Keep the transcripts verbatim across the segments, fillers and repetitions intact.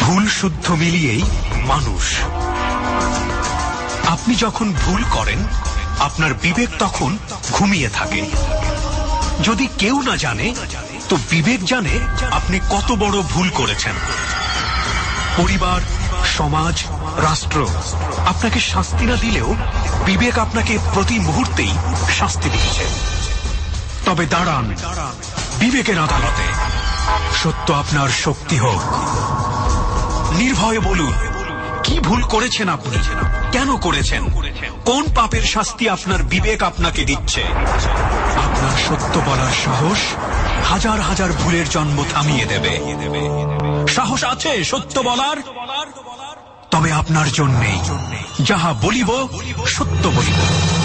ভুল শুদ্ধ মিলিয়েই মানুষ। আপনি যখন ভুল করেন আপনার বিবেক তখন ঘুমিয়ে থাকে। যদি কেউ না জানে তো বিবেক জানে আপনি কত বড় ভুল করেছেন। পরিবার, সমাজ, রাষ্ট্র আপনাকে শাস্তি না দিলেও বিবেক আপনাকে প্রতি মুহূর্তেই শাস্তি দিচ্ছে। তবে দাঁড়ান বিবেকের আদালতে, সত্য আপনার শক্তি হোক। নির্ভয়ে বলুন কি ভুল করেছেন আপনি, কেন করেছেন, কোন পাপের শাস্তি আপনার বিবেক আপনাকে দিচ্ছে। আপনার সত্য বলার সাহস হাজার হাজার ভুলের জন্ম থামিয়ে দেবে। সাহস আছে সত্য বলার? তবে আপনার জন্যেই যাহা বলিব সত্য বলিব।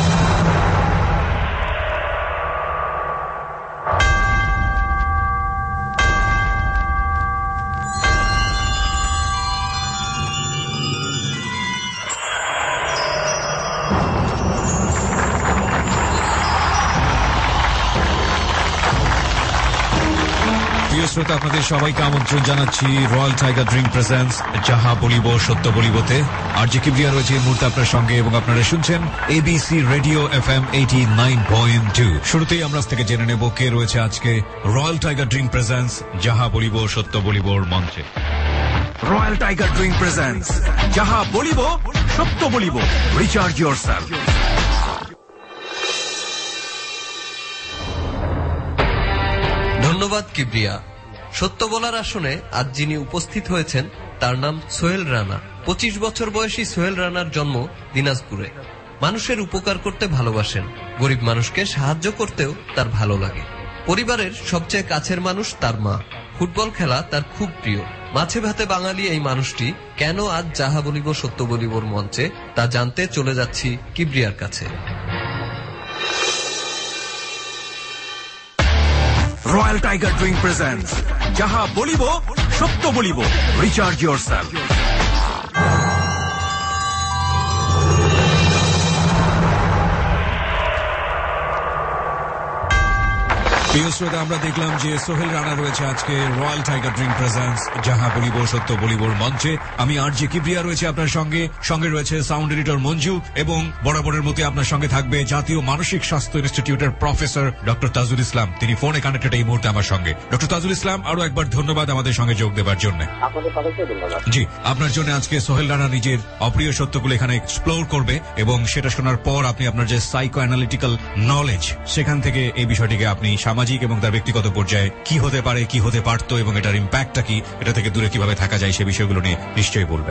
শ্রোতা, আপনাদের সবাইকে আমন্ত্রণ জানাচ্ছি রয়্যাল টাইগার ড্রিঙ্ক প্রেজেন্স যাহা বলিব সত্য বলিবতে। আর যে কিবরিয়া রয়েছে এই মুহূর্তে আপনার সঙ্গে এবং আপনারা শুনছেন ABC radio F M eighty nine point two. শুরুতেই আমরা থেকে জেনে নেব কে রয়েছে আজকে রয়্যাল টাইগার ড্রিঙ্ক প্রেজেন্স যাহা বলিব সত্য বলিবর মঞ্চে। রয়্যাল টাইগার ড্রিঙ্ক প্রেজেন্স যাহা বলিব সত্য বলিব। Recharge yourself. ধন্যবাদ কিবরিয়া। সত্য বলার আসনে আজ যিনি উপস্থিত হয়েছেন তার নাম সোহেল রানা। পঁচিশ বছর বয়সী সোহেল রানার জন্ম দিনাজপুরে। মানুষের উপকার করতে ভালোবাসেন, গরিব মানুষকে সাহায্য করতেও তার ভালো লাগে। পরিবারের সবচেয়ে কাছের মানুষ তার মা। ফুটবল খেলা তার খুব প্রিয়। মাছে ভাতে বাঙালি এই মানুষটি কেন আজ যাহা বলিব সত্য বলিবর মঞ্চে তা জানতে চলে যাচ্ছি কিবরিয়ার কাছে। রয়্যাল টাইগার ড্রিঙ্ক প্রেজেন্স যাহা বলিব সত্য বলিব। Recharge yourself. প্রিয় শ্রোতা, আমরা দেখলাম যে সোহেল রানা রয়েছে আজকে রয়্যাল টাইগার ড্রিঙ্ক প্রেজেন্স যাহা বলিব সত্য বলিবর মঞ্চে। আমি আর যে কিবরিয়া রয়েছে আপনার সঙ্গে, সঙ্গে রয়েছে সাউন্ড এডিটর মঞ্জু এবং বরাবরের মতো আপনার সঙ্গে থাকবে জাতীয় মানসিক স্বাস্থ্য ইনস্টিটিউটের প্রফেসর ডক্টর তাজুল ইসলাম। তিনি ফোনে কানেক্টেড এই মুহূর্তে আমার সঙ্গে। ডক্টর তাজুল ইসলাম, আরো একবার ধন্যবাদ আমাদের সঙ্গে যোগ দেওয়ার জন্য। জি, আপনার জন্য আজকে সোহেল রানা নিজের অপ্রিয় সত্যগুলো এখানে এক্সপ্লোর করবে এবং সেটা শোনার পর আপনি আপনার যে সাইকো অ্যানালিটিক্যাল নলেজ সেখান থেকে এই বিষয়টিকে আপনি সামাজিক এবং তার ব্যক্তিগত পর্যায়ে কি হতে পারে, কি হতে পারতো এবং এটার ইম্প্যাক্টটা কি, এটা থেকে দূরে কিভাবে থাকা যায় সে বিষয়গুলো নিয়ে নিশ্চয়ই বলবেন।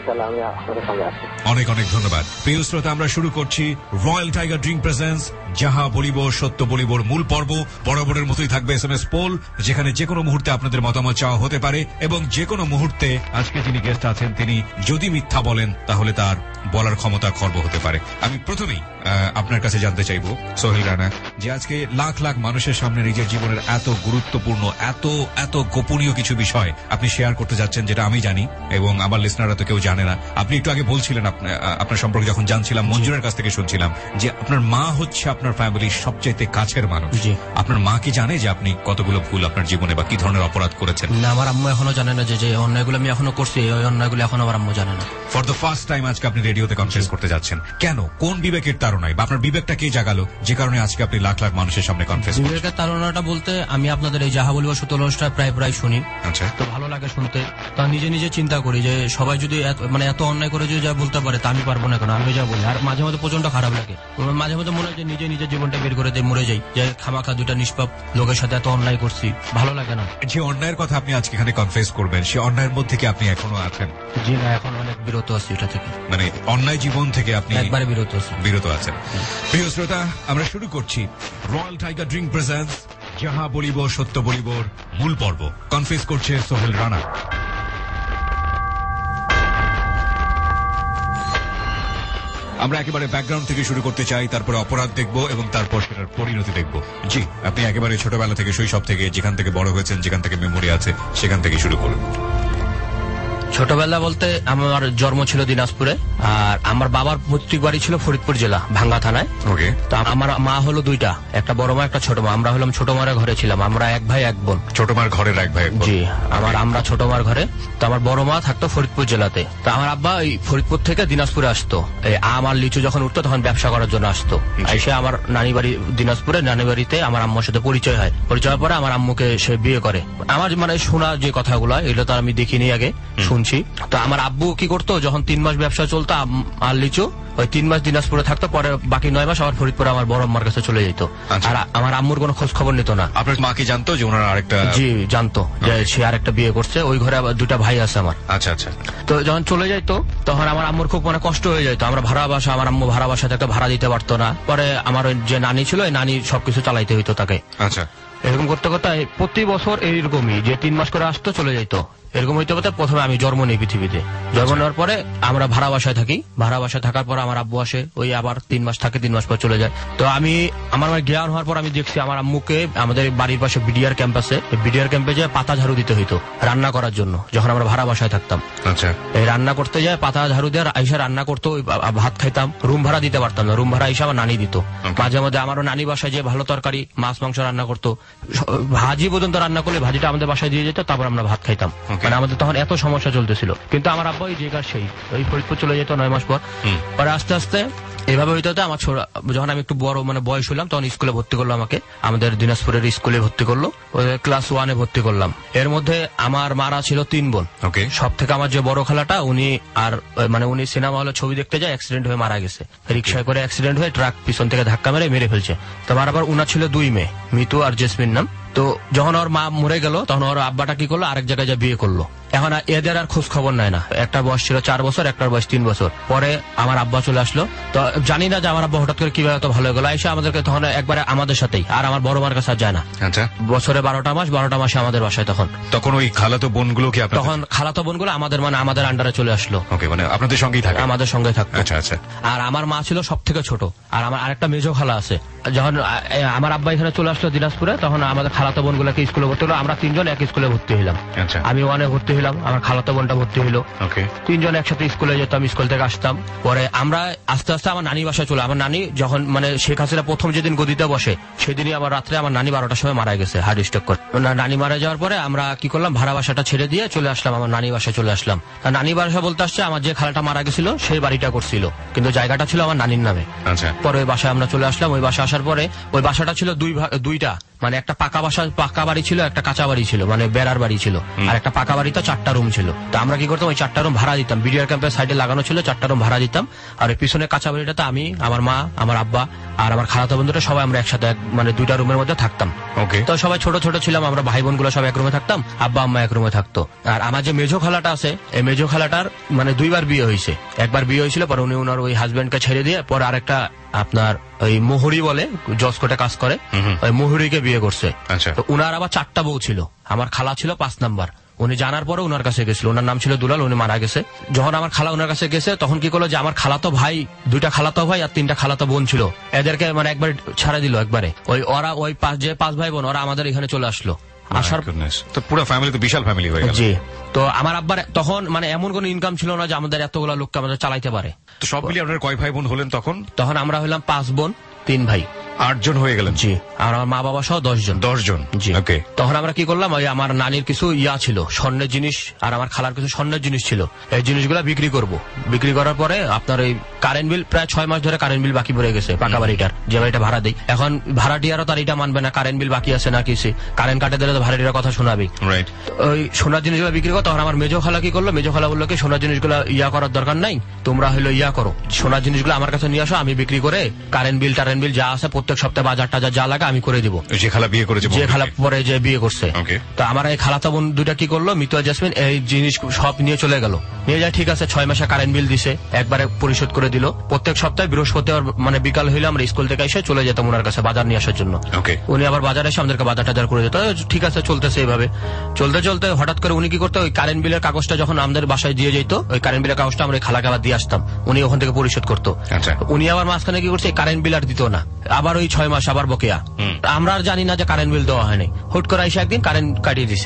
অনেক অনেক ধন্যবাদ। প্রিয় শ্রোতা, আমরা শুরু করছি রয়্যাল টাইগার ড্রিঙ্ক প্রেজেন্স যাহা বলিব সত্য বলিবর মূল পর্ব। বরাবরের মতোই থাকবে এস এম এস পোল, যেখানে যে কোনো মুহূর্তে আপনাদের মতামত চাওয়া হতে পারে এবং যে কোনো মুহূর্তে আজকে যিনি গেস্ট আছেন তিনি যদি মিথ্যা বলেন তাহলে তার বলার ক্ষমতা খর্ব হতে পারে। আমি প্রথমেই আপনার কাছে জানতে চাইব সোহেল রানা, যে আজকে লাখ লাখ মানুষের সামনে নিজের জীবনের এত গুরুত্বপূর্ণ এত এত গোপনীয় কিছু বিষয় আপনি শেয়ার করতে যাচ্ছেন, যেটা আমি জানি এবং আমার লিসনাররা তো কেউ জানে না। আপনি একটু আগে বলছিলেন আপনার সম্পর্কে যখন জানছিলাম, মঞ্জুরের কাছ থেকে শুনছিলাম যে আপনার মা হচ্ছে আপনার ফ্যামিলির সবচেয়ে কাছের মানুষ। আপনার মা কি জানে যে আপনি কতগুলো ভুল আপনার জীবনে বা কি ধরনের অপরাধ করেছেন? না, আমার আম্মু এখনো জানে না যে অন্যায়গুলো আমি এখনো করছি, ওই অন্যায়গুলো এখন আমার আম্মু জানে না। ফর দ্য ফার্স্ট টাইম আজকে আপনি রেডিওতে কনফেস করতে যাচ্ছেন, কেন, কোন বিবেকের তাড়নায় বা আপনার বিবেকটা কে জাগালো যে কারণে আজকে আপনি লাখ লাখ মানুষের সামনে কনফেস করছেন? বিবেকের তাড়নাটা বলতে আমি আপনাদের এই যাহা বলিব সত্য বলিবটা প্রায় প্রায় শুনি। আচ্ছা, তো ভালো লাগে শুনতে। তা নিজে নিজে চিন্তা করি যে সবাই যদি মানে এত অন্যায় করে যদি যা বলতে পারে তা আমি পারবো না কেন, আমি যা বলি। আর মাঝে মাঝে প্রচন্ড খারাপ লাগে, মাঝে মাঝে মনে হয় যে নিজে নিজের জীবনটা বের করে দিয়ে মরে যাই, যে খামাখা দুইটা নিষ্পাপ লোকের সাথে এত অন্যায় করছি, ভালো লাগে না। যে অন্যায়ের কথা আপনি আজকে এখানে কনফেস করবেন, সে অন্যায়ের মধ্যে কি আপনি এখনো আছেন? জি না, এখন অনেক বিরত আছি এটা থেকে। মানে অন্যায় জীবন থেকে আপনি একবারে বিরত আছি। বিরত আছেন। প্রিয় শ্রোতা, আমরা শুরু করছি রয়্যাল টাইগার ড্রিঙ্ক প্রেজেন্স যাহা বলিব সত্য বলিবর মূল পর্ব। কনফেস করছে সোহেল রানা। আমরা একেবারে ব্যাকগ্রাউন্ড থেকে শুরু করতে চাই, তারপরে অপরাধ দেখব এবং তারপর সেটার পরিণতি দেখব। জি, আপনি একেবারে ছোটবেলা থেকে, শৈশব থেকে, যেখান থেকে বড় হয়েছেন, যেখান থেকে মেমোরি আছে, সেখান থেকে শুরু করুন। ছোটবেলা বলতে আমার জন্ম ছিল দিনাজপুরে, আর আমার বাবার পৈতৃক বাড়ি ছিল ফরিদপুর জেলা ভাঙ্গা থানায়। ওকে। তো আমার মা হলো দুইটা, একটা বড় মা একটা ছোট মা। আমরা হলাম ছোট মার ঘরে ছিলাম, আমরা এক ভাই এক বোন। ছোট মার ঘরের এক ভাই? জি, আমার আমরা ছোট মার ঘরে। তো আমার বড় মা থাকতো ফরিদপুর জেলাতে। তো আমার আব্বা এই ফরিদপুর থেকে দিনাজপুরে আসতো, এই আম আর লিচু যখন উঠতো তখন ব্যবসা করার জন্য আসতো। এসে আমার নানি বাড়ি দিনাজপুরে, নানি বাড়িতে আমার আম্মুর সাথে পরিচয় হয়। পরিচয় হওয়ার পরে আমার আম্মুকে সে বিয়ে করে। আমার মানে শোনা যে কথাগুলো, এগুলো তো আমি দেখিনি, আগে শুনছি। তো আমার আব্বু কি করতো, যখন তিন মাস ব্যবসা চলতো আম আর লিচু, ওই তিন মাস দিনাজপুরে থাকতো, পরে বাকি নয় মাস আবার ফরিদপুরে আমার বড় আম্মার কাছে চলে যেত। আর আমার আম্মুর কোনো খোঁজ খবর নিত না। আপনার মা কি জানতো যে ওনার আরেকটা? জি জানতো, যে সে আরেকটা বিয়ে করছে। ওই ঘরে আবার দুটা ভাই আছে আমার। আচ্ছা আচ্ছা। তো যখন চলে যাইতো তখন আমার আম্মুর খুব মানে কষ্ট হয়ে যেত। আমরা ভাড়া বাসা, আমার আম্মু ভাড়া বাসা থেকে ভাড়া দিতে পারতো না। পরে আমার ওই যে নানি ছিল, ওই নানি সবকিছু চালাইতে হইতো তাকে। আচ্ছা। এরকম করতে করতে প্রতি বছর এইরকমই, যে তিন মাস করে আসতো চলে যাইতো। এরকম হইতে হতে প্রথমে আমি জন্ম নিই পৃথিবীতে। জন্ম নেওয়ার পরে আমরা ভাড়া বাসায় থাকি। ভাড়া বাসায় থাকার পর আমার আব্বু আসে, ওই আবার তিন মাস থাকে, তিন মাস পর চলে যায়। তো আমি আমার জ্ঞান হওয়ার পর আমি দেখছি আমার আম্মুকে আমাদের বাড়ির পাশে বিডিআর ক্যাম্প আছে, বিডিআর ক্যাম্পে যায় পাতা ঝাড়ু দিতে হইতো রান্না করার জন্য, যখন আমরা ভাড়া বাসায় থাকতাম। আচ্ছা। এই রান্না করতে যায় পাতা ঝাড়ু দিয়ে, আইসা রান্না করতো, ভাত খাইতাম। রুম ভাড়া দিতে পারতাম না, রুম ভাড়া আইসা আমার নানি দিত। মাঝে মধ্যে আমারও নানি বাসায় যে ভালো তরকারি মাছ মাংস রান্না করতো, ভাজি পর্যন্ত রান্না করলে ভাজিটা আমাদের বাসায় দিয়ে যেত, তারপর আমরা ভাত খাইতাম। মানে আমাদের তখন এত সমস্যা চলতেছিল। কিন্তু আমার আব্বা ওই জায়গার সেই ওই ফরিদপুর চলে যেত নয় মাস পর। পরে আস্তে আস্তে এভাবে হইতে হতে আমার ছোট, যখন আমি একটু বড় মানে বয়স হলাম, তখন স্কুলে ভর্তি করলো আমাকে, আমাদের দিনাজপুরের স্কুলে ভর্তি করলো। ক্লাস ওয়ানে ভর্তি করলাম। এর মধ্যে আমার মারা ছিল তিন বোন। ওকে। সব থেকে আমার যে বড় খালাটা, উনি আর মানে উনি সিনেমা হলে ছবি দেখতে যায়, অ্যাক্সিডেন্ট হয়ে মারা গেছে। রিক্সায় করে অ্যাক্সিডেন্ট হয়ে ট্রাক পিছন থেকে ধাক্কা মেরে মেরে ফেলছে। তোমার আবার উনার ছিল দুই মেয়ে, মিতু আর জেসমিন নাম। তো যখন ওর মা মরে গেল, তখন ওর আব্বাটা কি করলো, আরেক জায়গায় যা বিয়ে করলো। এখন এদের আর খোঁজ খবর নেয় না। একটা বয়স ছিল চার বছর, একটার বয়স তিন বছর। পরে আমার আব্বা চলে আসলো। তো জানি না যে আমার আব্বা হঠাৎ করে কিভাবে এত ভালো হয়ে গেল। এসে আমাদেরকে তখন একবারে আমাদের সাথেই, আর আমার বড় মার কাছে যায় না। আচ্ছা। বছরে বারোটা মাস, বারোটা মাসে আমাদের বাসায়। তখন তখন ওই খালাতো বোনগুলো কি আপনার? তখন খালাতো বোনগুলো আমাদের মানে আমাদের আন্ডারে চলে আসলো। ওকে, মানে আপনাদের সঙ্গেই থাকে? আমাদের সঙ্গে থাকতো। আচ্ছা আচ্ছা। আর আমার মা ছিল সব থেকে ছোট, আর আমার আরেকটা মেজো খালা আছে। যখন আমার আব্বা এখানে চলে আসলো দিনাজপুরে, তখন আমাদের খালাতো বোনগুলোকে স্কুলে ভর্তি হলো। আমরা তিনজন এক স্কুলে ভর্তি হইলাম। আমি ওয়ানে ভর্তি হইলাম, আমার খালাতো বোনটা ভর্তি হইলো। তিনজন একসাথে স্কুলে যেতাম, স্কুল থেকে আসতাম। পরে আমরা আস্তে আস্তে আমার নানি বাসায় চলে। আমার নানি যখন মানে শেখ হাসিনা প্রথম যেদিন গদিতে বসে, সেদিনই আমার রাত্রে আমার নানি বারোটার সময় মারা গেছে হার্ট স্ট্রোক করে। নানি মারা যাওয়ার পরে আমরা কি করলাম, ভাড়া বাসাটা ছেড়ে দিয়ে চলে আসলাম, আমার নানি বাসায় চলে আসলাম। নানি বাসা বলতে আসছে আমার যে খালাটা মারা গেছিল সেই বাড়িটা করছিল, কিন্তু জায়গাটা ছিল আমার নানির নামে। পরে ওই বাসায় আমরা চলে আসলাম। ওই বাসা আসার পরে ওই বাসাটা ছিল দুই দুইটা, মানে একটা পাকা বাসা, পাকা বাড়ি ছিল, একটা কাঁচা বাড়ি ছিল, মানে বেড়ার বাড়ি ছিল। আর একটা পাকা বাড়িতে চারটা রুম ছিল। তো আমরা কি করতাম, ওই চারটা রুম ভাড়া দিতাম। বিডিআর ক্যাম্পের সাইডে লাগানো ছিল, চারটা রুম ভাড়া দিতাম। আর ওই পিছনে কাঁচা বাড়িটাতে আমি, আমার মা, আমার আব্বা আর আমার খালাতো বন্ধুরা সবাই আমরা একসাথে মানে দুইটা রুমের মধ্যে থাকতাম। তো সবাই ছোট ছোট ছিলাম আমরা, ভাই বোন গুলো সব এক রুমে থাকতাম, আব্বা আম্মা এক রুমে থাকতো। আর আমার যে মেজো খালাটা আছে, এই মেজো খালাটার মানে দুইবার বিয়ে হয়েছে। একবার বিয়ে হয়েছিল, পরে উনি ওনার ওই হাজবেন্ডকে ছেড়ে দিয়ে পরে আরেকটা আপনার ওই মোহরি বলে জসকোটে কাজ করে, ওই মোহরিকে বিয়ে করছে। তো উনার আবার চারটা বউ ছিল। আমার খালা ছিল পাঁচ নাম্বার। উনি জানার পরে ওনার কাছে গেছিল, ওনার নাম ছিল দুলাল, উনি মারা গেছে। যখন আমার খালা ওনার কাছে গেছে, তখন কি করলো যে আমার খালাতো ভাই, দুইটা খালাতো ভাই আর তিনটা খালাতো বোন ছিল, এদেরকে মানে একবার ছাড়া দিল একবারে। ওই ওরা ওই যে পাঁচ ভাই বোন, ওরা আমাদের এখানে চলে আসলো। আসার তো পুরো ফ্যামিলি তো বিশাল ফ্যামিলি হয়ে গেল। জি। তো আমার আব্বার তখন মানে এমন কোন ইনকাম ছিল না যে আমাদের এতগুলো লোককে আমাদের চালাইতে পারে। তো সব মিলিয়ে আপনার কয় ভাই বোন হলেন তখন? তখন আমরা হলাম পাঁচ বোন, তিন ভাই, আটজন হয়ে গেলেন। জি। আর আমার মা বাবা সহ দশ জন। দশ জন। জি। ওকে। তখন আমরা কি করলাম, ওই আমার নানির কিছু ইয়া ছিল, স্বর্ণের জিনিস, আর আমার খালার কিছু স্বর্ণের জিনিস ছিল। এই জিনিসগুলো বিক্রি করব। বিক্রি করার পরে আপনার এই কারেন্ট বিল, প্রায় ছয় মাস ধরে কারেন্ট বিল বাকি পড়ে গেছে পাকা বাড়িটার, যে বাড়িটা ভাড়া দেয়। এখন ভাড়াটিয়ারও তার এটা মানবে না, কারেন্ট বিল বাকি আছে না কিছু, কারেন্ট কাটে দিলে তো ভাড়াটিয়ার কথা শোনাবে। রাইট। ওই সোনার জিনিসগুলো বিক্রি করো। তখন আমার মেজো খালা কি করলো, মেজো খালা বললো কি সোনার জিনিসগুলো ইয়া করার দরকার নাই, তোমরা হইলো ইয়া করো, সোনার জিনিসগুলো আমার কাছে নিয়ে আসো, আমি বিক্রি করে কারেন্ট বিল টারেন্ট বিল যা আছে প্রত্যেক সপ্তাহে বাজার টাজার যা লাগে আমি করে দিব। যে খালা বিয়ে করেছে, যে খালা পরে যে বিয়ে করছে। তো আমার এই খালাতো বোন দুইটা কি করলো, মিতু আর জেসমিন, এই জিনিস সব নিয়ে চলে গেল। নিয়ে যায়, ঠিক আছে, ছয় মাসে কারেন্ট বিল দিছে, একবারে পরিশোধ করে দিল। প্রত্যেক সপ্তাহে বৃহস্পতিবার মানে বিকাল হইলে আমরা স্কুল থেকে এসে চলে যেতাম ওনার কাছে বাজার নিয়ে আসার জন্য। উনি আবার বাজারে এসে আমাদেরকে বাজার টাজার করে যেত। ঠিক আছে, চলতেছে এইভাবে। চলতে চলতে হঠাৎ করে উনি কি করতো, ওই কারেন্ট বিলের কাগজটা যখন আমাদের বাসায় দিয়ে যেত, ওই কারেন্ট বিলের কাগজটা আমরা খালাকে আবার দিয়ে আসতাম, উনি ওখান থেকে পরিশোধ করতো। উনি আবার মাঝখানে কি করছে, কারেন্ট বিল আর দিত না, আবার ওই ছয় মাস আবার বকেয়া। আমরা আর জানি না যে কারেন্ট বিল দেওয়া হয়নি। হুট করে এসে একদিন কারেন্ট কাটিয়ে দিছে।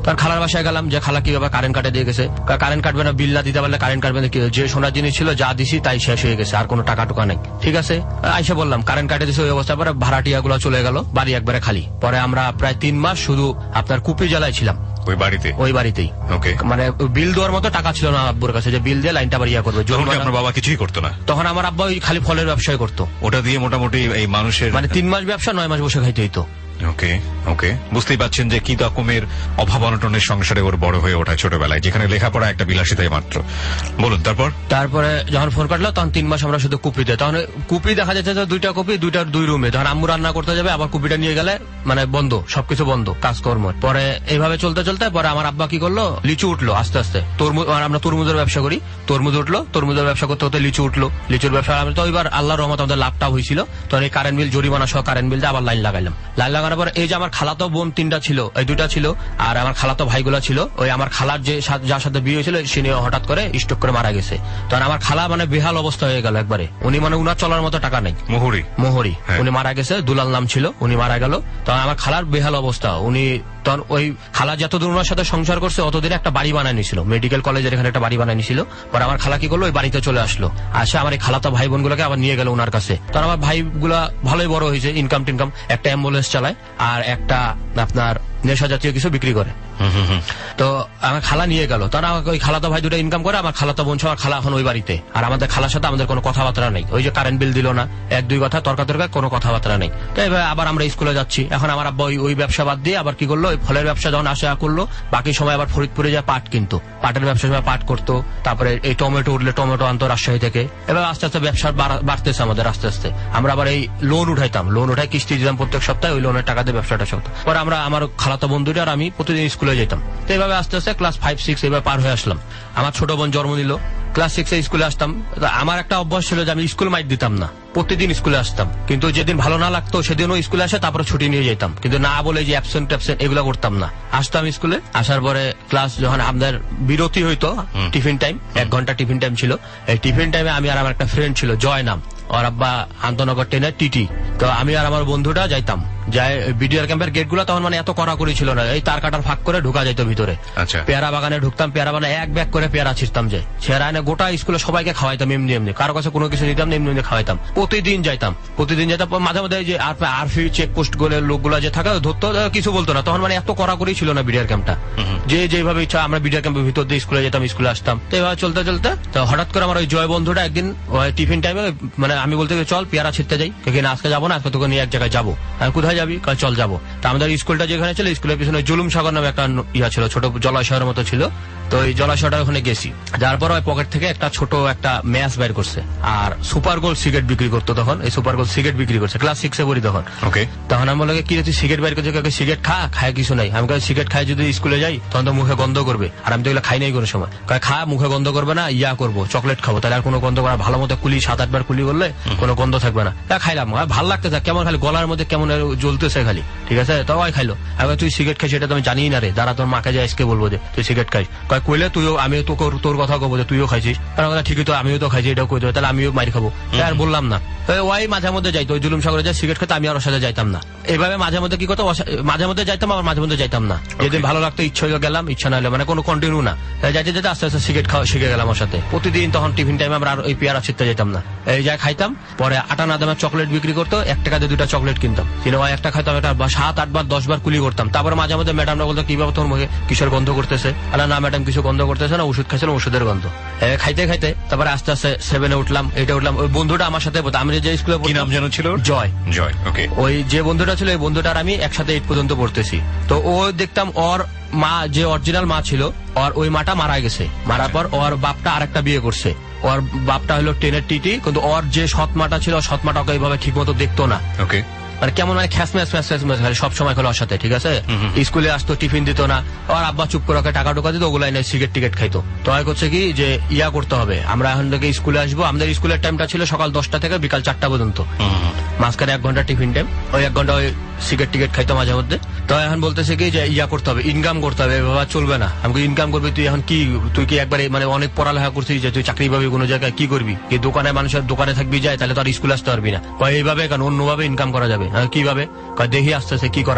তার খালার বাসায় গেলাম, যে খালা কিভাবে কারেন্ট কাটে দিয়ে গেছে, কারেন্ট কাটবে না, বিল না দিতে পারলে কারেন্ট কাটবে না, যে সোনার জিনিস ছিল যা দিছি তাই শেষ হয়ে গেছে, আর কোনো টাকা টুকা নেই। ঠিক আছে, আইসা বললাম কারেন্ট কাটে দিছে, ওই অবস্থা। পরে ভাড়াটিয়া গুলো চলে গেল, বাড়ি একবারে খালি। পরে আমরা প্রায় তিন মাস শুধু আপনার কুপি জ্বালায় ছিলাম ওই বাড়িতে, ওই বাড়িতেই। ওকে, মানে বিল দেওয়ার মতো টাকা ছিল না আব্বুর কাছে যে বিল দিয়ে লাইনটা আবার ইয়া করবে। আপনার বাবা কিছুই করতো না তখন? আমার আব্বা ওই খালি ফলের ব্যবসায় করতো, ওটা দিয়ে মোটামুটি এই মানুষের মানে তিন মাস ব্যবসা, নয় মাস বসে খাইতে হইতো। ওকে ওকে বুঝতেই পাচ্ছেন যে কি রকমের অভাব অনটনের সংসারে ওর বড় হয়ে ওঠা ছোটবেলায়, যেখানে লেখাপড়া একটা বিলাসিতাই মাত্র। বলুন তারপর। তারপরে যখন ফোন কাটলো তখন তিন মাস আমরা শুধু কুপিতে, তখন কুপি দেখা যাচ্ছে দুইটা কুপি, দুইটার দুই রুমে। তখন আম্মু রান্না করতে যাবে, আবার কুপিটা নিয়ে গেলে মানে বন্ধ, সবকিছু বন্ধ কাজকর্ম। পরে এইভাবে চলতে চলতে পরে আমার আব্বা কি করলো, লিচু উঠলো আস্তে আস্তে। তরমুজ, আমরা তরমুজের ব্যবসা করি, তরমুজ উঠলো, তরমুজের ব্যবসা করতে হতে লিচু উঠলো, লিচুর ব্যবসা। আমি তো এবার আল্লাহর রহমত আমাদের লাভটা হয়েছিল। তখন এই কারেন্ট বিল জরিমানা সহ কারেন্ট বিল দিয়ে আবার লাইন লাগাইলাম। লাইন লাগানোর পর এই যে আমার খালাতো বোন তিনটা ছিল, এই দুইটা ছিল, আর আমার খালাতো ভাইগুলা ছিল। ওই আমার খালার যে যার সাথে বিয়ে হয়েছিল সে নিয়ে হঠাৎ করে স্ট্রোক করে মারা গেছে। তখন আমার খালা মানে বেহাল অবস্থা হয়ে গেল একবারে। উনি মানে উনার চলার মতো টাকা নেই, মোহরি মোহরি উনি মারা গেছে, দুলাল নাম ছিল, উনি মারা গেল। তখন আমার খালার বেহাল অবস্থা। উনি তখন ওই খালা যতদিন ওনার সাথে সংসার করছে অতদিন একটা বাড়ি বানায় নিছিল, মেডিকেল কলেজের এখানে একটা বাড়ি বানায় নিছিল। পরে আমার খালা কি করলো, ওই বাড়িতে চলে আসলো, আসে আমার এই খালাতো ভাই বোন গুলোকে আবার নিয়ে গেল ওনার কাছে। তখন আমার ভাই গুলা ভালোই বড় হয়েছে, ইনকাম টিনকাম, একটা অ্যাম্বুলেন্স চালায় আর একটা আপনার নেশা জাতীয় কিছু বিক্রি করে। তো আমার খালা নিয়ে গেল, তারা ওই খালাতো ভাই দুটো ইনকাম করে, আমার খালাতো বোন আমার খালা এখন ওই বাড়িতে। আর আমাদের খালার সাথে আমাদের কোনো কথাবার্তা নেই। ওই যে কারেন্ট বিল দিল না, এক দুই কথা তর্কা তর্কা, কোনো কথাবার্তা নেই। তো এবার আবার আমরা স্কুলে যাচ্ছি। এখন আমার আব্বা ওই ব্যবসা বাদ দিয়ে আবার কি করলো, ওই ফলের ব্যবসা যখন আসা করলো, বাকি সময় আবার ফরিদপুরে যায় পাট কিনতো, পাটের ব্যবসা সময় পাট করতো। তারপরে এই টমেটো উঠলে টমেটো আনতো রাজশাহী থেকে। এবার আস্তে আস্তে ব্যবসা বাড়তেছে আমাদের আস্তে আস্তে। আমরা আবার এই লোন উঠাইতাম, লোন উঠাই কিস্তি দিতাম প্রত্যেক সপ্তাহে, ওই লোনের টাকা দিয়ে ব্যবসাটা সপ্তাহ। পরে আমরা আমার খালাতো বন্ধুটা আর আমি প্রতিদিন স্কুলে যেতাম। তো এইভাবে আস্তে আস্তে ক্লাস ফাইভ সিক্স এবার পার হয়ে আসলাম। আমার ছোট বোন জন্ম নিল, ক্লাস সিক্স এ স্কুলে আসতাম। আমার একটা অভ্যাস ছিল যে আমি স্কুল মাইট দিতাম না, প্রতিদিন স্কুলে আসতাম। কিন্তু যেদিন ভালো না লাগতো সেদিনও স্কুলে আসে, তারপরে ছুটি নিয়ে যেতাম। কিন্তু না বলে যে অ্যাবসেন্ট ট্যাবসেন্ট এগুলো করতাম না, আসতাম স্কুলে। আসার পরে ক্লাস যখন আমাদের বিরতি হইতো, টিফিন টাইম, এক ঘন্টা টিফিন টাইম ছিল। এই টিফিন টাইমে আমি আর আমার একটা ফ্রেন্ড ছিল জয় নাম, ওর আব্বা আন্তনগর ট্রেনের টিটি। তো আমি আর আমার বন্ধুটা যাইতাম, যাই বিডিআর ক্যাম্পের গেট গুলো তখন মানে এত কড়াকড়ি ছিল না, এই তার কাটার ফাঁক করে ঢুকা যাইতো ভিতরে। পেয়ারা বাগানে ঢুকতাম, পেয়ারা বাগানে এক ব্যাগ করে পেয়ারা ছিঁড়তাম, যে ছেড়া এনে গোটা স্কুলে সবাইকে খাওয়াইতাম এমনি এমনি, কারো কাছে কোনো কিছু নিতাম না, এমনি এমনি খাওয়াইতাম। প্রতিদিন যাইতাম, প্রতিদিন যেতাম। মাঝে মাঝে যে আরফি চেকপোস্ট গুলো লোকগুলা যে থাকে ধরতো, কিছু বলতো না তখন, মানে এত কড়াকড়ি ছিল না বিডিআর ক্যাম্পটা। যে যেভাবে ইচ্ছা আমরা বিডিআর ক্যাম্পের ভিতর দিয়ে স্কুলে যেতাম, স্কুলে আসতাম। তো এভাবে চলতে চলতে তো হঠাৎ করে আমার ওই জয় বন্ধুটা একদিন টিফিন টাইমে মানে আমি বলতে চল পেয়ারা ছিঁড়তে যাই, না আজকে যাবো না, আজকে তোকে নিয়ে এক জায়গায় যাবো। কোথায় যাবি? চল যাবো। তা আমাদের স্কুলটা যেখানে ছিল, স্কুলের পিছনে জুলুম সাগর নামে একটা ইয়া ছিল, ছোট জলাশয়ের মতো ছিল। তো এই জলাশয়টা ওখানে গেছি, যার পর ওই পকেট থেকে একটা ছোট একটা ম্যাচ বের করছে, আর সুপার গোল্ড সিগারেট বিক্রি করতো তখন। এই সুপার গোল্ড সিগারেট বিক্রি করছে, ক্লাস সিক্সে পড়ি তখন। তখন আমি বলে কি তুই সিগারেট বের করছিস, সিগারেট খা, খায় কিছু নাই। আমি সিগারেট খাই যদি স্কুলে যাই তখন তো মুখে গন্ধ করবে, আর আমি তো এগুলো খাই নাই কোনো সময়। খা, মুখে গন্ধ করবে না, ইয়া করবো চকলেট খাবো, তাহলে আর কোনো গন্ধ করা, ভালো মতো কুলি সাত আটবার কুলি করলে কোনো গন্ধ থাকবে না। তা খাইলাম, ভালো লাগতেছে, কেমন খালি গলার মধ্যে কেমন জ্বলতেছে খালি। ঠিক আছে, তো ওই খাইলো। আমি তুই সিগারেট খাই সেটা তো আমি জানি না রে, দাঁড়া তোর মাকে যাই আজকে বলবো যে তুই সিগারেট খাইস। কইলে তুইও, আমি তোকে তোর কথা কবো যে তুইও খাইছিস। ঠিকই তো, আমিও তো খাইছি, এটাও কই দেবো, তাহলে আমিও মারি খাবো। আর বললাম না, ওই মাঝে মধ্যে যাইতো, ওই জুলুম সাগরে যাই সিগারেট খেতে, আমি আর ওর সাথে যাইতাম না। এইভাবে মাঝে মধ্যে কি করতো, মাঝে মধ্যে যাইতাম, আবার মাঝে মধ্যে যাইতাম না। যেদিন ভালো লাগতো ইচ্ছা হয়ে গেলাম, ইচ্ছা না হলে মানে কোনো কন্টিনিউ না। যাইতে যেতে আস্তে আস্তে সিগারেট খাওয়া শিখে গেলাম ওর সাথে। প্রতিদিন তখন টিফিন টাইমে আমরা আর ওই পেয়ারা ছিটতে যেতাম না, এই যাই খাইতাম। পরে আটা না দামের চকলেট বিক্রি করতো, এক টাকা দিয়ে দুটা চকলেট কিনতাম। কিন্তু ওই একটা খাইতাম, একটা সাত আট বার দশ বার কুলি করতাম। তারপরে মাঝে মধ্যে ম্যাডামরা বলতো কিভাবে তোর মুখে কিসের গন্ধ করতেছে, আলা না ম্যাডাম কিছু গন্ধ করতেছে না, ওষুধ খাইছিলাম ওষুধের গন্ধ। খাইতে খাইতে তারপরে আস্তে আস্তে সেভেনে উঠলাম, এটা উঠলাম। ওই বন্ধুটা আমার সাথে, আমি যে স্কুলে নাম যেন ছিল জয়, জয় ওকে। ওই যে বন্ধুটা ছিল, ওই বন্ধুটার আমি একসাথে এইট পর্যন্ত পড়তেছি। তো ও দেখতাম ওর মা, যে অরিজিনাল মা ছিল, ওর ওই মাটা মারা গেছে। মারার পর ওর বাপটা আরেকটা বিয়ে করছে। ওর বাপটা হলো টেনের টিটি, কিন্তু ওর যে সৎ মাটা ছিল, সৎ মাটা ওকে এইভাবে ঠিক মতো দেখতো না। ওকে, মানে কেমন মানে খ্যাস ম্যাচ ম্যাচ ম্যাচ খালি সব সময় খেলো ওর সাথে। ঠিক আছে, স্কুলে আসতো, টিফিন দিত না, আর আব্বা চুপ করে ওকে টাকা টোকা দিত, ওগুলো এনে সিগারেট টিকেট খাইতো। তো হয় করছে কি যে ইয়া করতে হবে, আমরা এখন থেকে স্কুলে আসবো। আমাদের স্কুলের টাইমটা ছিল সকাল দশটা থেকে বিকাল চারটা পর্যন্ত, মাঝখানে এক ঘন্টা টিফিন টাইম। ওই এক ঘন্টা ওই সিগারেট টিকেট খাইতো মাঝে মধ্যে। তো এখন বলতেছে কি যে ইয়া করতে হবে, ইনকাম করতে হবে, বাবা চলবে না। আমাকে ইনকাম করবি তুই, এখন কি তুই কি একবারে মানে অনেক পড়ালেখা করছিস যে তুই চাকরি পাবি কোনো জায়গায়, কি করবি? কি দোকানে মানুষের দোকানে থাকবি যায়, তাহলে তো আর স্কুলে আসতে পারবি না। এইভাবে কেন, অন্যভাবে ইনকাম করা যাবে। কিভাবে? দেখি আস্তে আস্তে কি করা যায়।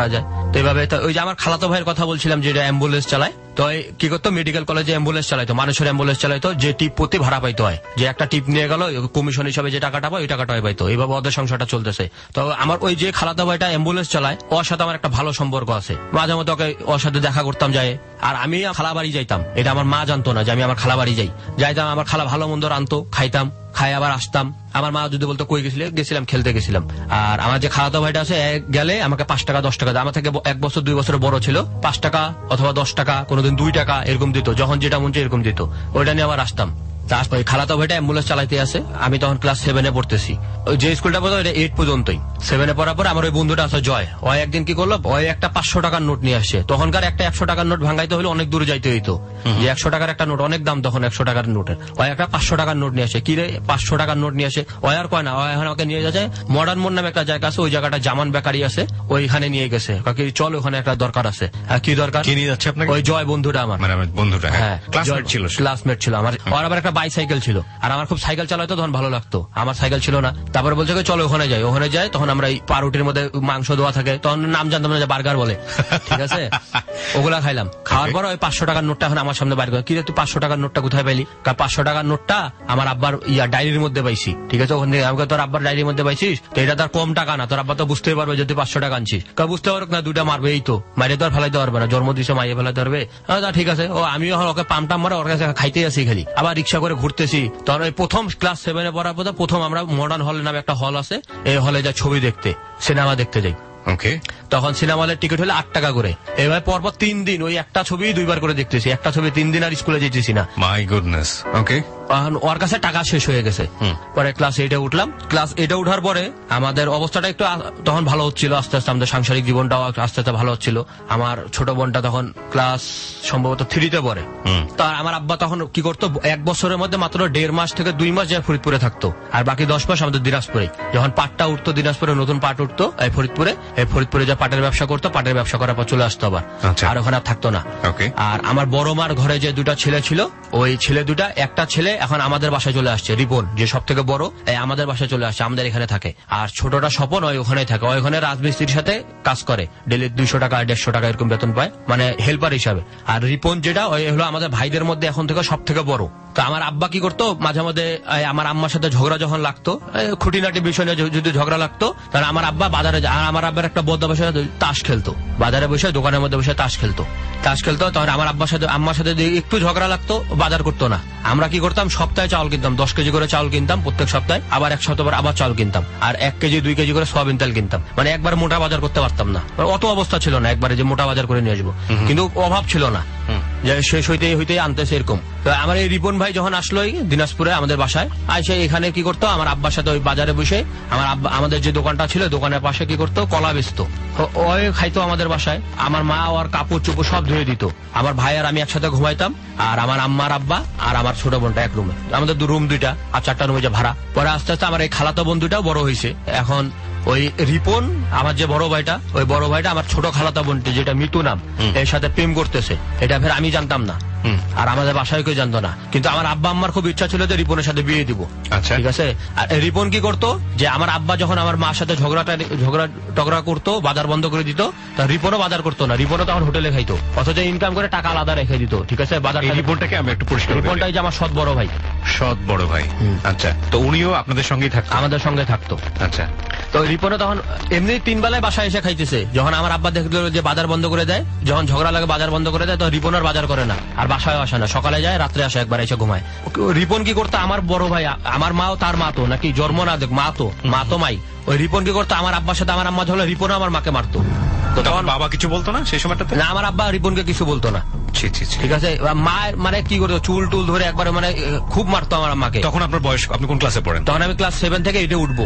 তো এইভাবে ওই যে আমার খালাতো ভাইয়ের কথা বলছিলাম যে অ্যাম্বুলেন্স চালায়, তো কি করতো মেডিকেল কলেজে অ্যাম্বুলেন্স চালাইতো, মানুষের অ্যাম্বুলেন্স চালাইতো, যে টিপ প্রতি ভাড়া পাইতো হয়, যে একটা টিপ নিয়ে গেল কমিশন হিসাবে যে টাকাটা পায় ওই টাকাটাই পাইতো। এইভাবে ওদের সংসারটা চলতেছে। তো আমার ওই যে খালাতো ভাইটা অ্যাম্বুলেন্স চালায়, ওর সাথে আমার একটা ভালো সম্পর্ক আছে। মাঝে মধ্যে ওকে ওর সাথে দেখা করতাম যায়, আর আমি খালা বাড়ি যাইতাম, এটা আমার মা জানতো না যে আমি আমার খালা বাড়ি যাই। যাইতাম, আমার খালা ভালো মন্দ রানতো, খাইতাম, খাই আবার আসতাম। আমার মা যদি বলতো কই গেছিলে, গেছিলাম খেলতে গেছিলাম। আর আমার যে খালাতো ভাইটা আছে গেলে আমাকে পাঁচ টাকা দশ টাকা, আমার থেকে এক বছর দুই বছর বড় ছিল, পাঁচ টাকা অথবা দশ টাকা কোনোদিন দুই টাকা এরকম দিত, যখন যেটা মন চায় এরকম দিত। ওইটা নিয়ে আবার আসতাম। তারপরে খালাতো ভাইটা অ্যাম্বুলেন্স চালাইতে আছে, আমি তখন ক্লাস সেভেনে পড়তেছি। ওই যে স্কুলটা পড়তো এটা এইট পর্যন্তই। সেভেনে পড়ার পর আমার ওই বন্ধুটা আছে জয়, ওই একদিন কি করলো, ওই একটা পাঁচশো টাকার নোট নিয়ে আসে। তখনকার একটা একশো টাকার নোট ভাঙাইতে হলে অনেক দূরে যাইতে হইতো, যে একশো টাকার একটা নোট অনেক দাম তখন একশো টাকার নোটের। ওই একটা পাঁচশো টাকার নোট নিয়ে আসে। কি রে পাঁচশো টাকার নোট নিয়ে আসে, ওই আর কয় না, ওই এখন আমাকে নিয়ে যায় মডার্ন মোড় নামে একটা জায়গা আছে, ওই জায়গাটা জামান বেকারি আছে, ওইখানে নিয়ে গেছে। কাকি চল ওখানে একটা দরকার আছে। কি দরকার? কি নিয়ে যাচ্ছে আপনাকে? ওই জয় বন্ধুটা আমার, মানে বন্ধুটা, হ্যাঁ ক্লাসমেট ছিল, ক্লাসমেট ছিল আমার। আর আবার একটা বাইসাইকেল ছিল, আর আমার খুব সাইকেল চালাইতো তখন ভালো লাগতো, আমার সাইকেল ছিল না। তারপরে বলছে চলো ওখানে যাই, ওখানে যাই। তখন আমরা এই পাউরুটির মধ্যে মাংস দেওয়া থাকে, তখন নাম জানতাম না যে বার্গার বলে, ঠিক আছে, ওগুলা খাইলাম। খাওয়ার পর ওই পাঁচশো টাকার নোটটা এখন আমার সামনে বাইর করে, কি রে তুই পাঁচশো টাকার নোটটা কোথায় পাইলি? পাঁচশো টাকার নোটটা আমার আব্বার ইয়া ডায়েরির মধ্যে পাইছি, ঠিক আছে। ওখান থেকে আমাকে তোর আব্বার ডায়েরির মধ্যে পাইছিস তো এটা তার কম টাকা না, তোর আব্বা তো বুঝতেই পারবে যদি পাঁচশো টাকা আনছিস। কা বুঝতে পারুক না, দুটা মারবে এই তো, মাইরে তো আর ফেলাইতে পারবে না, জন্ম দিছে মাইয়ে ফেলাইতে পারবে। ঠিক আছে, ও আমিও ওকে পাম টাম মারে ওর কাছে খাইতে আসি খালি, আবার রিক্সা করে ঘুরতেছি। তখন ওই প্রথম ক্লাস সেভেনে পড়ার পর প্রথম আমরা মডার্ন হল নামে একটা হল আছে, এই হলে যা ছবি দেখতে, সিনেমা দেখতে যাই। ওকে, তখন সিনেমা হলের টিকিট হলে আট টাকা করে। এবার পরপর তিন দিন ওই একটা ছবি দুইবার করে দেখতেছি, একটা ছবি তিন দিন আর স্কুলে যেতেছি না। My goodness. ওকে, ওর কাছে টাকা শেষ হয়ে গেছে। পরে ক্লাস এইটে উঠলাম। ক্লাস এইটে উঠার পরে আমাদের অবস্থাটা একটু তখন ভালো হচ্ছিল, আস্তে আস্তে আমাদের সাংসারিক জীবনটাও আস্তে আস্তে ভালো হচ্ছিল। আমার ছোট বোনটা তখন ক্লাস সম্ভবত থ্রিতে পড়ে। তার আমার আব্বা তখন কি করতো, এক বছরের মধ্যে মাত্র দেড় মাস থেকে দুই মাস যায় ফরিদপুরে থাকতো, আর বাকি দশ মাস আমাদের দিনাজপুরে। যখন পাটটা উঠতো দিনাজপুরে, নতুন পাট উঠতো এই ফরিদপুরে, এই ফরিদপুরে যা পাটের ব্যবসা করতো, পাটের ব্যবসা করার পর চলে আসতো আবার, আর ওখানে আর থাকতো না। আর আমার বড় মার ঘরে যে দুটা ছেলে ছিল, ওই ছেলে দুটা, একটা ছেলে এখন আমাদের বাসায় চলে আসছে, রিপন যে সব থেকে বড়, আমাদের বাসায় চলে আসছে, আমাদের এখানে থাকে। আর ছোটটা স্বপন ওই ওখানে থাকে, ওইখানে রাজমিস্ত্রির সাথে কাজ করে, ডেলি দুইশো টাকা দেড়শো টাকা এরকম বেতন পায়, মানে হেল্পার হিসাবে। আর রিপন যেটা ওই হলো আমাদের ভাইদের মধ্যে এখন থেকে সব থেকে বড়। তো আমার আব্বা কি করতো, মাঝে মধ্যে আমার আম্মার সাথে ঝগড়া যখন লাগতো, খুঁটিনাটি বিষয় নিয়ে যদি ঝগড়া লাগতো, তাহলে আমার আব্বা বাজারে, আর আমার আব্বার একটা বদ্ধ বসে তাস খেলতো, বাজারে বসে দোকানের মধ্যে বসে তাস খেলতো তাস খেলতো তখন আমার আব্বার সাথে আম্মার সাথে একটু ঝগড়া লাগতো, বাজার করতো না। আমরা কি করতাম, সপ্তাহে চাউল কিনতাম, দশ কেজি করে চাউল কিনতাম প্রত্যেক সপ্তাহে, আবার এক সপ্তাহ পর আবার চাউল কিনতাম, আর এক কেজি দুই কেজি করে সয়াবিন তেল কিনতাম। মানে একবার মোটা বাজার করতে পারতাম না, অত অবস্থা ছিল না একবারে যে মোটা বাজার করে নিয়ে আসবো, কিন্তু অভাব ছিল না যে শেষ হইতে হইতে আনতেছে এরকম। তো আমার এই রিপন ভাই যখন আসলো দিনাজপুরে আমাদের বাসায়, আইসে এখানে কি করতো, আমার আব্বার সাথে ওই বাজারে বসে আমার আব্বা, আমাদের যে দোকানটা ছিল দোকানের পাশে কি করতো, কলা বেচতো, ওই খাইতো আমাদের বাসায়। আমার মা ওর কাপড় চোপড় সব ধুয়ে দিত। আমার ভাই আর আমি একসাথে ঘুমাইতাম, আর আমার আম্মার আব্বা আর আমার ছোট বোনটা এক রুমে, আমাদের দু রুম দুইটা, আর চারটা রুমে যে ভাড়া। পরে আস্তে আস্তে আমার এই খালাতো বন্ধুটাও বড় হয়েছে। এখন ওই রিপন আমার যে বড় ভাইটা, ওই বড় ভাইটা আমার ছোট খালাতো বোনটি যেটা মিতু নাম, এর সাথে প্রেম করতেছে, এটা ফের আমি জানতাম না, আর আমাদের বাসায় কেউ জানতো না। কিন্তু আমার আব্বা আম্মার খুব ইচ্ছা ছিল যে রিপনের সাথে বিয়ে দিব, ঠিক আছে। আর রিপন কি করতো, যে আমার আব্বা যখন আমার মার সাথে ঝগড়াটা ঝগড়া টগড়া করতো, বাজার বন্ধ করে দিত, তা রিপনও বাজার করতো না, রিপনও তখন হোটেলে খাইতো, অথচ ইনকাম করে টাকা আলাদা রেখে দিত, ঠিক আছে। বাজার রিপনটাকে আমি একটু পরিষ্কার, রিপনটাই যে আমার সৎ বড় ভাই। সৎ বড় ভাই, আচ্ছা। তো উনিও আপনাদের সঙ্গেই থাকতো? আমাদের সঙ্গে থাকতো। আচ্ছা। তো রিপনও তখন এমনি তিন বেলায় বাসায় এসে খাইতেছে। যখন আমার আব্বা দেখলো যে বাজার বন্ধ করে দেয়, যখন ঝগড়া লাগে বাজার বন্ধ করে দেয়, তো রিপন আর বাজার করে না, আর বাসায় আসে না, সকালে যায় রাত্রে আসে, একবার এসে ঘুমায়। রিপন কি করতো, আমার বড় ভাই, আমার মাও তার মা তো নাকি জন্ম না দেখ, মা তো মা তো মাই, ওই রিপন কি করতো, আমার আব্বার সাথে আমার আম্মা ঝগড়া, রিপন আমার মাকে মারতো। তো তখন বাবা কিছু বলতো না সেই সময়টাতে? না, আমার আব্বা রিপনকে কিছু বলতো না, ঠিক আছে। মা মানে কি করতো, চুল টুল ধরে একবারে মানে খুব মারতো আমার আম্মাকে। তখন আপনার বয়স, আপনি কোন ক্লাসে পড়েন? তখন আমি ক্লাস সেভেন থেকে এইটে উঠবো।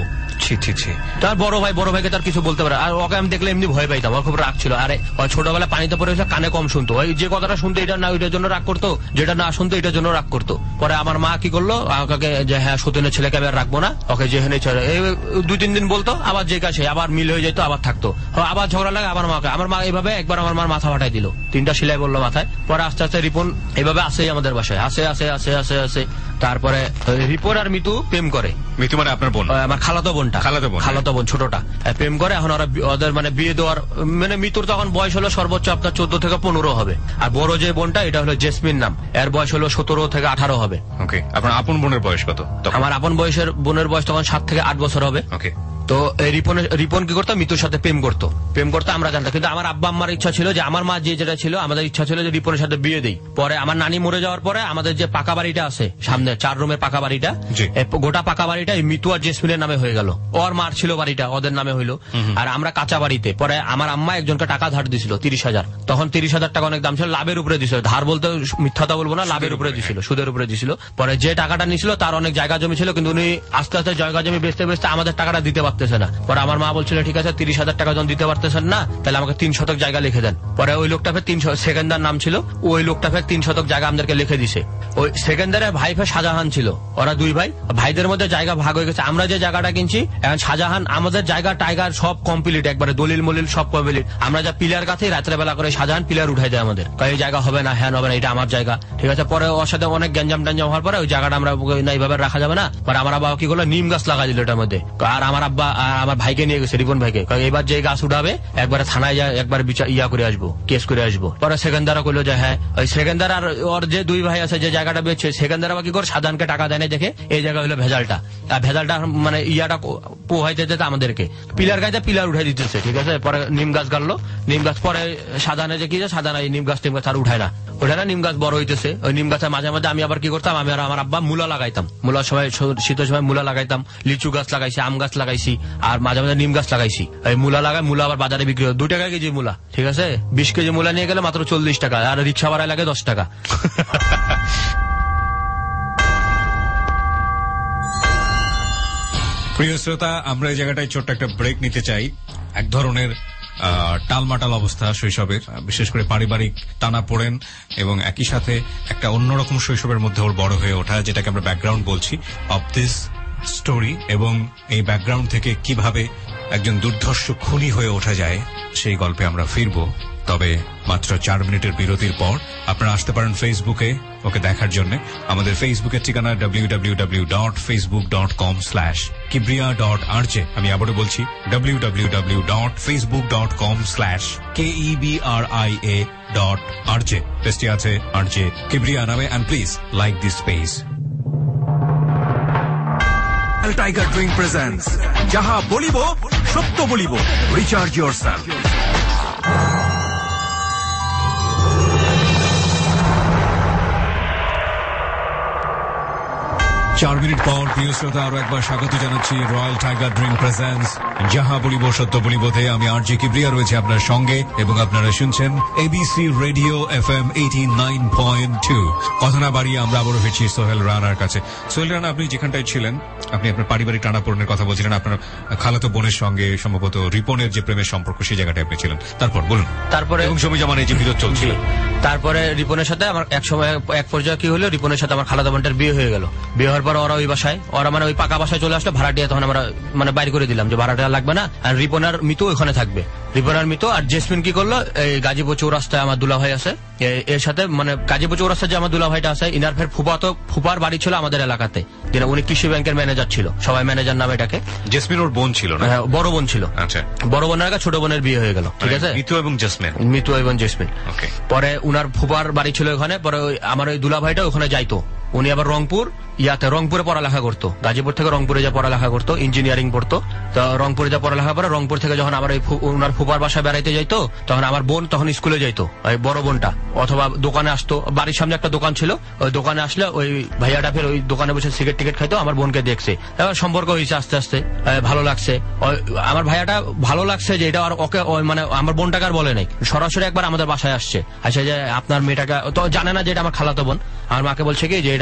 তার বড় ভাই, বড় ভাইকে তার কিছু বলতে পারে, আর ওকে আমি দেখলে এমনি ভয় পাইতাম, আমার খুব রাগ ছিল। আরে ছোটবেলায় পানিতে পড়ে হয়েছে, কানে কম শুনতো, ওই যে কথাটা শুনতো এটা না ওইটার জন্য রাগ করতো, যেটা না শুনতো এটার জন্য রাগ করতো। পরে আমার মা কি করলো, ওকে যে হ্যাঁ সতীনের ছেলেকে আমি আর রাখবো না, ওকে যেখানে দুই তিন দিন বলতো, আবার যে কাছে আবার মিল হয়ে যেত, আবার থাকতো, আবার ঝগড়া লাগে, আবার মাকে, আমার মা এইভাবে একবার আমার মার মাথা ফাটাই দিল, তিনটা সেলাই বললো মাথায়, পরে আস্তে আস্তে রিপন এভাবে আসে আমাদের বাসায়, আসে আসে আসে আসে আসে তারপরে রিপন আর মিতু প্রেম করে। মিতু মানে আপনার বোন? আমার খালাতো বোনটা। খালাতো বোন খালাতো বোন ছোটটা প্রেম করে। এখন ওরা ওদের মানে বিয়ে দেওয়ার মানে মিতুর তখন বয়স হলো সর্বোচ্চ আপনার চোদ্দ থেকে পনেরো হবে, আর বড় যে বোনটা এটা হলো জেসমিন নাম, এর বয়স হলো সতেরো থেকে আঠারো হবে। ওকে, আপনার আপন বোনের বয়স কত? আমার আপন বয়সের বোনের বয়স তখন সাত থেকে আট বছর হবে। ওকে। তো রিপন রিপন কি করতো, মিতুর সাথে প্রেম করতো, প্রেম করতো আমরা জানতাম। কিন্তু আমার আব্বা আম্মার ইচ্ছা ছিল যে, আমার মা যে যেটা ছিল, আমাদের ইচ্ছা ছিল যে রিপনের সাথে বিয়ে দেই। পরে আমার নানি মরে যাওয়ার পরে আমাদের যে পাকা বাড়িটা আছে সামনে, চার রুমের পাকা বাড়িটা, গোটা পাকা বাড়িটা মিতু আর জেসমিনের নামে হয়ে গেল। ওর মার ছিল বাড়িটা, ওদের নামে হইলো। আর আমরা কাঁচা বাড়িতে। পরে আমার আম্মা একজনকে টাকা ধার দিছিল তিরিশ হাজার। তখন তিরিশ হাজার টাকা অনেক দাম ছিল, লাভের উপরে দিছিল। ধার বলতে মিথ্যাটা বলবো না, লাভের উপরে দিছিল, সুদের উপরে দিছিল। পরে যে টাকাটা নিছিল তার অনেক জায়গা জমি ছিল, কিন্তু উনি আস্তে আস্তে জায়গা জমি বেচতে বেচতে আমাদের টাকাটা দিতে পারতেছে না। পরে আমার মা বলছিল, ঠিক আছে তিরিশ হাজার টাকা যখন দিতে পারতেছেন না, তাহলে আমাকে তিন শতক জায়গা লিখে দেন। পরে ওই লোকটা ফের তিন সেকেন্দার নাম ছিল, ওই লোকটা ফের তিন শতক জায়গা আমাদেরকে লিখে দিছে। ওই সেকেন্দারের ভাই ফের শাহজাহান ছিল, ওরা দুই ভাই, ভাইদের মধ্যে জায়গা ভাগ হয়ে গেছে। আমরা যে জায়গাটা কিনছি এখন শাহজাহান, আমাদের জায়গা টাইগার সব কমপ্লিট, একবারে দলিল মলিল সব কমপ্লিট। আমরা যা পিলার কাছে রাত্রে বেলা করে শাহজাহান পিলার উঠাই দেয় আমাদের, এই জায়গা হবে না, হ্যাঁ হবে না, এটা আমার জায়গা, ঠিক আছে। পরে ওর সাথে অনেক গ্যাঞ্জাম ট্যাঞ্জাম হওয়ার পরে ওই জায়গাটা আমরা এইভাবে রাখা যাবে না। পরে আমার আব্বা কি করলো, নিম গাছ লাগা দিল এটার মধ্যে। আর আমার আব্বা আমার ভাইকে নিয়ে গেছে, রিপন ভাইকে, এবার যে গাছ উঠাবে একবারে থানায় যায়, একবার বিচার ইয়া করে আসবো, কেস করে আসবো। পরে সেকেন্দারা কইলো যে হ্যাঁ, ওই সেকেন্দার আর ওর যে দুই ভাই আছে যে জায়গাটা বেচছে, সেকেন্দারা কি করে সাধারণকে টাকা দেয় না দেখে এই জায়গা হলো ভেজালটা, আর ভেজালটা মানে ইয়াটা পোহাইতে দিতে আমাদেরকে পিলার গাছে পিলার উঠাই দিতেছে, ঠিক আছে। পরে নিম গাছ গাড়লো, নিম গাছ পরে সাধারণে যে কি সাধারণ এই নিম গাছ টিম গাছ আর উঠায় না, ওঠে না, নিম গাছ বড় হইতেছে। ওই নিম গাছের মাঝে মাঝে আমি আবার কি করতাম, আমি আর আমার আব্বা মূলা লাগাইতাম, মূলার সময় শীতের সময় মূলা লাগাইতাম, লিচু গাছ লাগাইছি, আম গাছ লাগাইছি, আর মাঝে মাঝে নিম গাছ লাগাইছি। এই মূলা লাগাই, মূলা আবার বাজারে বিক্রি হয় দু টাকা কেজি মূলা, ঠিক আছে। বিশ কেজি মূলা নিয়ে গেলে মাত্র চল্লিশ টাকা, আর রিক্সা ভাড়া লাগে দশ টাকা। প্রিয় শ্রোতা, আমরা এই জায়গাটায় ছোট্ট একটা ব্রেক নিতে চাই। এক ধরনের টালমাটাল অবস্থা শৈশবের, বিশেষ করে পারিবারিক টানা পড়েন এবং একই সাথে একটা অন্যরকম শৈশবের মধ্যে ওর বড় হয়ে ওঠা, যেটাকে আমরা ব্যাকগ্রাউন্ড বলছি অফ দিস স্টোরি। এবং এই ব্যাকগ্রাউন্ড থেকে কিভাবে একজন দুর্ধর্ষ খুনি হয়ে ওঠা যায়, সেই গল্পে আমরা ফিরব। তবে মাত্র চার মিনিটের বিরতির পর আপনারা আসতে পারেন ফেসবুকে ওকে দেখার জন্য। আমাদের ফেসবুকের ঠিকানা W W W dot Facebook dot com slash Kibria dot RJ. আমি আবারও বলছি W W W dot Facebook dot com slash K E B R I A dot RJ. পেজটি আছে আরজে কিবরিয়া নামে, and please like this page. Tiger drink presents যাহা বলিব সত্য বলিব, রিচার্জ ইয়োরসেলফ। চার মিনিট পর প্রিয় শ্রোতা আরো একবার স্বাগত জানাচ্ছি রয়্যাল টাইগার ড্রিঙ্ক প্রেজেন্টস যাহা বলিব সত্য বলিবতে। আমি আরজে কিবরিয়া রয়েছে আপনার সঙ্গে এবং আপনারা শুনছেন ABC radio F M eighty nine point two. কথা না বাড়িয়ে আমরা আবারও ফিরছি সোহেল রানার কাছে। সোহেল রানা, আপনি যেখানটায় ছিলেন, আপনি আপনার পারিবারিক টানাপোড়েনের কথা বলছিলেন, আপনার খালাতো বোনের সঙ্গে সম্ভবত রিপনের যে প্রেমের সম্পর্ক, সেই জায়গাটায় আপনি ছিলেন। তারপর বলুন। তারপরে এবং সময় জামানে যে বিরোধ চলছিল, তারপরে রিপনের সাথে আমার এক সময় এক পর্যায়ে কি হলো, রিপনের সাথে আমার খালাতো বোনটার বিয়ে হয়ে গেল। বিয়ে হওয়ার পর ওরা ওই বাসায়, ওরা মানে ওই পাকা বাসায় চলে আসলো, ভাড়াটিয়া তখন আমরা মানে বাইর করে দিলাম যে ভাড়াটা লাগবে না, আর রিপনার মিতু ওখানে থাকবে। রিপনার মিতু আর জেসমিন কি করলো, এই গাজীপুর চৌরাস্তায় আমার দুলা ভাই আছে, এর সাথে মানে গাজীপুর চৌরাস্তায় যে আমার দুলা ভাইটা আছে, ইনার ফের ফুপা তো ফুপার বাড়ি ছিল আমাদের এলাকাতে, যেটা উনি কৃষি ব্যাংকের ম্যানেজার ছিল, সবাই ম্যানেজার নামে এটাকে। জেসমিন ওর বোন ছিল না? হ্যাঁ, বড় বোন ছিল। আচ্ছা, বড় বোনের আগে ছোট বোনের বিয়ে হয়ে গেল, ঠিক আছে। মিতু এবং জেসমিন, মিতু এবং জেসমিন। পরে উনার ফুপার বাড়ি ছিল ওখানে, পরে আমার ওই দুলা ভাইটা ওখানে যাইতো। উনি আবার রংপুর ইয়াতে রংপুরে পড়ালেখা করতো, গাজীপুর থেকে রংপুরে যা পড়ালেখা করতো, ইঞ্জিনিয়ারিং পড়তো। তো রংপুরে যা পড়ালেখা করে, রংপুর থেকে যখন আমার ওনার ফুপার বাসায় বেড়াইতে যাইতো, তখন আমার বোন তখন স্কুলে যাইতো, ওই বড় বোনটা, অথবা দোকানে আসতো, বাড়ির সামনে একটা দোকান ছিল, ওই দোকানে আসলে ওই ভাইয়াটা ফের ওই দোকানে বসে সিগারেট টিকেট খাইতো, আমার বোনকে দেখছে, এবার সম্পর্ক হয়েছে আস্তে আস্তে, ভালো লাগছে। আমার ভাইয়াটা ভালো লাগছে যে এটা আর ওকে মানে আমার বোনটাকে আর বলে নাই, সরাসরি একবার আমাদের বাসায় আসছে, আসে যে আপনার মেয়েটাকে তো জানে না যে এটা আমার খালাতো বোন, আমার মাকে বলছে কি যে এটা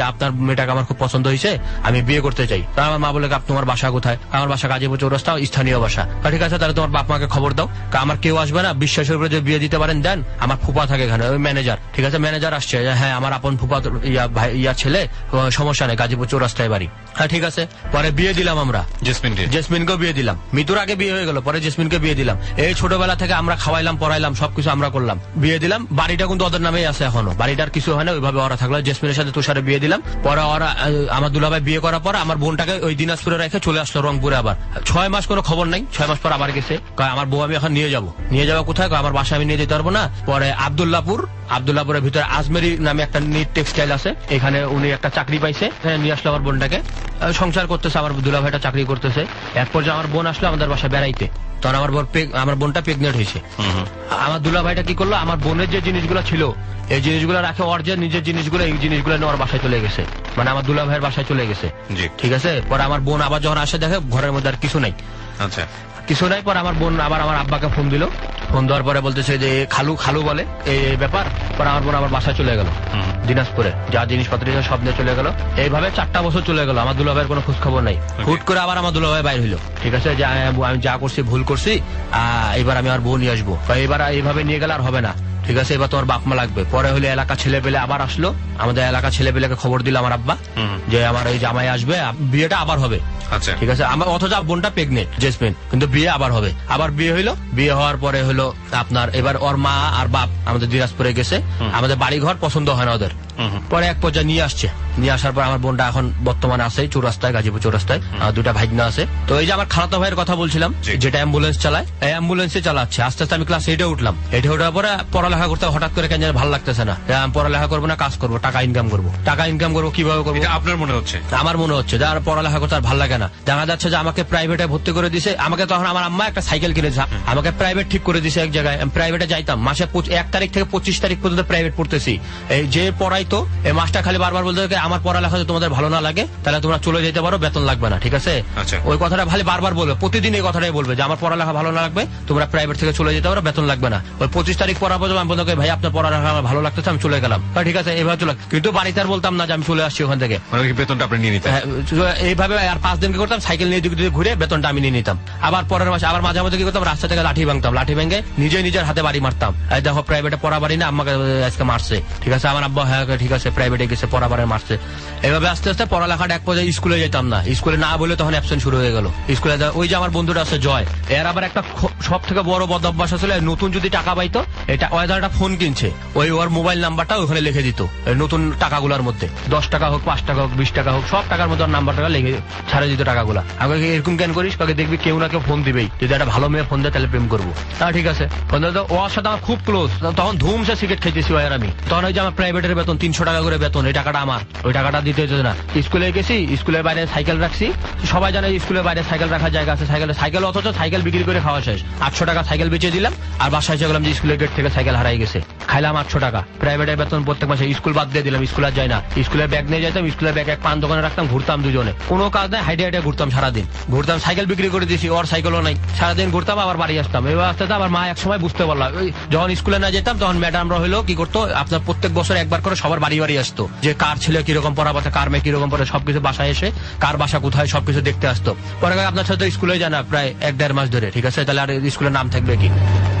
যে আপনার মেয়েটাকে আমার খুব পছন্দ হয়েছে, আমি বিয়ে করতে চাই। তা আমার মা বলে তোমার বাসা কোথায়? আমার বাসা গাজীপুর চৌরাস্তা, স্থানীয় বাসা। ঠিক আছে, তাহলে তোমার বাপ মাকে খবর দাও, আমার কেউ আসবে না, বিশ্বাসের উপরে যে বিয়ে দিতে পারেন দেন। আমার ফুপা থাকে এখানে, ওই ম্যানেজার। ঠিক আছে, ম্যানেজার আসছে, হ্যাঁ আমার আপন ফুপা ইয়া ভাই ইয়া ছেলে, সমস্যা নেই, গাজীপুর চৌরাস্তায় বাড়ি। হ্যাঁ ঠিক আছে, পরে বিয়ে দিলাম আমরা জেসমিনকে। জেসমিনকেও বিয়ে দিলাম, মিতুর আগে বিয়ে হয়ে গেল, পরে জেসমিনকে বিয়ে দিলাম। এই ছোটবেলা থেকে আমরা খাওয়াইলাম, পড়াইলাম, সবকিছু আমরা করলাম, বিয়ে দিলাম। বাড়িটা কিন্তু ওদের নামেই আছে এখনো, বাড়িটার কিছু হয় না, ওইভাবে ওরা থাকলো। জেসমিনের সাথে তুষারে বিয়ে দিলাম, পরে ওরা আমার দুলাভাই বিয়ে করার পর আমার বোনটাকে ওই দিনাজপুরে রেখে চলে আসলো রংপুরে। আবার ছয় মাস কোনো খবর নাই, ছয় মাস পর আবার গেছে, আমার বউ আমি এখন নিয়ে যাবো। নিয়ে যাবো কোথায়? আমার বাসায় আমি নিয়ে যেতে পারবো না। পরে আব্দুল্লাহপুর, আব্দুল্লাহপুরের ভিতরে আজমেরি নামে একটা নিট টেক্সটাইল আছে, এখানে উনি একটা চাকরি পাইছে, নিয়ে আসলো আমার বোনটাকে। সংসার করতেছে, আমার দুলাভাইটা চাকরি করতেছে। এরপর যে আমার বোন আসলো আমাদের বাসায় বেড়াইতে, তখন আমার বোন আমার বোনটা প্রেগনেন্ট হয়েছে। আমার দুলাভাইটা কি করলো, আমার বোনের যে জিনিসগুলো ছিল এই জিনিসগুলো রাখে, ওর যে নিজের জিনিসগুলো এই জিনিসগুলো নিয়ে ওর বাসায় চলে গেছে, মানে আমার দুলাভাইয়ের বাসায় চলে গেছে। ঠিক আছে, পরে আমার বোন আবার যখন আসে দেখে ঘরের মধ্যে আর কিছু নাই, আচ্ছা কিছু নাই। পরে আমার বোন আবার আমার আব্বাকে ফোন দিল, ফোন দেওয়ার পরে বলতেছে যে খালু খালু বলে এই ব্যাপার। পরে আমার বোন আমার বাসায় চলে গেল দিনাজপুরে, যা জিনিসপত্র সব নিয়ে চলে গেল। এইভাবে চারটা বছর চলে গেল, আমার দুলাভাইয়ের কোনো খোঁজ খবর নাই। হুট করে আবার আমার দুলাভাই বাইর হইলো, ঠিক আছে, যে আমি যা করছি ভুল করছি, এবার আমি আমার বউ নিয়ে আসবো, এবার এইভাবে নিয়ে গেলে আর হবে না, ঠিক আছে, এবার তোমার বাপ মা লাগবে। পরে হলে এলাকা ছেলে পেলে আবার আসলো, আমাদের এলাকা ছেলে পেলেকে খবর দিল আমার আব্বা যে আমার এই জামাই আসবে, বিয়েটা আবার হবে। আচ্ছা ঠিক আছে, আমার অথচ বোনটা প্রেগনেন্ট জেসমিন, কিন্তু বিয়ে আবার হবে। আবার বিয়ে হইলো, বিয়ে হওয়ার পরে হলো আপনার এবার ওর মা আর বাপ আমাদের দিনাজপুরে গেছে, আমাদের বাড়ি ঘর পছন্দ হয় না ওদের। পরে এক পর্যায়ে নিয়ে আসছে, নিয়ে আসার পর আমার বোনটা এখন বর্তমানে আছে চৌরাস্তায়, গাজীপুর চৌরাস্তায়, দুটা ভাগনা আছে। তো এই যে আমার খালাতো ভাইয়ের কথা বলছিলাম, যেটা অ্যাম্বুলেন্স চালায়, এই অ্যাম্বুলেন্সে চালাচ্ছে। আস্তে আস্তে আমি ক্লাস এইটে উঠলাম, এইটে ওঠার পরে পড়ালেখা করতে হঠাৎ করে কেন ভালো লাগতেছে না, আমি পড়ালেখা করবো না, কাজ করবো, টাকা ইনকাম করবো। টাকা ইনকাম করবো কিভাবে করবো আপনার মনে হচ্ছে? আমার মনে হচ্ছে যে আর পড়ালেখা করতে আর ভালো লাগে না। দেখা যাচ্ছে যে আমাকে প্রাইভেটে ভর্তি করে দিছে, আমাকে তখন আমার আম্মা একটা সাইকেল কিনেছে, আমাকে প্রাইভেট ঠিক করে দিছে এক জায়গায়। আমি প্রাইভেটে যাইতাম, মাসে এক তারিখ থেকে পঁচিশ তারিখ পর্যন্ত প্রাইভেট পড়তেছি। এই যে পড়াইতো এই মাসটা খালি বারবার বলতে আমার পড়ালেখা যদি তোমাদের ভালো না লাগে তাহলে তোমরা চলে যেতে পারো, বেতন লাগবে না, ঠিক আছে। ওই কথাটা ভালো বারবার বলবে, প্রতিদিন এই কথাটাই বলবে যে আমার পড়ালেখা ভালো না লাগবে, তোমরা প্রাইভেট থেকে চলে যেতে পারো, বেতন লাগবে না। ওই পঁচিশ তারিখ পড়া পর্যন্ত আমি বলতে ভাই আপনার পড়ালেখা ভালো লাগতেছে, আমি চলে গেলাম, ঠিক আছে, এইভাবে চলে। কিন্তু বাড়িতে আর বলতাম না যে আমি চলে আসছি ওখান থেকে, বেতনটা আপনি নিয়ে নিতেন। এইভাবে আর পাঁচ দিন কি করতাম, সাইকেল নিয়ে দিকে ঘুরে বেতনটা আমি নিয়ে নিতাম। আবার পরের মাসে আবার মাঝে মাঝে কি করতাম, রাস্তা থেকে লাঠি ভাঙতাম, লাঠি ভেঙে নিজে নিজের হাতে বাড়ি মারতাম। দেখো প্রাইভেটে পড়া বাড়ি না, আমাকে আজকে মারছে, ঠিক আছে। আমার আব্বা হ্যাঁ ঠিক আছে প্রাইভেটে গেছে পড়া বাড়ি মারছে। এভাবে আস্তে আস্তে পড়ালেখাটা এক পর্যায়ে স্কুলে যেতাম না, স্কুলে না বলে তখন অ্যাবসেন্ট শুরু হয়ে গেল। স্কুলে ওই যে আমার বন্ধুটা আছে জয়, এর আবার একটা সব থেকে বড় বদ অভ্যাস আসলে, নতুন যদি টাকা পাইতো এটা ওয়াদার একটা ফোন কিনছে, ওই ওর মোবাইল নাম্বারটা ওখানে লিখে দিত নতুন টাকাগুলোর মধ্যে, দশ টাকা হোক, পাঁচ টাকা হোক, বিশ টাকা হোক, সব টাকার মধ্যে ওর নাম্বারটা লিখে ছাড়ে দিত টাকাগুলা। আমাকে এরকম কেন করিস, কাকে দেখবি কেউ না কেউ ফোন দিবেই, যদি একটা ভালো মেয়ে ফোন দেয় তাহলে প্রেম করবো। তা ঠিক আছে, ফোন দেয়, ওর সাথে আমার খুব ক্লোজ। তখন ধুমসে সিগারেট খাইতেছি আর আমি, তখন ওই যে আমার প্রাইভেটের বেতন তিনশো টাকা করে বেতন, এই টাকাটা আমার, ওই টাকাটা দিতে হচ্ছে না। স্কুলে গেছি, স্কুলের বাইরে সাইকেল রাখছি, সবাই জানে স্কুলের বাইরে সাইকেল রাখার জায়গা আছে, সাইকেল সাইকেল অথচ সাইকেল বিক্রি করে খাওয়া শেষ। আটশো টাকা সাইকেল বেচে দিলাম, আর বাসায় এসে গেলাম যে স্কুলের গেট থেকে সাইকেল হারাই গেছে, খাইলাম আটশো টাকা। প্রাইভেটের বেতন প্রত্যেক মাসে, স্কুল বাদ দিয়ে দিলাম, স্কুল আর যাই না। স্কুলের ব্যাগ নিয়ে যেতাম, স্কুলের ব্যাগ এক পান দোকানে রাখতাম, ঘুরতাম দুজনে, কোনো কাজ নাই, হাইটে হাইটে ঘুরতাম সারাদিন, ঘুরতাম, সাইকেল বিক্রি করে দিয়েছি, ওর সাইকেলও নাই, সারাদিন ঘুরতাম, আবার বাড়ি আসতাম। এবার আসতে আবার মা এক সময় বুঝতে পারলাম, যখন স্কুলে না যেতাম তখন ম্যাডামরা হলো কি করতো, আপনার প্রত্যেক বছর একবার করে সবার বাড়ি বাড়ি আসতো, যে কার ছেলে কিরকম পড়া পাচ্ছে, কার মেয়ে কিরকম পড়ে, সবকিছু বাসায় এসে কার বাসা কোথায় সবকিছু দেখতে আসতো। পরে আপনার সাথে স্কুলে যায় না প্রায় এক দেড় মাস ধরে, ঠিক আছে, তাহলে আর স্কুলের নাম থাকবে কি?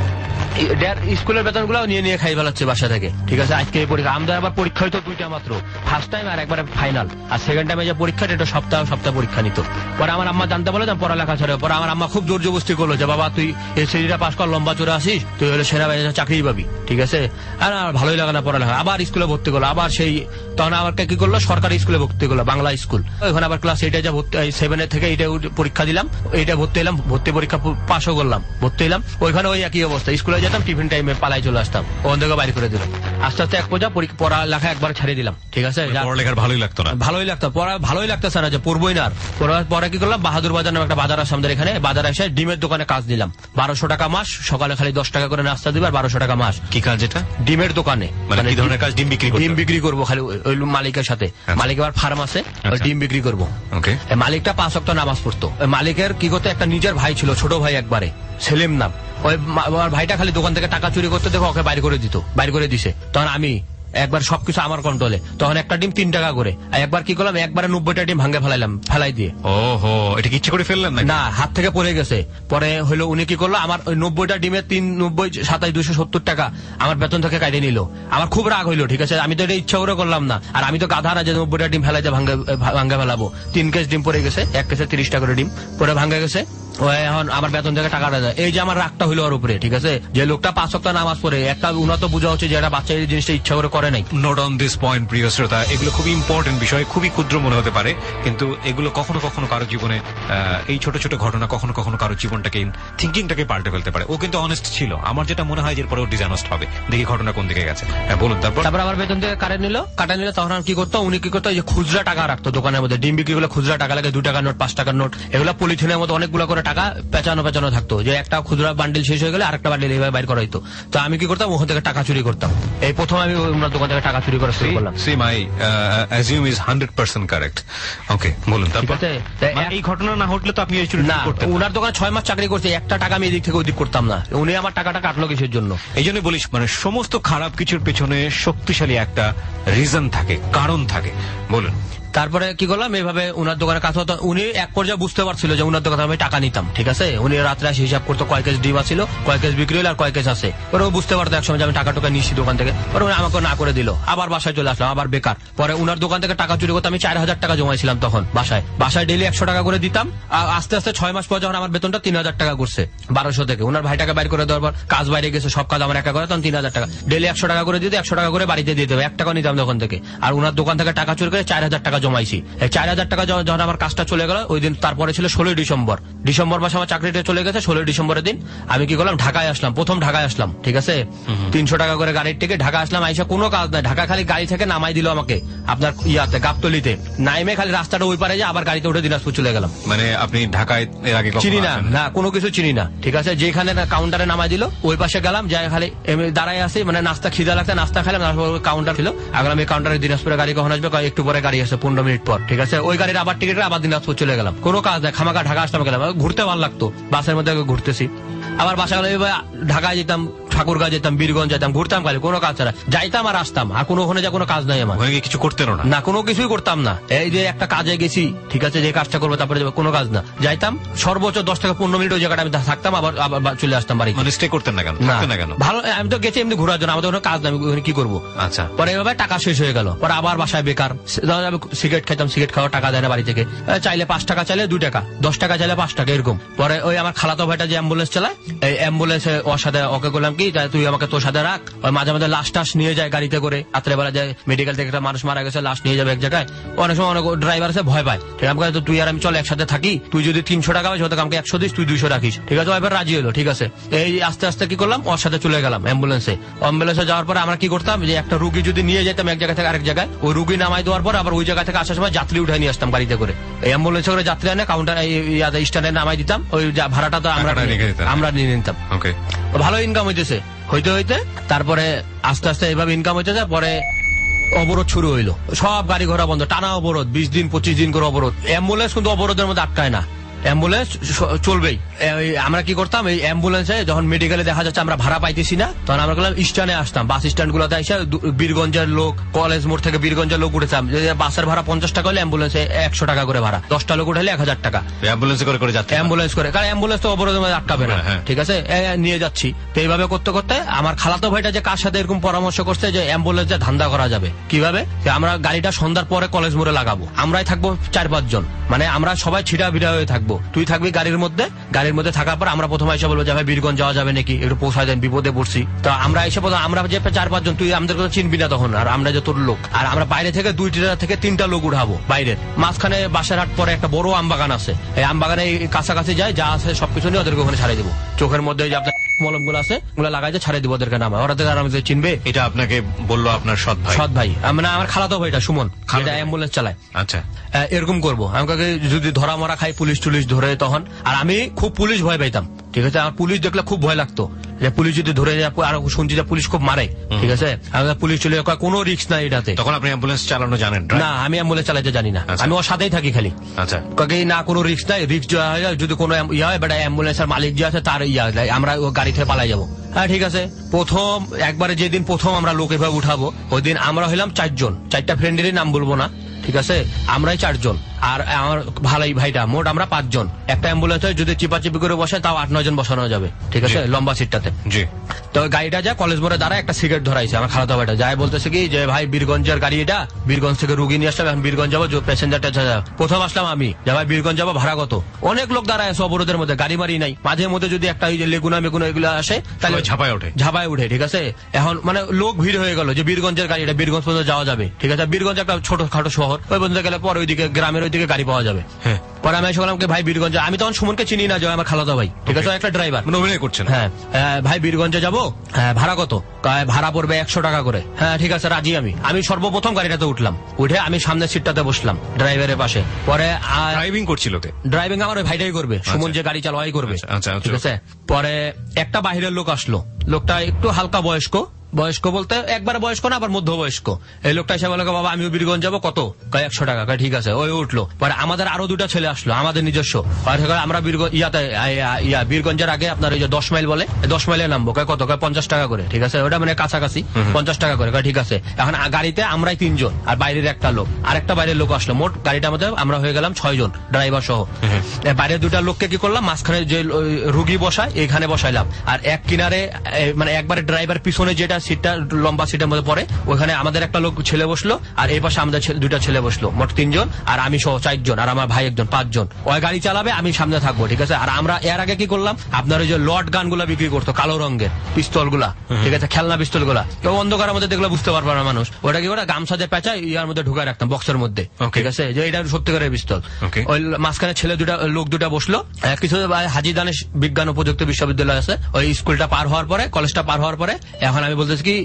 স্কুলের বেতন গুলো নিয়ে নিয়ে খাই ফেলাচ্ছে বাসা থেকে, ঠিক আছে। আজকে এই পরীক্ষা আমাদের আবার পরীক্ষা হইতো দুইটা মাত্র, ফার্স্ট টাইম আর একবার ফাইনাল, আর সেকেন্ড টাইমে যে পরীক্ষাটা এটা সপ্তাহ সপ্তাহ পরীক্ষা নিত। পরে আমার আম্মা জানতে বলে যে পড়ালেখা ছাড়ে, পরে আমার আম্মা খুব জোর জবরদস্তি করলো যে বাবা তুই এই সিরিটা পাস কর, লম্বা চোরা আসিস, তুই হলে সেনাবাহিনীতে চাকরি পাবি, ঠিক আছে। আর ভালোই লাগে না পড়ালেখা, আবার স্কুলে ভর্তি করলো, আবার সেই তখন আমাকে কি করলো, সরকারি স্কুলে ভর্তি করলো, বাংলা স্কুল। ওইখানে আবার ক্লাস এইটে যা ভর্তি, সেভেনের থেকে এইটা পরীক্ষা দিলাম, এইটা ভর্তি এলাম, ভর্তি পরীক্ষা পাসও করলাম, ভর্তি এলাম। ওইখানে ওই একই অবস্থা, স্কুলে যেতাম, টিফিন টাইমে পালাই চলে আসতাম, ওখান থেকে বাইরে করে দিলাম। আস্তে আস্তে এক পর্যায়ে পড়ালেখা একবার ছাড়িয়ে দিলাম, ঠিক আছে। পড়ালেখার ভালোই লাগতো না, ভালোই লাগতো, পড়া ভালোই লাগতেছে না, যে পড়বই না। পরে কি করলাম, বাহাদুর বাজার নামে একটা বাজার আছে আমাদের এখানে, বাজারে এসে ডিমের দোকানে কাজ দিলাম, বারোশো টাকা মাস, সকালে খালি দশ টাকা করে নাস্তা দিবে, আর বারোশো টাকা মাস। কি কাজ এটা? ডিমের দোকানে, মানে কি ধরনের কাজ? ডিম বিক্রি, ডিম বিক্রি করবো খালি ওই মালিকের সাথে, মালিক আবার ফার্ম আছে, ডিম বিক্রি করবো। মালিকটা পাঁচ ওয়াক্ত নামাজ পড়তো। মালিকের কি করতো, একটা নিজের ভাই ছিল, ছোট ভাই একবারে, সেলিম নাম। ওই ভাইটা খালি দোকান থেকে টাকা চুরি করতে দেখো, ওকে বাইর করে দিত, বাইর করে দিছে। তখন আমি একবার সবকিছু আমার কন্ট্রোলে, তখন একটা ডিম তিন টাকা করে। একবার কি করলাম, একবারে নব্বইটা ডিম ভাঙে ফেলাইলাম, ফেলাই দিয়ে। ওহো, এটা কি ইচ্ছে করে ফেললেন না? হাত থেকে পড়ে গেছে। পরে হলো উনি কি করলো, আমার ওই নব্বইটা ডিমের তিন নব্বই সাতাশ দুশো সত্তর টাকা আমার বেতন থেকে কাটে নিল। আমার খুব রাগ হইলো, ঠিক আছে, আমি তো এটা ইচ্ছা করে করলাম না, আর আমি তো গাধা না যে নব্বইটা ডিম ফেলাই দিয়ে ভাঙে ভাঙে ফেলাবো। তিন কেস ডিম পড়ে গেছে, এক কেসে তিরিশ টাকা করে ডিম পরে ভাঙে গেছে। এখন আমার বেতন থেকে টাকাটা দেয়। এই যে আমার রাগটা হইলো ওর উপরে, ঠিক আছে, যে লোকটা পাঁচ সপ্তাহ নামাজ পড়ে, একটা উন্নত বোঝা হচ্ছে যে একটা বাচ্চা এই জিনিসটা ইচ্ছা করে করে নাই। নোট অন দিস পয়েন্ট, প্রিয় শ্রোতা, এগুলো খুবই ইম্পর্টেন্ট বিষয়, খুবই ক্ষুদ্র মনে হতে পারে, কিন্তু এগুলো কখনো কখনো কারো জীবনে, এই ছোট ছোট ঘটনা কখনো কখনো কারো জীবনটাকে, থিঙ্কিংটাকে পাল্টে ফেলতে পারে। ও কিন্তু অনেস্ট ছিল, আমার যেটা মনে হয় যে এরপরে ও ডিসঅনেস্ট হবে। দেখি ঘটনা কোন দিকে গেছে। হ্যাঁ বলুন। তারপর তারপর আমার বেতন থেকে কাটে নিল, কাটা নিল। তখন কি করতো উনি, কি করতো, যে খুচরা টাকা রাখতো দোকানের মধ্যে, ডিম বিক্রি করলে খুচরা টাকা লাগে, দুই টাকার নোট, পাঁচ টাকার নোট, এগুলো পলিথিনের মতো অনেকগুলো করে টাকা পেঁচানো পেঁচানো থাকতো, যে একটা খুচরা বান্ডিল শেষ হয়ে গেলে আরেকটা বান্ডিল এইভাবে বাইর করা হইতো। তো আমি কি করতাম, ওখান থেকে টাকা চুরি করতাম। এই প্রথম আমি ওনার দোকান থেকে টাকা চুরি করা শুরু করলাম। See my assume is hundred percent correct. Okay, বলুন। তারপর এই ঘটনা না ঘটলে তো আপনি এই চুরি করতেন না। ওনার দোকানে ছয় মাস চাকরি করছে, একটা টাকা আমি এদিক থেকে ওদিক করতাম না। উনি আমার টাকাটা কাটলো কিসের জন্য? এই জন্য বলিস, মানে সমস্ত খারাপ কিছুর পেছনে শক্তিশালী একটা রিজন থাকে, কারণ থাকে। বলুন। তারপরে কি করলাম, এইভাবে উনার দোকানে কাজ হতো। উনি এক পর্যায়ে বুঝতে পারছিল যে উনার দোকানে আমি টাকা নিতাম, ঠিক আছে। উনি রাত্রে আসে হিসাব করতো কয় কেস ডিম ছিল, কয় কেস বিক্রি হলো আর কয় কেস আছে। পরে ও বুঝতে পারতো একসময় যে আমি টাকা টাকা নিচ্ছি দোকান থেকে। পরে উনি আমাকে না করে দিল, আবার বাসায় চলে আসলাম, আবার বেকার। পরে উনার দোকান থেকে টাকা চুরি করতে আমি চার হাজার টাকা জমাইছিলাম তখন বাসায়। বাসায় ডেলি একশো টাকা করে দিতাম। আস্তে আস্তে ছয় মাস পর যখন আমার বেতনটা তিন হাজার টাকা করছে, বারোশো থেকে উনার ভাই টাকা বাইর করে দেওয়ার পর, কাজ বাইরে গেছে, সব কাজ আমার একা করে, তখন তিন হাজার টাকা ডেলি একশো টাকা করে দিতে, একশো টাকা করে বাড়িতে দিতে হবে, এক টাকা নিতাম দোকান থেকে। আর উনার দোকান থেকে টাকা চুরি করে চার হাজার টাকা জমাইছি। চার হাজার টাকা যখন আমার কাজটা চলে গেল, ওই দিন তারপরে ছিল ষোলোই ডিসেম্বর। ডিসেম্বর মাসে আমার চাকরিটা চলে গেছে। ষোলোই ডিসেম্বরের দিন আমি কি করলাম, ঢাকায় আসলাম। প্রথম ঢাকায় আসলাম, ঠিক আছে, তিনশো টাকা করে গাড়ির টিকিট। ঢাকা আসলাম, আইসা কোনো কাজ নাই, ঢাকা খালি গাড়ি থেকে নামাই দিল আমাকে আপনার ইয়াতে গাবতলিতে, নাইমে খালি রাস্তাটা ওই পারে যে আবার গাড়িতে উঠে দিনাজপুর চলে গেলাম। মানে আপনি ঢাকায় এর আগে চিনি না, না কোনো কিছু চিনি না, ঠিক আছে। যেখানে কাউন্টারে নামাই দিল ওই পাশে গেলাম, যাই খালি দাঁড়াই আসি, মানে নাস্তা খিদা লাগছে, নাস্তা খাইলাম, কাউন্টার ছিল। আগলাম এই কাউন্টারে দিনাজপুরে গাড়ি কখন আসবে, একটু পরে গাড়ি আসে, পনেরো মিনিট পর, ঠিক আছে। ওই গাড়ির আবার টিকিট আবার দিনাজপুর চলে গেলাম। কোনো কাজ নাই, খামাকা ঢাকা আসলাম, গেলাম, ঘুরতে ভালো লাগতো, বাসের মধ্যে ঘুরতেছি। আবার বাসা গেলে ঢাকায় যেতাম, ঠাকুরগাঁ যেতাম, বীরগঞ্জ যেতাম, ঘুরতাম খালি, কোনো কাজ ছাড়া যাইতাম আর আসতাম। আর কোনো ওখানে যা কোনো কাজ নাই আমার, কিছু করতেন না, না কোনো কিছুই করতাম না। এই যে একটা কাজে গেছি, ঠিক আছে, যে কাজটা করবো তারপরে কোনো কাজ না, যাইতাম সর্বোচ্চ দশ থেকে পনেরো মিনিট ওই জায়গাটা আমি থাকতাম, আবার আবার চলে আসতাম বাড়ি। স্টে করতেন না কেন? না কেন? ভালো, আমি তো গেছি এমনি ঘোরার জন্য, আমাদের কোনো কাজ নাই, কি করবো। আচ্ছা। পরে এভাবে টাকা শেষ হয়ে গেল। পরে আবার বাসায় বেকার, সিগারেট খাইতাম, সিগারেট খাওয়ার টাকা দেয় না বাড়ি থেকে, চাইলে পাঁচ টাকা চাইলে দুই টাকা, দশ টাকা চাইলে পাঁচ টাকা, এরকম। পরে ওই আমার খালাতো ভাইটা যে অ্যাম্বুলেন্স চালায়, এই অ্যাম্বুলেন্সে ওর সাথে ওকে বললাম কি, তুই আমাকে তোর সাথে রাখ, মাঝে মাঝে লাশ টাশ নিয়ে যায় গাড়িতে করে, রাত্রেবেলা যায় মেডিকেল থেকে একটা মানুষ মারা গেছে, লাশ নিয়ে যাবে এক জায়গায়। অনেক সময় অনেক ড্রাইভার আছে ভয় পায়, ঠিক আছে, আমাকে তুই আর আমি চল একসাথে থাকি, তুই যদি তিনশো টাকা পাইস আমাকে একশো দিস, তুই দুইশো রাখিস, ঠিক আছে। এবার রাজি হলো, ঠিক আছে। এই আস্তে আস্তে কি করলাম, ওর সাথে চলে গেলাম অ্যাম্বুলেন্সে। অ্যাম্বুলেন্সে যাওয়ার পরে আমরা কি করতাম, যে একটা রুগী যদি নিয়ে যেতাম এক জায়গা থেকে আরেক জায়গায়, ওই রুগী নামাই দেওয়ার পর আবার ওই জায়গা থেকে আসার সময় যাত্রী উঠাই নিয়ে আসতাম গাড়িতে করে, এই অ্যাম্বুলেন্সে করে যাত্রী আনে কাউন্টার স্ট্যান্ডে নামাই দিতাম, ওই ভাড়াটা তো আমরা আমরা নিয়ে নিতাম। ভালো ইনকাম হইতেছে, হইতে হইতে তারপরে আস্তে আস্তে এইভাবে ইনকাম হইতেছে। পরে অবরোধ শুরু হইলো, সব গাড়ি ঘোড়া বন্ধ, টানা অবরোধ, বিশ দিন পঁচিশ দিন করে অবরোধ। অ্যাম্বুলেন্স কিন্তু অবরোধের মধ্যে আটকায় না, অ্যাম্বুলেন্স চলবেই। আমরা কি করতাম, এই অ্যাম্বুলেন্সে যখন মেডিকেলে দেখা যাচ্ছে আমরা ভাড়া পাইতেছি না, তখন আমরা করলাম স্ট্যান্ডে আসতাম, বাস স্ট্যান্ড গুলোতে এসে বীরগঞ্জের লোক, কলেজ মোড় থেকে বীরগঞ্জের লোক উঠেছিলাম, বাসের ভাড়া পঞ্চাশ টাকা হলে অ্যাম্বুলেন্সে একশো টাকা করে ভাড়া, দশটা লোক উঠালে এক হাজার টাকা অ্যাম্বুলেন্স করে করে যাচ্ছে, অ্যাম্বুলেন্স করে, কারণ অ্যাম্বুলেন্স তো অবরোধের মধ্যে আটকাবে না, ঠিক আছে, নিয়ে যাচ্ছি। তো এইভাবে করতে করতে আমার খালাতো ভাইটা যে কার সাথে এরকম পরামর্শ করছে যে অ্যাম্বুলেন্সে ধান্দা করা যাবে কিভাবে, আমরা গাড়িটা সন্ধ্যার পরে কলেজ মোড়ে লাগাবো, আমরাই থাকবো চার পাঁচ জন, মানে আমরা সবাই ছিটা ভিড়া হয়ে থাকবো, তুই থাকবি গাড়ির মধ্যে, গাড়ির মধ্যে থাকার পর আমরা প্রথমে এসে বলবো যে ভাই বীরগঞ্জ যাওয়া যাবে নাকি, একটু পৌঁছায় দেন, বিপদে পড়ছি। তো আমরা এসে বলবো, আমরা যে চার পাঁচজন, তুই আমাদের কথা চিনবি না তখন, আর আমরা যে তোর লোক, আর আমরা বাইরে থেকে দুইটা থেকে তিনটা লোক উঠাবো বাইরের, মাঝখানে বাসার হাট পরে একটা বড় আম বাগান আছে, এই আম বাগানে কাছাকাছি যায়, যা আছে সবকিছু নিয়ে ওদেরকে ওখানে ছাড়িয়ে দেবো, চোখের মধ্যে যে আপনার মলম গুলো আছে ওগুলো লাগাই ছাড়িয়ে দিব ওদেরকে নামা, ওরা আর আমাদের চিনবে। এটা আপনাকে বললো আপনার সৎ ভাই? সৎ ভাই, মানে আমার খালাতো ভাইটা সুমন, যেটা অ্যাম্বুলেন্স চালায়। আচ্ছা, এরকম করবো আমাকে, যদি ধরা মরা খাই পুলিশ টুলিশ ধরে তখন, আর আমি খুব পুলিশ ভয় পাইতাম, ঠিক আছে, আমার পুলিশ দেখলে খুব ভয় লাগতো, যে পুলিশ যদি ধরে যায়, আর শুনছি যে পুলিশ খুব মারে, ঠিক আছে, পুলিশ চলে কোনো রিস্ক নাই এটাতে। তখন আপনি অ্যাম্বুলেন্স চালানো জানেন? না, আমি অ্যাম্বুলেন্স চালাতে জানি না, আমি ওর সাথেই থাকি খালি। আচ্ছা, না কোনো রিস্ক নাই, রিস্ক যদি কোনো ইয়ে হয় বেটা অ্যাম্বুলেন্সের মালিক যে আছে তার ইয়া আমরা গাড়ি থেকে পালাই যাবো। হ্যাঁ ঠিক আছে। প্রথম একবারে যেদিন প্রথম আমরা লোক এভাবে উঠাবো ওই দিন আমরা হইলাম চারজন, চারটা ফ্রেন্ডেরই নাম বলবো না, ঠিক আছে, আমরাই চারজন আর আমার ভালাই ভাইটা, মোট আমরা পাঁচজন। একটা অ্যাম্বুলেন্সে যদি চিপাচিপি করে বসে তাও আট নয় জন বসানো যাবে, ঠিক আছে, লম্বা সিটটাতে। জি। তো গাড়িটা যা কলেজ মোড়ে দাঁড়া একটা সিগারেট ধরাইছে আমার খালাতো ভাইটা, যাই বলতেছে কি যে ভাই বীরগঞ্জের গাড়ি এটা, বীরগঞ্জ থেকে রুগী নিয়ে আসলাম, এখন বীরগঞ্জ যাবো, প্যাসেঞ্জারটা প্রথম আসলাম আমি, যে ভাই বীরগঞ্জ যাবো, ভাড়া কত? অনেক লোক দাঁড়ায় আছে অবরোধের মধ্যে, গাড়ি মারি নাই, মাঝে মধ্যে যদি একটা ওই যে লেগুনা মেগুনা এগুলো আসে তাহলে ঝাপায় ওঠে, ঝাপায় উঠে, ঠিক আছে। এখন মানে লোক ভিড় হয়ে গেল যে বীরগঞ্জের গাড়ি এটা, বীরগঞ্জ পর্যন্ত যাওয়া যাবে, ঠিক আছে, বীরগঞ্জ একটা ছোটখাটো শহর, ওই পর্যন্ত গেলে পর ওইদিকে গ্রামের ওইদিকে গাড়ি পাওয়া যাবে। হ্যাঁ, পরে আমি বললাম ভাই বীরগঞ্জে, আমি তখন সুমনকে চিনি না, যে আমার খালাতো ভাই, ঠিক আছে, একটা ড্রাইভার অভিনয় করছেন। হ্যাঁ, ভাই বীরগঞ্জে যাবো, হ্যাঁ ভাড়া কত? ভাড়া পড়বে একশো টাকা করে। হ্যাঁ ঠিক আছে, রাজি আমি। আমি সর্বপ্রথম গাড়িটাতে উঠলাম, উঠে আমি সামনের সিটটাতে বসলাম ড্রাইভারের পাশে। পরে ড্রাইভিং করছিল, ড্রাইভিং আমার ওই ভাইটাই করবে, সুমন যে গাড়ি চালাই করবে, ঠিক আছে। পরে একটা বাহিরের লোক আসলো, লোকটা একটু হালকা বয়স্ক, বয়স্ক বলতে একবার বয়স্ক না, আবার মধ্য বয়স্ক। এই লোকটা এসে বলে বাবা আমিও বীরগঞ্জ যাবো, কত? কয় একশো টাকা। কয় ঠিক আছে। ওই উঠলো। পরে আমাদের আরো দুটা ছেলে আসলো, আমাদের নিজস্ব। আমরা বীরগঞ্জ ইয়াতে ইয়া বীরগঞ্জের আগে আপনার ওই যে দশ মাইল বলে, দশ মাইলে নামবো। কয় কত? কয় পঞ্চাশ টাকা করে, ঠিক আছে, ওটা মানে কাছাকাছি পঞ্চাশ টাকা করে। কয় ঠিক আছে। এখন গাড়িতে আমরাই তিনজন আর বাইরের একটা লোক, আর একটা বাইরের লোক আসলো, মোট গাড়িটা আমাদের আমরা হয়ে গেলাম ছয় জন ড্রাইভার সহ। বাইরের দুটা লোককে কি করলাম, মাঝখানে যে রুগী বসায় এখানে বসাইলাম, আর এক কিনারে মানে একবারে ড্রাইভার পিছনে যেটা সিটটা লম্বা সিটের মধ্যে পড়ে ওখানে আমাদের একটা লোক ছেলে বসলো, আর এই পাশে আমাদের দুইটা ছেলে বসলো, মোট তিনজন, আর আমি সহ চারজন, আর আমার ভাই একজন, পাঁচজন। ওই গাড়ি চালাবে, আমি সামনে থাকবো, ঠিক আছে। আর আমরা এর আগে কি করলাম, আপনার ওই যে লট গান গুলা বিক্রি করতো, কালো রঙের পিস্তল গুলা, ঠিক আছে, খেলনা পিস্তল গুলা, তো অন্ধকারের মধ্যে দেখলে বুঝতে পারবে না মানুষ, ওটা কি ওটা গামছা দিয়ে পেঁচায় ইয়ার মধ্যে ঢুকায় রাখতাম বক্সের মধ্যে, ঠিক আছে, যে এটা সত্যিকারের পিস্তল। ওই মাঝখানে ছেলে দুটা লোক দুটা বসলো, কিছু হাজী দানেশ বিজ্ঞান ও প্রযুক্তি বিশ্ববিদ্যালয় আছে, ওই স্কুলটা পার হওয়ার পরে, কলেজটা পার হওয়ার পরে, এখন আমি বলতেছি কি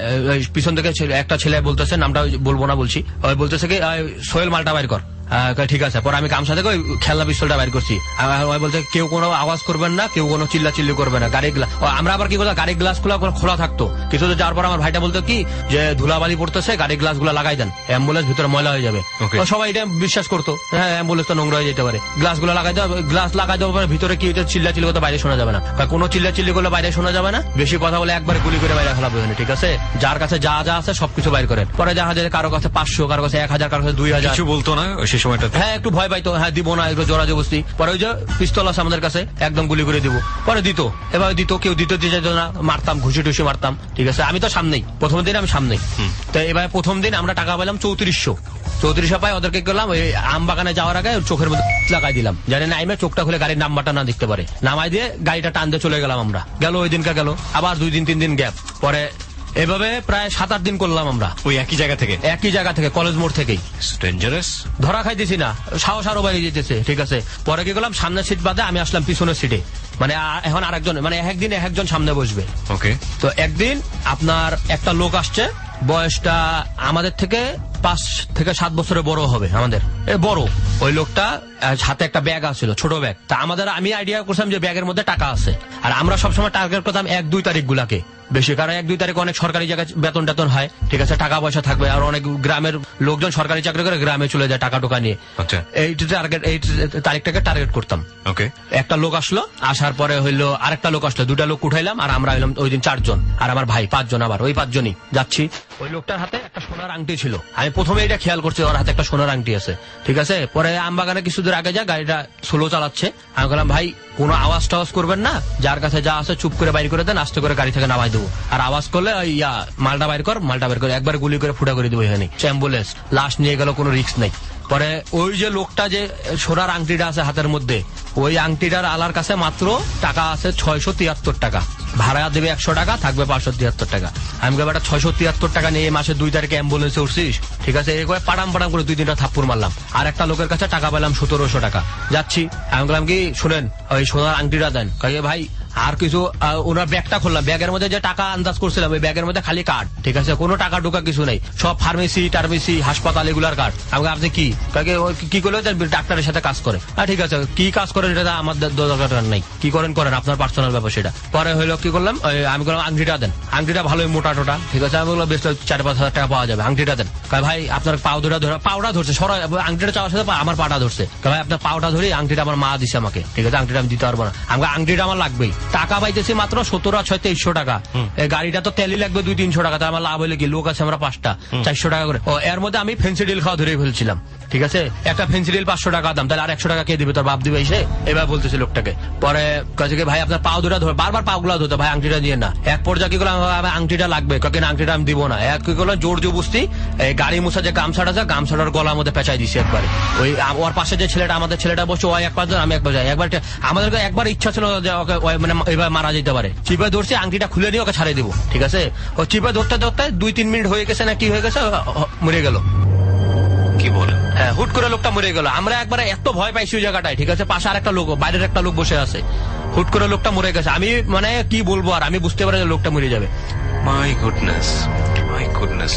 পিছন থেকে একটা ছেলে বলতেছে, নামটা বলবো না বলছি, ওই বলতেছে কি সোহেল মালটা বাইর কর। ঠিক আছে। পরে আমি গামছা থেকে ওই খেলনা পিস্তলটা বাইর করছি, বলতে কেউ কোনো আওয়াজ করবেন না, কেউ কোনো চিল্লা চিল্লি করবে না। গাড়ির গ্লাস আমরা আবার কি করতাম, গাড়ির গ্লাস গুলা খোলা থাকতো, কিছু যাওয়ার পর আমার ভাইটা বলতো কি যে ধুলাবালি পড়তেছে, গাড়ির গ্লাস গুলা লাগাই দেন, অ্যাম্বুলেন্স ভিতরে ময়লা হয়ে যাবে। সবাই এটা বিশ্বাস করতো, হ্যাঁ অ্যাম্বুলেন্স তো নোংরা হয়ে যেতে পারে, গ্লাস গুলা লাগাই দেওয়া, গ্লাস লাগাই দেওয়ার পরে ভিতরে কি চিল্লা চিল্লি করতে বাইরে শোনা যাবে না, কোনো চিল্লা চিল্লি করলে বাইরে শোনা যাবে না, বেশি কথা বলে একবারে গুলি করে বাইরে ফেলাবে, ঠিক আছে। যার কাছে যা যা আছে সবকিছু বাইর করেন। পরে দেখা যায় কারো কাছে পাঁচশো, কারো কাছে এক হাজার, কারো কাছে দুই হাজার, কিছু বলতো না সেই সময়টা। হ্যাঁ একটু ভয় পাইতো, হ্যাঁ দিব না, একটু জোরা জবস্তি। পরে ওই যে পিস্তল আছে আমাদের কাছে, একদম গুলি করে দিব, পরে দিত, এবার দিত, কেউ দিতে দিতে যেত না, মারতাম, ঘুষি টুসি মারতাম, ঠিক আছে। আমি তো সামনেই, প্রথম দিন আমি সামনেই। তো এবার প্রথম দিন আমরা টাকা পেলাম চৌত্রিশশো, চৌত্রিশশো পাই ওদেরকে করলাম ওই আম বাগানে যাওয়ার আগে চোখের মধ্যে লাগাই দিলাম, জানি নাইমে চোখটা খুলে গাড়ির নাম্বারটা না দেখতে পারে, নামাই দিয়ে গাড়িটা টান দিয়ে চলে গেলাম আমরা। গেল ওই দিনকে গেল, আবার দুই দিন তিন দিন গ্যাপ, পরে এভাবে প্রায় সাত আট দিন করলাম আমরা ওই একই জায়গা থেকে, একই জায়গা থেকে কলেজ মোড় থেকেই। ডেঞ্জারাস, ধরা খাইতেছি না, সাহস আরো বাইরে যেতেছে, ঠিক আছে। পরে কি করলাম, সামনের সিট বাদে আমি আসলাম পিছনের সিটে, মানে এখন আরেকজন, মানে একদিন একজন সামনে বসবে। ওকে। তো একদিন আপনার একটা লোক আসছে, বয়সটা আমাদের থেকে পাঁচ থেকে সাত বছরের বড় হবে আমাদের, এ বড়। ওই লোকটা হাতে একটা ব্যাগ আছিল, ছোট ব্যাগ। তা আমাদের আমি আইডিয়া করছিলাম যে ব্যাগের মধ্যে টাকা আছে, আর আমরা সবসময় টার্গেট করতাম এক দুই তারিখ গুলাকে বেশি, কারণ এক দুই তারিখে অনেক সরকারি জায়গায় বেতন টেতন হয়, ঠিক আছে, টাকা পয়সা থাকবে, আর অনেক গ্রামের লোকজন সরকারি চাকরি করে গ্রামে চলে যায় টাকা টোকা নিয়ে। এই টার্গেট, এই তারিখটাকে টার্গেট করতাম। ওকে। একটা লোক আসলো, আসার পরে হইলো আরেকটা লোক আসলো, দুটা লোক উঠাইলাম, আর আমরা হইলাম ওই দিন চারজন, আর আমার ভাই পাঁচজন, আবার ওই পাঁচজনই যাচ্ছি। ওই লোকটার হাতে একটা সোনার আংটি ছিল, আমি প্রথমে এটা খেয়াল করছি, ওর হাতে একটা সোনার আংটি আছে, ঠিক আছে। পরে আমবাগানে কিছু দূর আগে যা গাড়িটা স্লো চালাচ্ছে, আমি বললাম ভাই কোনো আওয়াজ টাওয়াজ করবেন না, যার কাছে যা আছে চুপ করে বাইর করে দেন, আস্তে করে গাড়ি থেকে নামাই দেবো, আর আওয়াজ করলে ইয়া মালটা বাইর কর, মালটা বাইর করে একবার গুলি করে ফুটা করে দেবো এখানে। অ্যাম্বুলেন্স লাশ নিয়ে গেল, কোনো রিস্ক নেই। পরে ওই যে লোকটা যে সোনার আংটিটা আছে হাতের মধ্যে, ওই আংটিটার আলার কাছে মাত্র টাকা আছে ছয়শো তিয়াত্তর টাকা, ভাড়া দেবে একশো টাকা, থাকবে পাঁচশো তিয়াত্তর টাকা। আমি বেটা ছয়শো তিয়াত্তর টাকা নিয়ে মাসে দুই তারিখে অ্যাম্বুলেন্সে উঠছিস, ঠিক আছে, এই করে পাটাম পাটাম করে দুই তিনটা থাপ্পুর মারলাম। আর একটা লোকের কাছে টাকা পেলাম সতেরোশো টাকা। যাচ্ছি, আমি বললাম কি শুনেন ওই সোনার আংটিটা দেন, ভাই আর কিছু ওনার ব্যাগটা খুললাম, ব্যাগের মধ্যে যে টাকা আন্দাজ করছিলাম ওই ব্যাগের মধ্যে খালি কার্ড, ঠিক আছে, কোনো টাকা ঢোকা কিছু নেই, সব ফার্মেসি টার্মেসি হাসপাতাল এগুলার কার্ড। আমাকে আপনি কি কি করলে ডাক্তারের সাথে কাজ করে, হ্যাঁ ঠিক আছে, কি কাজ করেন এটা আমাদের দরকার নাই, কি করেন করেন আপনার পার্সোনাল ব্যাপার সেটা। পরে হইলো কি করলাম, আমি বললাম আংটিটা দেন, আংটিটা ভালোই মোটা টোটা, ঠিক আছে, আমি বললাম বেশ চার পাঁচ হাজার টাকা পাওয়া যাবে, আংটিটা দেন। ভাই আপনার পাও ধরে ধরে পাওটা ধরছে, সরাই আংটিটা চাওয়ার সাথে আমার পাটা ধরছে, ভাই আপনার পাওটা ধরি, আংটিটা আমার মা দিছে আমাকে, ঠিক আছে, আংটিটা আমি দিতে পারবো না, আমাকে আংটিটা আমার লাগবেই। টাকা পাইতেছি মাত্র সত্তর আর ছয় তেইশশো টাকা, গাড়িটা তো তেলই লাগবে দুই তিনশো টাকা, আমার লাভ হইলে কি, লোক আছে আমরা পাঁচটা, চারশো টাকা করে। ও এর মধ্যে আমি ফেন্সিডিল খাওয়া ধরে ফেলছিলাম, ঠিক আছে, একটা ফেন্সিডিল পাঁচশো টাকা দাম, তাহলে আর একশো টাকা কে দিবে, তোর বাপ দিবে এসে, এবার বলতেছে লোকটাকে। পরে কাছে ভাই আপনার পাও দুটা ধরে, বারবার পাও গুলা ধরতো, ভাই আংটিটা দিয়ে না। এক পর্যায়ে কি করলাম, আংটিটা লাগবে, কাকে আংটিটা আমি দিব না, এক কি করলাম জোর জবস্তি গাড়ি মুছা যে গামছাটা আছে গামছাটার গলার মধ্যে পেঁচাই দিছি একবারে। ওই ওর পাশে যে ছেলেটা, আমাদের ছেলেটা বসে, ওই এক পাঁচ আমি একবার যাই, একবার আমাদের একবার ইচ্ছা ছিল যে ওকে মানে এবার মারা যেতে পারে, চিপে ধরছি, আংটিটা খুলে নিয়ে ওকে ছাড়িয়ে দিব, ঠিক আছে, ও চিপে ধরতে ধরতে দুই তিন মিনিট হয়ে গেছে না কি হয়ে গেছে, মরে গেল। কি বলেন? হ্যাঁ, হুট করে লোকটা মরে গেল। আমরা একবার এত ভয় পাইছি ওই জায়গাটায়, ঠিক আছে, পাশে আর একটা লোক, বাইরের একটা লোক বসে আছে, হুট করে লোকটা মরে গেছে। আমি মানে কি বলবো আর, আমি বুঝতে পারি লোকটা মরে যাবে। My goodness, my goodness.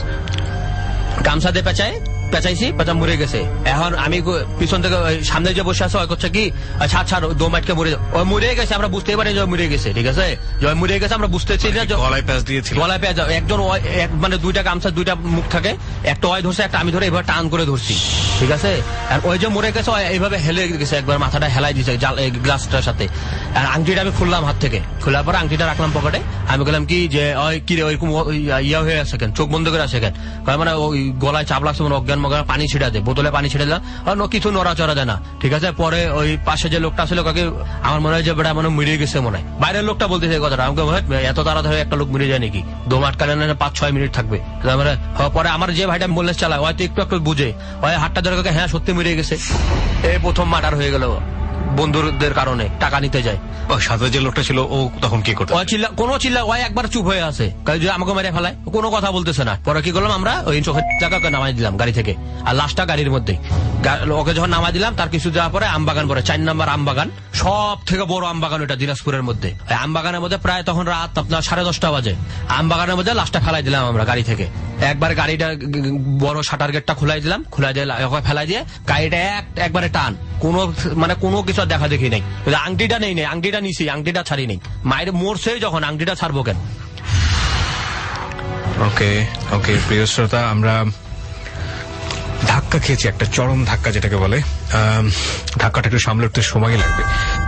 গামছা দিয়ে পেঁচায় পেঁচাইছি, পেঁচা মরে গেছে। এখন আমি পিছন থেকে সামনে যে বসে আছে, ওই করছে কি ছাড় ছাড় দো মাইটকে মরে, ওই মরে গেছে, আমরা বুঝতে পারি যে মরে গেছে, ঠিক আছে, যে মরে গেছে আমরা বুঝতেছি না, গলায় প্যাঁচ দিয়েছি, গলায় প্যাঁচ, একজন মানে দুইটা গামছা দুইটা মুখ থাকে, একটা ওই ধরছে, একটা আমি ধরে এবার টান করে ধরছি, ঠিক আছে, আর ওই যে মরে গেছে এইভাবে হেলে গেছে, একবার মাথাটা হেলাই দিছে গ্লাসটার সাথে। আর আংটিটা আমি খুললাম হাত থেকে, খোলার পর আংটিটা রাখলাম পকেটে, আমি বললাম কি যে ওই কি রে ওইরকম ইয়া হয়ে আছে কেন, চোখ বন্ধ করে আছে কেন, মানে ওই গলায় চাপ লাগছে, মানে অজ্ঞান মজ্ঞান, পানি ছিটা দেয়, বোতলে পানি ছিটে দিলাম, কিছু নড়াচড়া দেয় না, ঠিক আছে। পরে ওই পাশে যে লোকটা ছিল কাকে আমার মনে হয় যে বেটা মনে মরে গেছে মনে হয়, বাইরের লোকটা বলতেছে এই কথাটা, আমাকে এত তাড়াতাড়ি একটা লোক মরে যায় নাকি, দম আটকালে না পাঁচ ছয় মিনিট থাকবে। পরে আমার যে ভাইটা বললে চালায় হয়তো একটু একটু বুঝে, ওই হাতটা ধরে কাকে হ্যাঁ সত্যি মরে গেছে, এই প্রথম মার্ডার হয়ে গেল বন্ধুদের কারণে, টাকা নিতে যায়। সাথে যে লোকটা ছিল ও তখন কি করতো, চিল্লা কোনো চিল্লা, ওই একবার চুপ হয়ে আছে, আমাকে মেরে ফেলায়, কোনো কথা বলতেছে না। পরে কি করলাম, আমরা ওই চোখের টাকাকে নামাই দিলাম গাড়ি থেকে, আর লাশটা গাড়ির মধ্যে, ওকে যখন নামাই দিলাম তার কিছু যাওয়ার পরে আমবাগান পরে, চার নম্বর আমবাগান, সব থেকে বড় আমবাগান ওটা দিনাজপুরের মধ্যে। আমবাগানের মধ্যে প্রায় তখন রাত আপনার সাড়ে দশটা বাজে, আমবাগানের মধ্যে লাশটা ফেলাই দিলাম আমরা গাড়ি থেকে, একবার গাড়িটা বড় শাটার গেটটা খুলাই দিলাম, খুলাই দিয়ে ফেলাই দিয়ে গাড়িটা এক একবারে টান, কোনো মানে কোনো কিছু দেখা দেখি নেই, আংটিটা নেই নেই আংটিটা নিছি, আংটিটা ছাড়ি নেই, মায়ের মরছে যখন আংটিটা ছাড়বো কেন। ওকে ওকে প্রিয় শ্রোতা, আমরা ধাক্কা খেয়েছি, একটা চরম ধাক্কা যেটাকে বলে, ধাক্কাটা একটু সামলে উঠতে সময় লাগবে।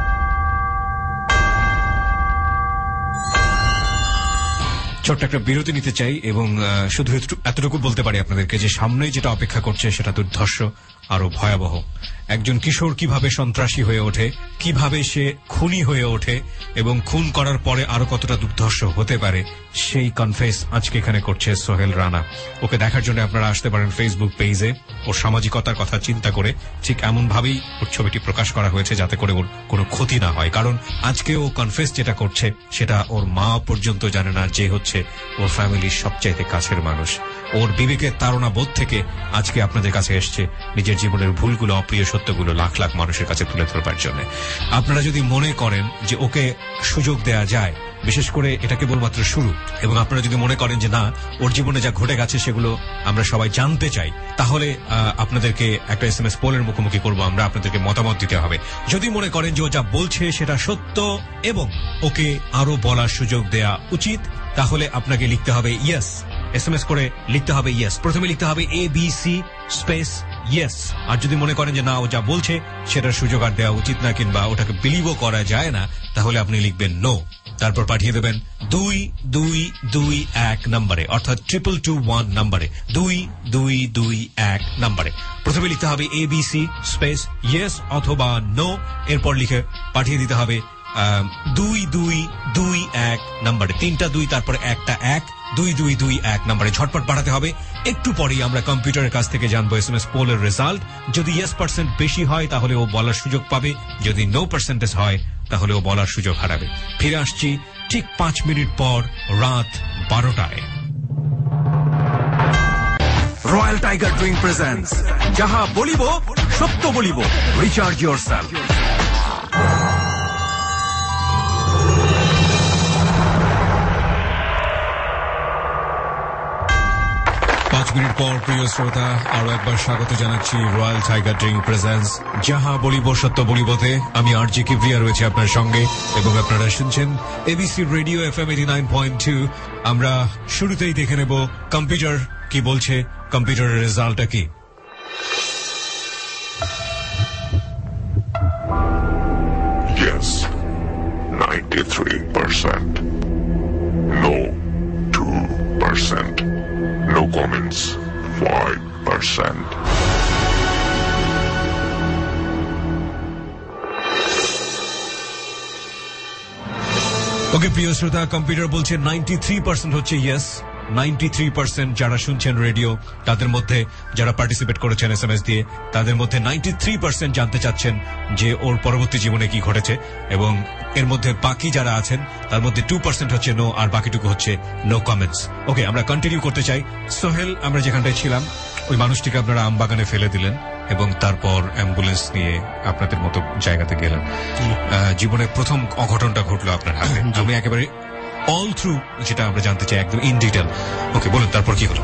ছোট্ট একটা বিরতি নিতে চাই এবং শুধু এতটুকু বলতে পারি আপনাদেরকে যে সামনে যেটা অপেক্ষা করছে সেটা দুর্ধর্ষ, আরো ভয়াবহ। একজন কিশোর কিভাবে সন্ত্রাসী হয়ে ওঠে, কিভাবে সে খুনি হয়ে ওঠে এবং খুন করার পরে আরো কতটা দুর্ধর্ষ হতে পারে, সেই কনফেস আজকে এখানে করছে সোহেল রানা। ওকে দেখার জন্য আপনারা আসতে পারেন ফেসবুক পেজে। ওর সামাজিকতার কথা চিন্তা করে ঠিক এমন ভাবেই ওর ছবিটি প্রকাশ করা হয়েছে যাতে করে ওর কোনো ক্ষতি না হয়, কারণ আজকে ও কনফেস যেটা করছে সেটা ওর মা পর্যন্ত জানে না, যে হচ্ছে ওর ফ্যামিলির সবচাইতে কাছের মানুষ। ওর বিবেকের তাড়না বোধ থেকে আজকে আপনাদের কাছে এসছে নিজের জীবনের ভুলগুলো, অপ্রিয় সত্যগুলো লাখ লাখ মানুষের কাছে তুলে ধরবার জন্য। আপনারা যদি মনে করেন যে ওকে সুযোগ দেয়া যায়, বিশেষ করে এটা কেবলমাত্র শুরু, এবং আপনারা যদি মনে করেন যে না ওর জীবনে যা ঘটে গেছে সেগুলো আমরা সবাই জানতে চাই, তাহলে আপনাদেরকে একটা এস এম এস পোলের মুখোমুখি করবো আমরা, আপনাদেরকে মতামত দিতে হবে। যদি মনে করেন যে ও যা বলছে সেটা সত্য এবং ওকে আরো বলার সুযোগ দেয়া উচিত, তাহলে আপনাকে লিখতে হবে ইয়েস, এস এম এস করে লিখতে হবে ইয়েস। প্রথমে লিখতে হবে A B C space yes. আর যদি মনে করেন যে না ও যা বলছে সেটার সুযোগ আর দেওয়া উচিত না কিংবা ওটাকে বিলিভও করা যায় না, তাহলে আপনি লিখবেন নো। তারপর পাঠিয়ে দেবেন দুই দুই দুই এক নম্বরে, অর্থাৎ ট্রিপল টু ওয়ান নম্বরে, দুই দুই দুই এক নম্বরে। প্রথমে লিখতে হবে A B C space yes অথবা নো, এরপর লিখে পাঠিয়ে দিতে হবে দুই দুই দুই এক নম্বরে, তিনটা দুই তারপরে একটা এক, দুই দুই দুই এক নম্বরে ঝটপট পাঠাতে হবে। একটু পরেই আমরা কম্পিউটারের কাছ থেকে জানবো এস এম এস পোলের রেজাল্ট। যদি ইয়েস পার্সেন্ট বেশি হয় তাহলে ও বলার সুযোগ পাবে, যদি নো পার্সেন্টেজ হয় তাহলে ও বলার সুযোগ হারাবে। ফিরে আসছি ঠিক পাঁচ মিনিট পর, রাত বারোটায়। রয়্যাল টাইগার ড্রিঙ্ক প্রেজেন্টস যাহা বলিব সত্য বলিব, রিচার্জ ইয়োরসেলফ। মিনিট পর প্রিয় শ্রোতা আরো একবার স্বাগত জানাচ্ছি রয়্যাল টাইগার ড্রিঙ্ক প্রেজেন্স যাহা বলিব সত্য বলিবতে। আমি আরজি কিবরিয়া রয়েছে আপনার সঙ্গে এবং আপনারা শুনছেন ABC radio F M eighty nine point two. আমরা শুরুতেই দেখে নেব কম্পিউটার কি বলছে, কম্পিউটারের রেজাল্টটা কি। Yes, ninety-three percent. No, two percent. No comments, five percent. ওকে প্রিয় শ্রোতা, কম্পিউটার বলছে নাইনটি থ্রি পার্সেন্ট হচ্ছে ইয়েস। নাইনটি থ্রি পার্সেন্ট যারা শুনছেন রেডিও তাদের মধ্যে, যারা পার্টিসিপেট করেছেন এস এম এস দিয়ে, তাদের মধ্যে নাইনটি থ্রি পার্সেন্ট জানতে চাচ্ছেন যে ওর পরবর্তী জীবনে কি ঘটেছে, এবং এর মধ্যে বাকি যারা আছেন তার মধ্যে টু পার্সেন্ট হচ্ছে নো, আর বাকিটুকু হচ্ছে নো কমেন্টস। ওকে, আমরা কন্টিনিউ করতে চাই। সোহেল, আমরা যেখানটায় ছিলাম ওই মানুষটিকে আপনারা আমবাগানে ফেলে দিলেন এবং তারপর অ্যাম্বুলেন্স নিয়ে আপনাদের মতো জায়গাতে গেলেন। জীবনের প্রথম অঘটনটা ঘটলো আপনার হাতে। আমি একেবারে অল থ্রু যেটা আমরা জানতে চাই, একদম ইন ডিটেল। ওকে, বলুন তারপর কি হলো।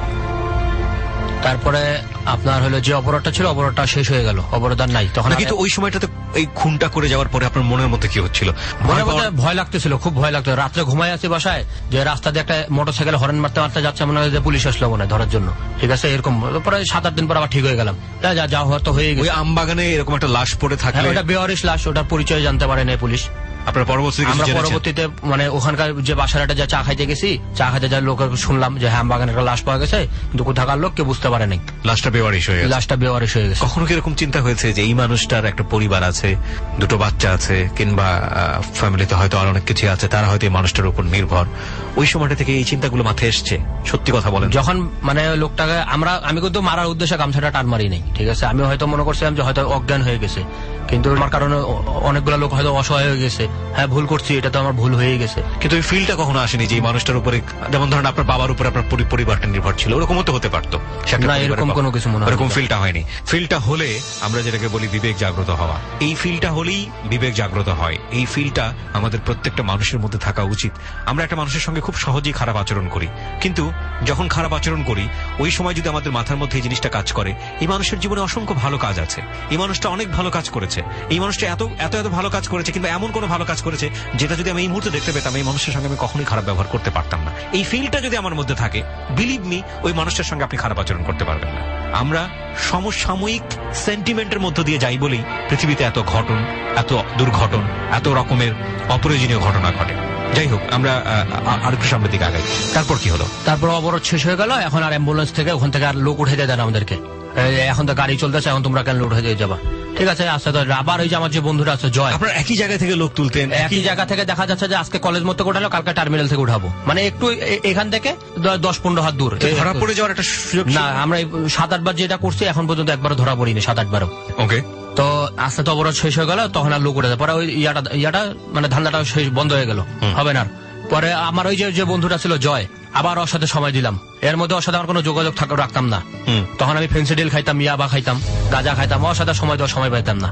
তারপরে আপনার হলো যে অপরাধটা ছিল, অপরাধটা শেষ হয়ে গেল, অপরাধ আর নাই তখন। কিন্তু ওই সময়টাতে এই খুনটা করে যাওয়ার পরে আপনার মনের মধ্যে কি হচ্ছিল? মনের মধ্যে ভয় লাগতেছিল, খুব ভয় লাগতো। রাত্রে ঘুমাই আছি বাসায়, যে রাস্তা দিয়ে একটা মোটরসাইকেল হরেন মারতে মারতে যাচ্ছে, মনে হয় যে পুলিশ আসলো মনে হয় ধরার জন্য, ঠিক আছে এরকম। পরে সাত আট দিন পর আবার ঠিক হয়ে গেলাম, যা যা হওয়ার তো হয়ে গেছে। ওই আমবাগানে এরকম একটা লাশ পড়ে থাকে, ওটা বেওয়ারিশ লাশ, ওটার পরিচয় জানতে পারে না পুলিশ। আপনার পরবর্তী আমরা পরবর্তীতে মানে ওখানকার যে বাসাটা যা চা খাইতে গেছি, চা খাইতে যা লোক শুনলাম যে হ্যাঁ বাগানের একটা লাশ পাওয়া গেছে, কিন্তু কোথাকার লোক কেউ বুঝতে পারে নাই লাশটা বেওয়ারিশ হয়ে গেছে। লাশটা বেওয়ারিশ হয়ে গেছে। কখনো কি এরকম চিন্তা হয়েছে যে এই মানুষটার একটা পরিবার আছে, দুটো বাচ্চা আছে, কিংবা ফ্যামিলিতে হয়তো আর অনেক কিছু আছে, তারা হয়তো এই মানুষটার উপর নির্ভর? ওই সময়টা থেকে এই চিন্তাগুলো মাথায় এসছে? সত্যি কথা বলেন, যখন মানে লোকটাকে আমরা, আমি কিন্তু মারার উদ্দেশ্যে গামছাটা টান মারি নাই, ঠিক আছে। আমি হয়তো মনে করছিলাম যে হয়তো অজ্ঞান হয়ে গেছে, কিন্তু আমার কারণে অনেকগুলো লোক হয়তো অসহায় হয়ে গেছে। হ্যাঁ, ভুল করছি, এটা তো আমার ভুল হয়ে গেছে। কিন্তু ওই ফিলটা কখনো আসেনি যে এই মানুষটার উপরে, যেমন ধরেন আপনার বাবার উপরে আপনার পরিবারটা নির্ভর ছিল, ওরকমও তো হতে পারতো? না, এরকম কোনো কিছু মনে হয় এরকম ফিলটা হয়নি। ফিলটা হলে আমরা যেটাকে বলি বিবেক জাগ্রত হওয়া, এই ফিলটা হলেই বিবেক জাগ্রত হয়। এই ফিলটা আমাদের প্রত্যেকটা মানুষের মধ্যে থাকা উচিত। আমরা একটা মানুষের সঙ্গে খুব সহজেই খারাপ আচরণ করি, কিন্তু যখন খারাপ আচরণ করি ওই সময় যদি আমাদের মাথার মধ্যে এই জিনিসটা কাজ করে, এই মানুষের জীবনে অসংখ্য ভালো কাজ আছে, এই মানুষটা অনেক ভালো কাজ করেছে, এই মানুষটা এত এত এত ভালো কাজ করেছে, কিন্তু এমন কোনো ভালো কাজ করেছে যেটা যদি আমি এই মুহূর্তে দেখতে পেতাম, এই মানুষের সঙ্গে আমি কখনোই খারাপ ব্যবহার করতে পারতাম না। এই ফিলটা যদি আমার মধ্যে থাকে, বিলিভ মি, ওই মানুষটার সঙ্গে আপনি খারাপ আচরণ করতে পারবেন না। আমরা সমসাময়িক সেন্টিমেন্টের মধ্য দিয়ে যাই বলেই পৃথিবীতে এত ঘটন, এত দুর্ঘটন, এত রকমের অপ্রয়োজনীয় ঘটনা ঘটে। যাই হোক, আমরা আর একটু সামনের দিকে আগাই। তারপর কি হলো? তারপর অবরোধ শেষ হয়ে গেল। এখন আর অ্যাম্বুলেন্স থেকে ওখান থেকে আর লোক উঠে দেয় না আমাদেরকে। এখন তো গাড়ি চলতেছে, এখন তোমরা কেন উঠে দিয়ে যাবা, ঠিক আছে। আস্তে তো আবার ওই যে আমার যে বন্ধুরা আছে জয়, আপনার একই জায়গা থেকে লোক তুলতেন, একই জায়গা থেকে দেখা যাচ্ছে যে আজকে কলেজ মতো উঠালো, কালকে টার্মিনাল থেকে উঠাবো, মানে একটু এখান থেকে দশ পনেরো হাত দূর। ধরা পড়ে যাওয়ার একটা সুযোগ না, আমরা সাত আটবার যেটা করছি এখন পর্যন্ত একবারও ধরা পড়িনি, সাত আটবারও। ওকে, তো আস্তে তো অবরোধ শেষ হয়ে গেল, তখন আর লোক উঠে যায়। পরে ওই ইয়াটা ইয়াটা মানে ধান্দাটা শেষ বন্ধ হয়ে গেল, হবে না। পরে আমার ওই যে বন্ধুটা ছিল জয়, আবার ওর সাথে সময় দিলাম। এর মধ্যে ওর সাথে আমার কোনো যোগাযোগ থাকা রাখতাম না। তখন আমি ফেন্সিডিল খাইতাম, ইয়াবা খাইতাম, গাঁজা খাইতাম, ওর সাথে সময় দেওয়ার সময় পাইতাম না।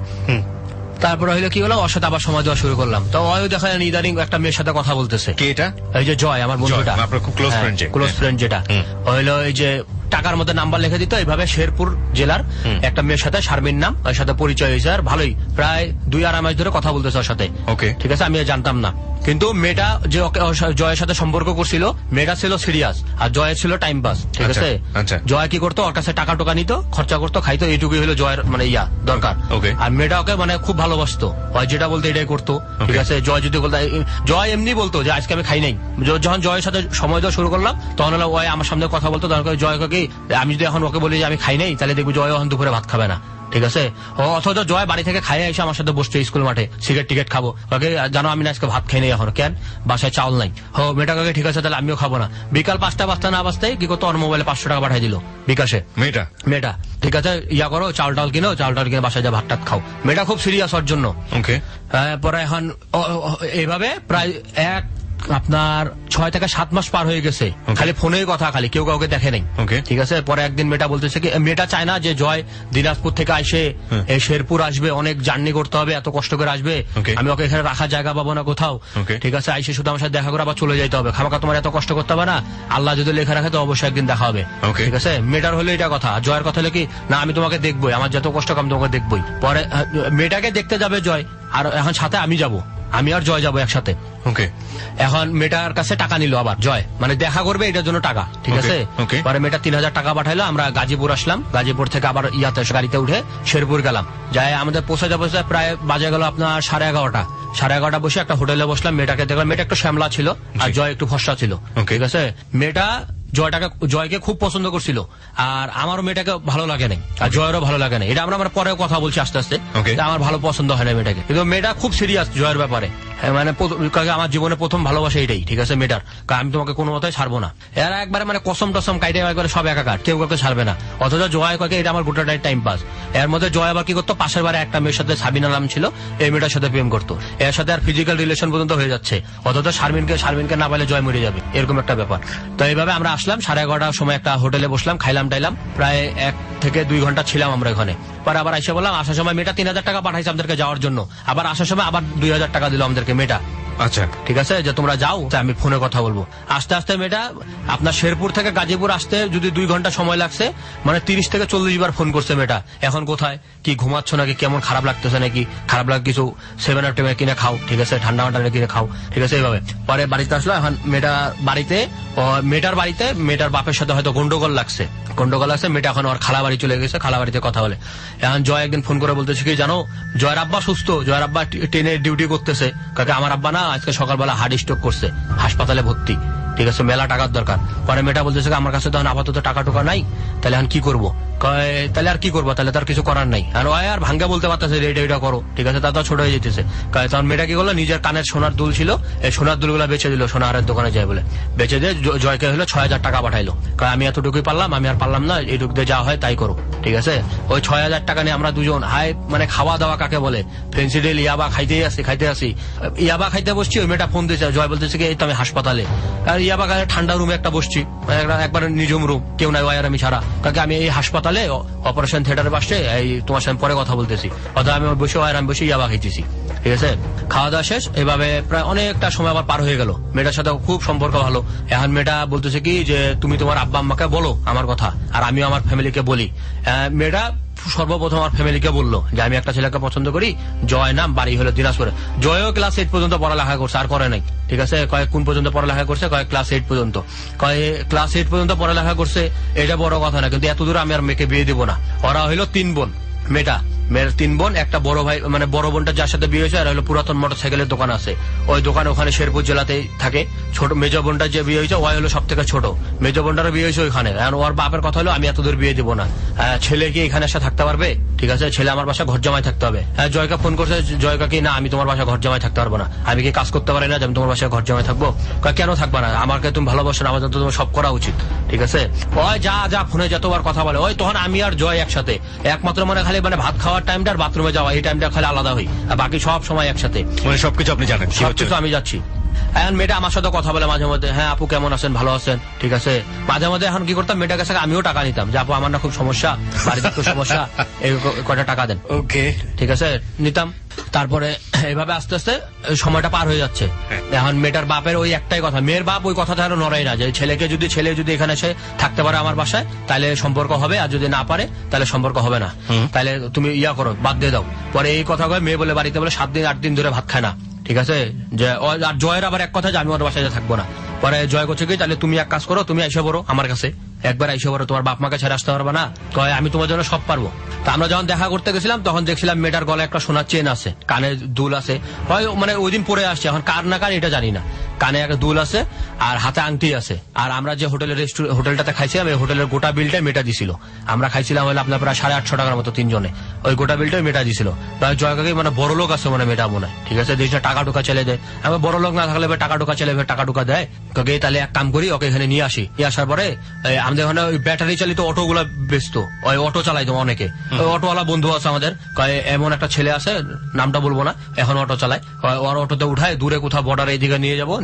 তারপরে হইলো কি হলো, ওর সাথে আবার সময় দেওয়া শুরু করলাম। তো ওই দেখা যায় ইদানিং একটা মেয়ের সাথে কথা বলতেছে। কে এটা? এই যে জয়, আমার বন্ধুটা, আপনার খুব ক্লোজ ফ্রেন্ড। ক্লোজ ফ্রেন্ড যেটা হইলো, এই যে টাকার মধ্যে নাম্বার লিখে দিত, এইভাবে শেরপুর জেলার একটা মেয়ের সাথে, শারমিন নাম, ওর সাথে পরিচয় হয়েছে। আর ভালোই, প্রায় দুই আড়াই মাস ধরে কথা বলতেছে ওর সাথে। ওকে, ঠিক আছে, আমি জানতাম না। কিন্তু মেয়েটা যে জয়ের সাথে সম্পর্ক করছিল, মেয়েটা ছিল সিরিয়াস, আর জয় ছিল টাইম পাস, ঠিক আছে। জয় কি করতো, ওর কাছে টাকা টোকা নিত, খরচা করতো, খাইতো, এইটুকুই হলো জয়ের মানে ইয়া দরকার। আর মেয়েটা ওকে মানে খুব ভালোবাসতো, হয় যেটা বলতো এটাই করতো, ঠিক আছে। জয় যদি বলতো, জয় এমনি বলতো যে আজকে আমি খাই নাই। যখন জয়ের সাথে সময় দেওয়া শুরু করলাম, তখন হলো ওই আমার সামনে কথা বলতো, তখন জয় কি আমি যদি এখন ওকে বলি যে আমি খাই নাই, তাহলে দেখবো জয় এখন দুপুরে ভাত খাবে না, ঠিক আছে। অথচ জয় বাড়ি থেকে খাইয়ে এসে আমার সাথে বসছে স্কুল মাঠে, সিগারেট টিকেট খাবো, ওকে জানো আমি আজকে ভাত খাই নাই এখন, কেন বাসায় চাউল নাই। হো মেয়েটাকে ঠিক আছে, তাহলে আমিও খাবো না। বিকাল পাঁচটা পাঁচটা না বাজতেই কি করতো, ওর মোবাইলে পাঁচশো টাকা পাঠিয়ে দিল বিকাশে। মেয়েটা মেয়েটা ঠিক আছে, ইয়া করো, চাউল টাউল কিনো, চাউল টাউল কিনে বাসায় যা ভাত টাত খাও। মেয়েটা খুব সিরিয়াস ওর জন্য। ওকে, পরে এখন এইভাবে প্রায় এক আপনার ছয় থেকে সাত মাস পার হয়ে গেছে, খালি ফোনেই কথা, খালি কেউ কাউকে দেখে নেই। ঠিক আছে, পরে একদিন মেয়েটা বলতেছে কি, মেয়েটা চায় না যে জয় দিনাজপুর থেকে আসে শেরপুর আসবে, অনেক জার্নি করতে হবে, এত কষ্ট করে আসবে, আমি ওকে এখানে রাখার জায়গা পাবো না কোথাও। ঠিক আছে, আইসে শুধু আমার সাথে দেখা করে আবার চলে যাইতে হবে, খামাকা তোমার এত কষ্ট করতে হবে না, আল্লাহ যদি লেখা রাখে তো অবশ্যই একদিন দেখা হবে। ঠিক আছে, মেয়েটার হলে এটা কথা, জয়ের কথা হলে কি না আমি তোমাকে দেখবোই, আমার যত কষ্ট আমি তোমাকে দেখবোই। পরে মেয়েটাকে দেখতে যাবে জয়, আর এখন সাথে আমি যাব, আমি আর জয় যাবো একসাথে। ওকে, এখন মেয়েটার কাছে টাকা নিল আবার জয়, মানে দেখা করবে এটার জন্য টাকা। ঠিক আছে, পরে মেয়েটা তিন হাজার টাকা পাঠাইলো, আমরা গাজীপুর আসলাম, গাজীপুর থেকে আবার ইয়াতে গাড়িতে উঠে শেরপুর গেলাম, যাই আমাদের পৌঁছাতে পৌঁছাতে প্রায় বাজে গেল আপনার সাড়ে এগারোটা। সাড়ে এগারোটা বসে একটা হোটেলে বসলাম, মেয়েটাকে দেখলাম, মেয়েটা একটু শ্যামলা ছিল আর জয় একটু ফর্সা ছিল। ঠিক আছে, মেয়েটা জয়টাকে জয়কে খুব পছন্দ করছিল, আর আমারও মেয়েটাকে ভালো লাগে নাই, আর জয়েরও ভালো লাগে না, এটা আমরা আমরা পরে কথা বলছি আস্তে আস্তে, আমার ভালো পছন্দ হয় না মেয়েটাকে, কিন্তু মেয়েটা খুব সিরিয়াস জয়ের ব্যাপারে, মানে আমার জীবনে প্রথম ভালোবাসা এটাই। ঠিক আছে, মেয়েটার আমি তোমাকে কোনো মতেই ছাড়বো না, এরা একবারে মানে কসম টসম কাইটে একবারে সব একাকার, কেউ কাউকে ছাড়বে না, অথচ জয় কাকে এটা আমার গোটাটাই টাইম পাস। এর মধ্যে জয় আবার কি করতো, পাশের বারে একটা মেয়ের সাথে সাবিনা নাম ছিল, এই মেয়েটার সাথে প্রেম করতো, এর সাথে আর ফিজিক্যাল রিলেশন পর্যন্ত হয়ে যাচ্ছে, অথচ শারমিনকে শারমিনকে না পাইলে জয় মরে যাবে, এরকম একটা ব্যাপার। তো এইভাবে আমরা আসলাম, সাড়ে এগারোটার সময় একটা হোটেলে বসলাম, খাইলাম টাইলাম, প্রায় এক থেকে দুই ঘন্টা ছিলাম আমরা এখানে। পরে আবার এসে বললাম, আসার সময় মেয়েটা তিন হাজার টাকা পাঠাইছে আমাদেরকে যাওয়ার জন্য, আবার আসার সময় আবার দুই হাজার টাকা দিল আমাদেরকে মেয়েটা। আচ্ছা, ঠিক আছে, যে তোমরা যাও, আমি ফোনে কথা বলবো। আস্তে আস্তে মেয়েটা আপনার শেরপুর থেকে গাজীপুর আসতে যদি দুই ঘন্টা সময় লাগছে, মানে তিরিশ থেকে চল্লিশ বার ফোন করছে মেয়েটা, এখন কোথায়, কি ঘুমাচ্ছ নাকি, কেমন খারাপ লাগতেছে নাকি, খারাপ লাগে কিছু সেভেন আপ টেভেন কিনে খাও, ঠিক আছে, ঠান্ডা ঠান্ডা কিনে খাও। ঠিক আছে, এইভাবে পরে বাড়িতে আসলো। এখন মেয়েটা বাড়িতে, মেয়েটার বাড়িতে মেয়েটার বাপের সাথে হয়তো গন্ডগোল লাগছে, গন্ডগোল লাগছে, মেয়েটা এখন ওর খালা বাড়ি চলে গেছে, খালা বাড়িতে কথা বলে। এখন জয় একদিন ফোন করে বলতেছে কি জানো, জয়ের আব্বা সুস্থ, জয়ের আব্বা ট্রেনে ডিউটি করতেছে, কাকে আমার আব্বা না আজকে সকালবেলা হার্ট স্ট্রোক করছে, হাসপাতালে ভর্তি। ঠিক আছে, মেলা টাকার দরকার। পরে মেয়েটা বলতেছে আমার কাছে তখন আপাতত টাকা টুকা নাই, তাহলে এখন কি করবো, তাহলে আর কি করবো, তাহলে তার কিছু করার নাই, আর ওই আর ভাঙ্গা বলতে পারতেছে এটা এটা করো। ঠিক আছে, তা তো ছোট হয়ে যেতেছে। তখন মেয়েটা কি করলো, নিজের কানের সোনার দুল ছিল, এই সোনার দুলগুলো বেচে দিল, সোনারের দোকানে যায় বলে বেচে দিয়ে জয়কে হলো ছয় হাজার টাকা পাঠাইলো, আমি এতটুকুই পারলাম, আমি আর পারলাম না, এইটুকু দিয়ে যা হয় তাই করো। ঠিক আছে, ওই ছয় হাজার টাকা নিয়ে আমরা দুজন হাই মানে খাওয়া দাওয়া কাকে বলে, ফেন্সিডেল ইয়াবা খাইতে আসি খাইতে আসি ইয়াবা খাইতে বসছি, ওই মেয়েটা ফোন দিয়েছে, জয় বলতেছে কি এই তো আমি হাসপাতালে, আর ইয়াবা খাই ঠান্ডা রুমে একটা বসছি, একবার নিজম রুম, কেউ নাই, ওয়ার আমি ছাড়া, কাকে আমি এই হাসপাতালে অপারেশন থিয়েটারে বসছে, এই তোমার সাথে পরে কথা বলতেছি, অথবা আমি বসে ওয়ার আমি বসে ইয়াবা খাইতেছি। ঠিক আছে, খাওয়া দাওয়া শেষ, এভাবে প্রায় অনেকটা সময় আবার পার হয়ে গেল, মেয়েটার সাথে খুব সম্পর্ক ভালো। এখন মেয়েটা বলতেছে কি যে তুমি তোমার আব্বা আম্মাকে বলো আমার কথা, আর আমিও আমার ফ্যামিলিকে বলি। মেয়েটা সর্বপ্রথম আমার ফ্যামিলিকে বললো যে আমি একটা ছেলেকে পছন্দ করি, জয় নাম, বাড়ি হলো দিনাজপুরে। জয়ও ক্লাস এইট পর্যন্ত পড়ালেখা করছে, আর করে নাই। ঠিক আছে, কয়েক কোন পর্যন্ত পড়ালেখা করছে, কয়েক ক্লাস এইট পর্যন্ত, কয়েক ক্লাস এইট পর্যন্ত পড়ালেখা করছে, এটা বড় কথা না, কিন্তু এত দূরে আমি আর মেয়েকে বিয়ে দিব না। ওরা হইলো তিন বোন, মেয়েটা মেয়ের তিন বোন, একটা বড় ভাই মানে বড় বোনটা যার সাথে বিয়ে হয়েছে আর হলো পুরাতন মোটর সাইকেলের দোকান আছে, ওই দোকান ওখানে শেরপুর জেলাতে থাকে। ছোট মেজ বোনটা যে বিয়ে হয়েছে ওই হলো সব থেকে ছোট, মেজ বোনটারও বিয়ে হয়েছে ওইখানে। ওর বাপের কথা হলো আমি এত দূর বিয়ে দিব না, ছেলে কি এখানে এসে থাকতে পারবে? ঠিক আছে, ছেলে আমার বাসা ঘর জমায় থাকতে হবে। হ্যাঁ, জয়কা ফোন করছে, জয়কা কি না আমি তোমার বাসা ঘর জমায় থাকতে পারবো না, আমি কি কাজ করতে পারি না যে আমি তোমার বাসায় ঘর জমায় থাকবো? কেন থাকবা না, আমাকে তুমি ভালোবাসো না, আমাদের তো তোমার সব করা উচিত। ঠিক আছে, ওই যা যা ফোনে যতবার কথা বলে, ওই তখন আমি আর জয় একসাথে, একমাত্র মানে খালি মানে ভাত খাওয়ার টাইমটা আর বাথরুমে যাওয়া এই টাইমটা খালি আলাদা হই, আর বাকি সব সময় একসাথে, মানে সবকিছু আপনি জানেন, সবকিছু আমি যাচ্ছি। এখন মেয়েটা আমার সাথে কথা বলে মাঝে মধ্যে, হ্যাঁ আপু কেমন আছেন, ভালো আছেন। ঠিক আছে, মাঝে মধ্যে এখন কি করতাম, মেয়েটার কাছে আমিও টাকা নিতাম যে আপু আমার না খুব সমস্যা, বাড়িতে খুব সমস্যা, এই কয়টা টাকা দেন। ওকে, ঠিক আছে, নিতাম। তারপরে এইভাবে আস্তে আস্তে সময়টা পার হয়ে যাচ্ছে। এখন মেয়েটার বাপের ওই একটাই কথা, মেয়ের বাপ ওই কথাটা আরো নড়াই না, যে ছেলেকে যদি ছেলে যদি এখানে এসে থাকতে পারে আমার বাসায় তাহলে সম্পর্ক হবে, আর যদি না পারে তাহলে সম্পর্ক হবে না, তাহলে তুমি ইয়া করো, বাদ দিয়ে দাও। পরে এই কথা কয়ে মেয়ে বলে বাড়িতে বলে সাত দিন আট দিন ধরে ভাত খায় না। ঠিক আছে, যে আর জয়ের আবার এক কথা যে আমি ওর বাসায় থাকবো না। পরে জয় করছে কি, তাহলে তুমি এক কাজ করো, তুমি এসে পড়ো আমার কাছে, একবার এসে পড়ো, তোমার বাপ মাকে ছেড়ে আসতে পারবে না, কয় আমি তোমার জন্য সব পারবো। তা আমরা যখন দেখা করতে গেছিলাম তখন দেখছিলাম মেয়েটার গলায় একটা সোনার চেন আছে, কানে দুল আছে, হয় মানে ওই দিন পরে আসছে, এখন কার না কার এটা জানি না, কানে একটা দুল আছে আর হাতে আংটি আছে। আর আমরা যে হোটেলের হোটেলটাতে খাইছিলাম এই হোটেলের গোটা বিলটাই মেটা দিছিল, আমরা খাইছিলাম হলে আপনার প্রায় সাড়ে আটশো টাকার মতো তিনজনে, ওই গোটা বিলটাই মেটা দিছিল। জয়কাকে মানে বড় লোক আছে মানে মেটা মনে হয়। ঠিক আছে, দেশটা টাকা টুকা চলে দেয়, আমি বড় লোক না থাকলে টাকা টুকা চলে টাকা টুকা দেয়, কাকে তাহলে এক কাম করি, ওকে এখানে নিয়ে আসি। নিয়ে আসার পরে আমাদের ওখানে ওই ব্যাটারি চালিত অটো গুলা বেচতো, ওই অটো চালাইতো অনেকে, ওই অটোওয়ালা বন্ধু আছে আমাদের, এমন একটা ছেলে আছে নামটা বলবো না, এখন অটো চালায়, ওর অটোতে উঠায় দূরে কোথাও বর্ডার এইদিকে নিয়ে যাবো,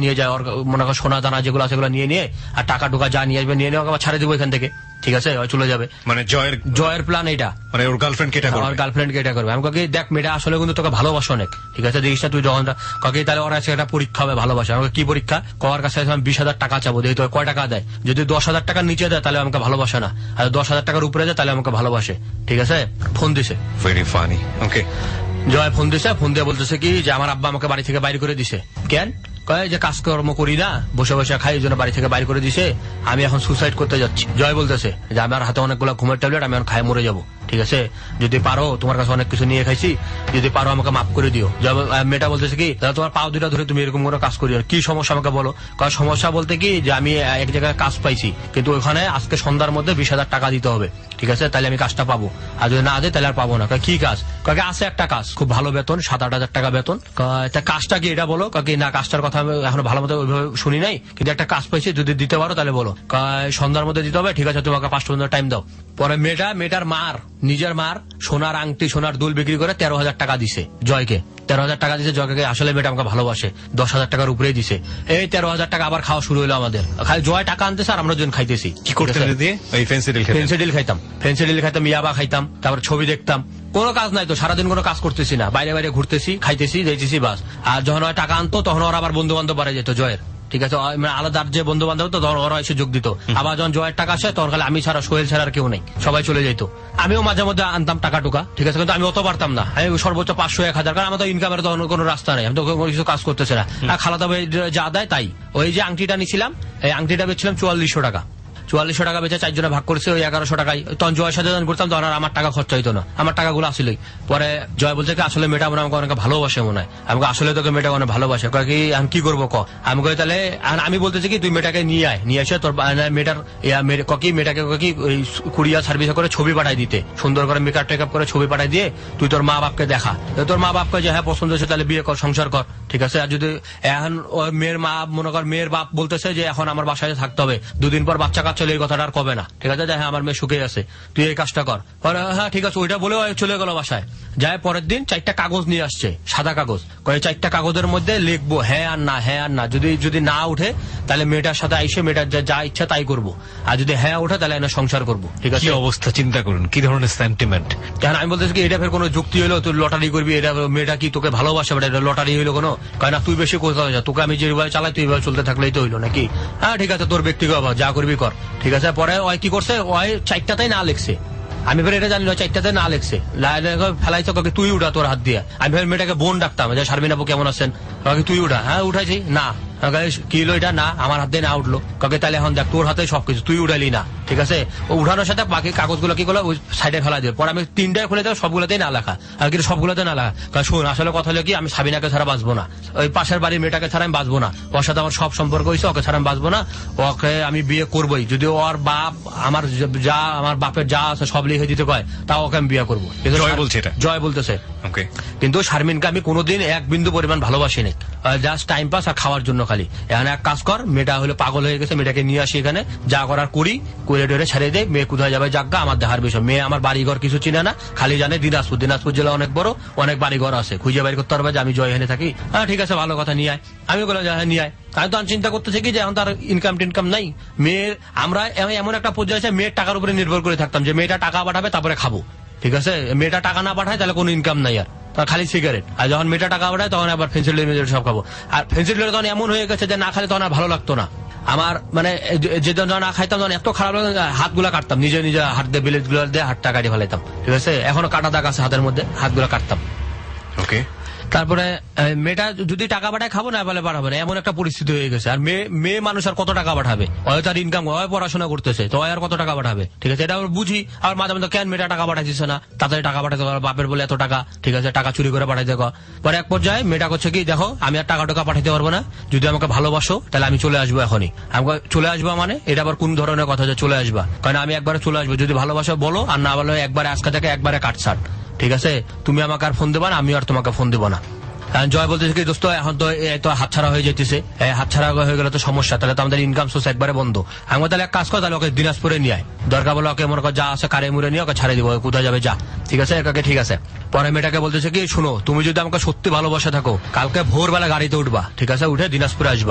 নিয়ে যায়, ওর মনে করো সোনা দানা যেগুলো আছে সেগুলো নিয়ে নিয়ে আর টাকা টুকা যা নিয়ে আসবে নিয়ে নিয়ে আবার ছাড়ে দেবো এখান থেকে, ঠিক আছে, চলে যাবে। মানে জয়ের জয়ের প্ল্যান এটা, মানে ওর গার্লফ্রেন্ড কে এটা করবে, আমার গার্লফ্রেন্ড কে এটা করবে। আমি কাকে দেখ মেয়েটা আসলে কিন্তু তোকে ভালোবাসে অনেক, ঠিক আছে, দেখিস না তুই যখন কাকে তাহলে ওর কাছে একটা পরীক্ষা হবে ভালোবাসা। আমাকে কি পরীক্ষা, কর কাছে আমি বিশ হাজার টাকা চাবো, দেখি তোর কয় টাকা দেয়, যদি দশ হাজার টাকার নিচে দেয় তাহলে আমাকে ভালোবাসে না, আর দশ হাজার টাকার উপরে দেয় তাহলে আমাকে ভালোবাসে, ঠিক আছে। ফোন দিছে, very funny. Okay, Joy phone দিছে, ফোন দিয়ে বলতেছে কি যে আমার আব্বা আমাকে বাড়ি থেকে বাইরে করে দিছে। কেন? কয় যে কাজকর্ম করি না, বসে বসে খাই, এই জন্য বাড়ি থেকে বাইরে করে দিছে, আমি এখন সুসাইড করতে যাচ্ছি। জয় বলতেছে যে আমার হাতে অনেকগুলো ঘুমের ট্যাবলেট, আমি এখন খাই মরে যাবো, ঠিক আছে, যদি পারো, তোমার কাছে অনেক কিছু নিয়ে খাইছি, যদি পারো আমাকে মাফ করে দিও। মেয়েটা বলতেছে কি তোমার পাও দুটা ধরে তুমি এরকম কোনো কাজ করিও, কি সমস্যা আমাকে বলো। কারণ সমস্যা বলতে কি যে আমি এক জায়গায় কাজ পাইছি, কিন্তু ওখানে আজকে সন্ধ্যার মধ্যে বিশ হাজার টাকা দিতে হবে, ঠিক আছে, তাহলে আমি কাজটা পাবো, আর যদি না দেয় তাহলে আর পাবো না। কি কাজ? কাকে আছে একটা কাজ, খুব ভালো বেতন, সাত আট হাজার টাকা বেতন। তা কাজটা কি এটা বলো। কাকে না কাজটার কথা আমি এখন ভালো মতো ওইভাবে শুনি নাই, কিন্তু একটা কাজ পাইছি, যদি দিতে পারো তাহলে বলো। সন্ধ্যার মধ্যে দিতে হবে, ঠিক আছে, তোমাকে পাঁচটা পর্যন্ত টাইম দাও। পরে মেয়েটা মেয়েটার মার নিজের মার সোনার আংটি সোনার দুল বিক্রি করে তেরো হাজার টাকা দিছে জয়কে, তেরো হাজার টাকা দিছে জয়কে। আসলে মেয়েটা আমাকে ভালোবাসে, দশ হাজার টাকার উপরেই দিছে। এই তেরো হাজার টাকা আবার খাওয়া শুরু হলো আমাদের, খালি জয় টাকা আনতেছে আর আমরা জন খাইতেছি। কি করতে ফেন্সিডিল খাইতাম, ফেন্সিডিল খাইতাম, ইয়াবা খাইতাম, তারপর ছবি দেখতাম, কোনো কাজ নাই তো, সারাদিন কোনো কাজ করতেছি না, বাইরে বাইরে ঘুরতেছি, খাইতেছি, যাইতেছি, বাস। আর যখন ওরা টাকা আনতো তখন ওরা আবার বন্ধু বান্ধব বাড়াই যেত জয়ের, ঠিক আছে, আলাদা যে বন্ধু বান্ধব তো তখন ওরা এসে যোগ দিত। আবার যখন জয়ের টাকা আসে তখন খালি আমি ছাড়া, সোহেল ছাড়া আর কেউ নেই, সবাই চলে যেত। আমিও মাঝে মধ্যে আনতাম টাকা টুকা, ঠিক আছে, কিন্তু আমি অত পারতাম না, আমি সর্বোচ্চ পাঁচশো এক হাজার, কারণ আমার তো ইনকামের তো কোনো রাস্তা নেই, আমি তো কিছু কাজ করতেছি না। আর খালাদা ভাই যা দেয় তাই। ওই যে আংটিটা নিছিলাম, এই আংটিটা বেচছিলাম চুয়াল্লিশশো টাকা, চুয়াল্লিশশো টাকা বেচে চারজনে ভাগ করেছে ওই এগারোশো টাকায়। তখন জয়ের সাথে যখন করতাম তখন আর আমার টাকা খরচা হইতো না, আমার টাকাগুলো আসলেই। পরে জয় বলছে আসলে মেয়েটা মনে আমাকে অনেক ভালোবাসে মনে হয়, আমাকে আসলে তোকে মেয়েটা অনেক ভালোবাসে। কি আমি কি করবো ক, আমি কই তাহলে আমি বলতেছি কি তুই মেয়েটাকে নিয়ে আয়, নিয়ে এসে তোর মেয়েটার কি মেয়েটাকে কি কুরিয়ার সার্ভিস করে ছবি পাঠাই দিতে, সুন্দর করে মেকআপ টেকআপ করে ছবি পাঠাই দিয়ে তুই তোর মা বাপকে দেখা, তোর মা বাপকে যে হ্যাঁ পছন্দ হয়েছে তাহলে বিয়ে কর, সংসার কর, ঠিক আছে। আর যদি এখন মেয়ের মা মনে কর মেয়ের বাপ বলতেছে যে এখন আমার বাসায় থাকতে হবে, দুদিন পর বাচ্চা কাচ্চা এই কথাটা আর কবে না, ঠিক আছে, হ্যাঁ আমার মেয়ে সুখে আছে, তুই এই কাজটা কর। হ্যাঁ ঠিক আছে, ওইটা বলেও চলে গেল বাসায়। যায় পরের দিন চারটা কাগজ নিয়ে আসছে, সাদা কাগজ, কয়ে চারটা কাগজের মধ্যে লিখবো হ্যাঁ আর না, হ্যাঁ আর না, যদি যদি না উঠে তাহলে মেয়েটার সাথে আইসে মেয়েটার যা ইচ্ছা তাই করবো, আর যদি হ্যাঁ উঠে তাহলে এনে সংসার করবো, ঠিক আছে। অবস্থা চিন্তা করুন, কি ধরনের সেন্টিমেন্ট। কারণ আমি বলতেছি কি এটা ফের কোনো যুক্তি হলো, তুই লটারি করবি, এটা মেয়েটা কি তোকে ভালোবাসে, এটা লটারি হইলো কোনো, কারণ তুই বেশি কোথাও যা, তোকে আমি যেভাবে চালাই তুই এইভাবে চলতে থাকলেই তো হইলো নাকি। হ্যাঁ ঠিক আছে, তোর ব্যক্তিগত যা করবি কর, ঠিক আছে। পরে ওই কি করছে, ওই চারটাতেই না লিখছে, আমি ফের এটা জানি না চারটাতে না লিখছে, ফেলাইছে তুই উঠা তোর হাত দিয়ে। আমি ফের মেয়েটাকে বোন ডাকতাম, শারমিন আপু কেমন আছেন, তুই উঠা, হ্যাঁ উঠাইছি না, কি হলো এটা না, আমার হাতে না উঠলো, কাকে তাহলে এখন দেখ তোর হাতে সবকিছু, তুই উঠালি না, ঠিক আছে। ও উঠানোর সাথে বাকি কাগজগুলো কি করলো ওই সাইডে ফেলা দিয়ে, পরে আমি তিনটায় খুলে দেবো, সবগুলোতেই না লেখা, আর কিন্তু সবগুলোতে না লেখা। কারণ শোন আসলে কথা হলো কি আমি সাবিনাকে ছাড়া বাঁচবো না, ওই পাশের বাড়ির মেয়েটাকে ছাড়া আমি বাঁচবো না, ওর সাথে আমার সব সম্পর্ক হয়েছে, ওকে ছাড়া আমি বাঁচবো না, ওকে আমি বিয়ে করবোই, যদি ওর বাপ আমার যা আমার বাপের যা আছে সব লিখে দিতে কয় তাও ওকে আমি বিয়ে করবো। জয় বলছে এটা, জয় বলতেছে। কিন্তু শারমিনকে আমি কোনোদিন এক বিন্দু পরিমাণ ভালোবাসিনি, জাস্ট টাইম পাস আর খাওয়ার জন্য খালি। এখন এক কাজ কর, মেয়েটা হলো পাগল হয়ে গেছে, মেয়েটাকে নিয়ে আসি এখানে, যা করার করি, করে ডরে ছেড়ে দেয়, মেয়ে কোথায় যাবে জাগা আমার দেখার বিষয়। মেয়ে আমার বাড়িঘর কিছু চিনে না, খালি জানে দিনাজপুর, দিনাজপুর জেলা অনেক বড়, অনেক বাড়িঘর আছে, খুঁজে বাইর করতে পারবে যে আমি জয় এখানে থাকি। হ্যাঁ ঠিক আছে, ভালো কথা, নিয়ে আয়। আমি বললাম হ্যাঁ নিয়ে আয়। আমি তো চিন্তা করতেছি কি যে এখন তার ইনকাম টিনকাম নাই, মেয়ের আমরা এমন একটা পর্যায়ে আছে মেয়ের টাকার উপরে নির্ভর করে থাকতাম, যে মেয়েটা টাকা পাঠাবে তারপরে খাবো, ঠিক আছে। মেয়েটা টাকা না পাঠায় তাহলে কোনো ইনকাম নাই, আর খালি সিগারেট। আর যখন মেয়েটা টাকা পাঠায় তখন আবার ফেন্সিল সব খাবো। আর ফেন্সিল তখন এমন হয়ে গেছে যে না খালে তখন আর ভালো লাগতো না আমার, মানে যেদিন যখন না খাইতাম তখন এত খারাপ লাগতো, হাতগুলা কাটতাম, নিজে নিজে হাত দিয়ে বিলেট গুলো দিয়ে হাতটা কাটি ফেলাইতাম, ঠিক আছে। এখনো কাটা দাগ আছে হাতের মধ্যে, হাতগুলা কাটতাম। ওকে, তারপরে মেয়েটা যদি টাকা পাঠায় খাবো না বলে পাঠাবে না, এমন একটা পরিস্থিতি হয়ে গেছে। আর মেয়ে মেয়ে মানুষ আর কত টাকা পাঠাবে, হয় তার ইনকাম, হয় পড়াশোনা করতেছে, তো আর কত টাকা পাঠাবে, ঠিক আছে। এটা বুঝি। আর মাঝে মাঝে কেন মেয়েটা টাকা পাঠাইছে না, তাড়াতাড়ি টাকা পাঠাতে, বাপের বলে এত টাকা, ঠিক আছে, টাকা চুরি করে পাঠাইতে। পরে এক পর্যায়ে মেয়েটা করছে কি, দেখো আমি আর টাকা টাকা পাঠাতে পারবো না, যদি আমাকে ভালোবাসো তাহলে আমি চলে আসবো এখনই। আমাকে চলে আসবো মানে এটা আবার কোন ধরনের কথা যে চলে আসবা, কারণ আমি একবারে চলে আসবো, যদি ভালোবাসো বলো, আর না বলো একবারে আজকে থেকে একবারে কাটছাট, ঠিক আছে। তুমি আমাকে আর ফোন দেবা না, আমি আর তোমাকে ফোন দেবো না। জয় বলতেছে কি দোস্ত এখন তো তো হাতছাড়া হয়ে যেতেছে, হাতছাড়া হয়ে গেলে তো সমস্যা, তাহলে তো আমাদের ইনকাম সোর্স একবারে বন্ধ। আমি তাহলে এক কাজ কর, তাহলে ওকে দিনাজপুরে নিয়ে আয়, দরকার বলে ওকে মনে কর যা আছে কারে মুড়ে নিয়ে ওকে ছাড়ে দিব, কোথায় যাবে যা, ঠিক আছে। একাকে ঠিক আছে। পরে মেয়েটাকে বলতেছে কি শুনো, তুমি যদি আমাকে সত্যি ভালোবাসা থাকো, কালকে ভোরবেলা গাড়িতে উঠবা, ঠিক আছে, উঠে দিনাজপুরে আসবা।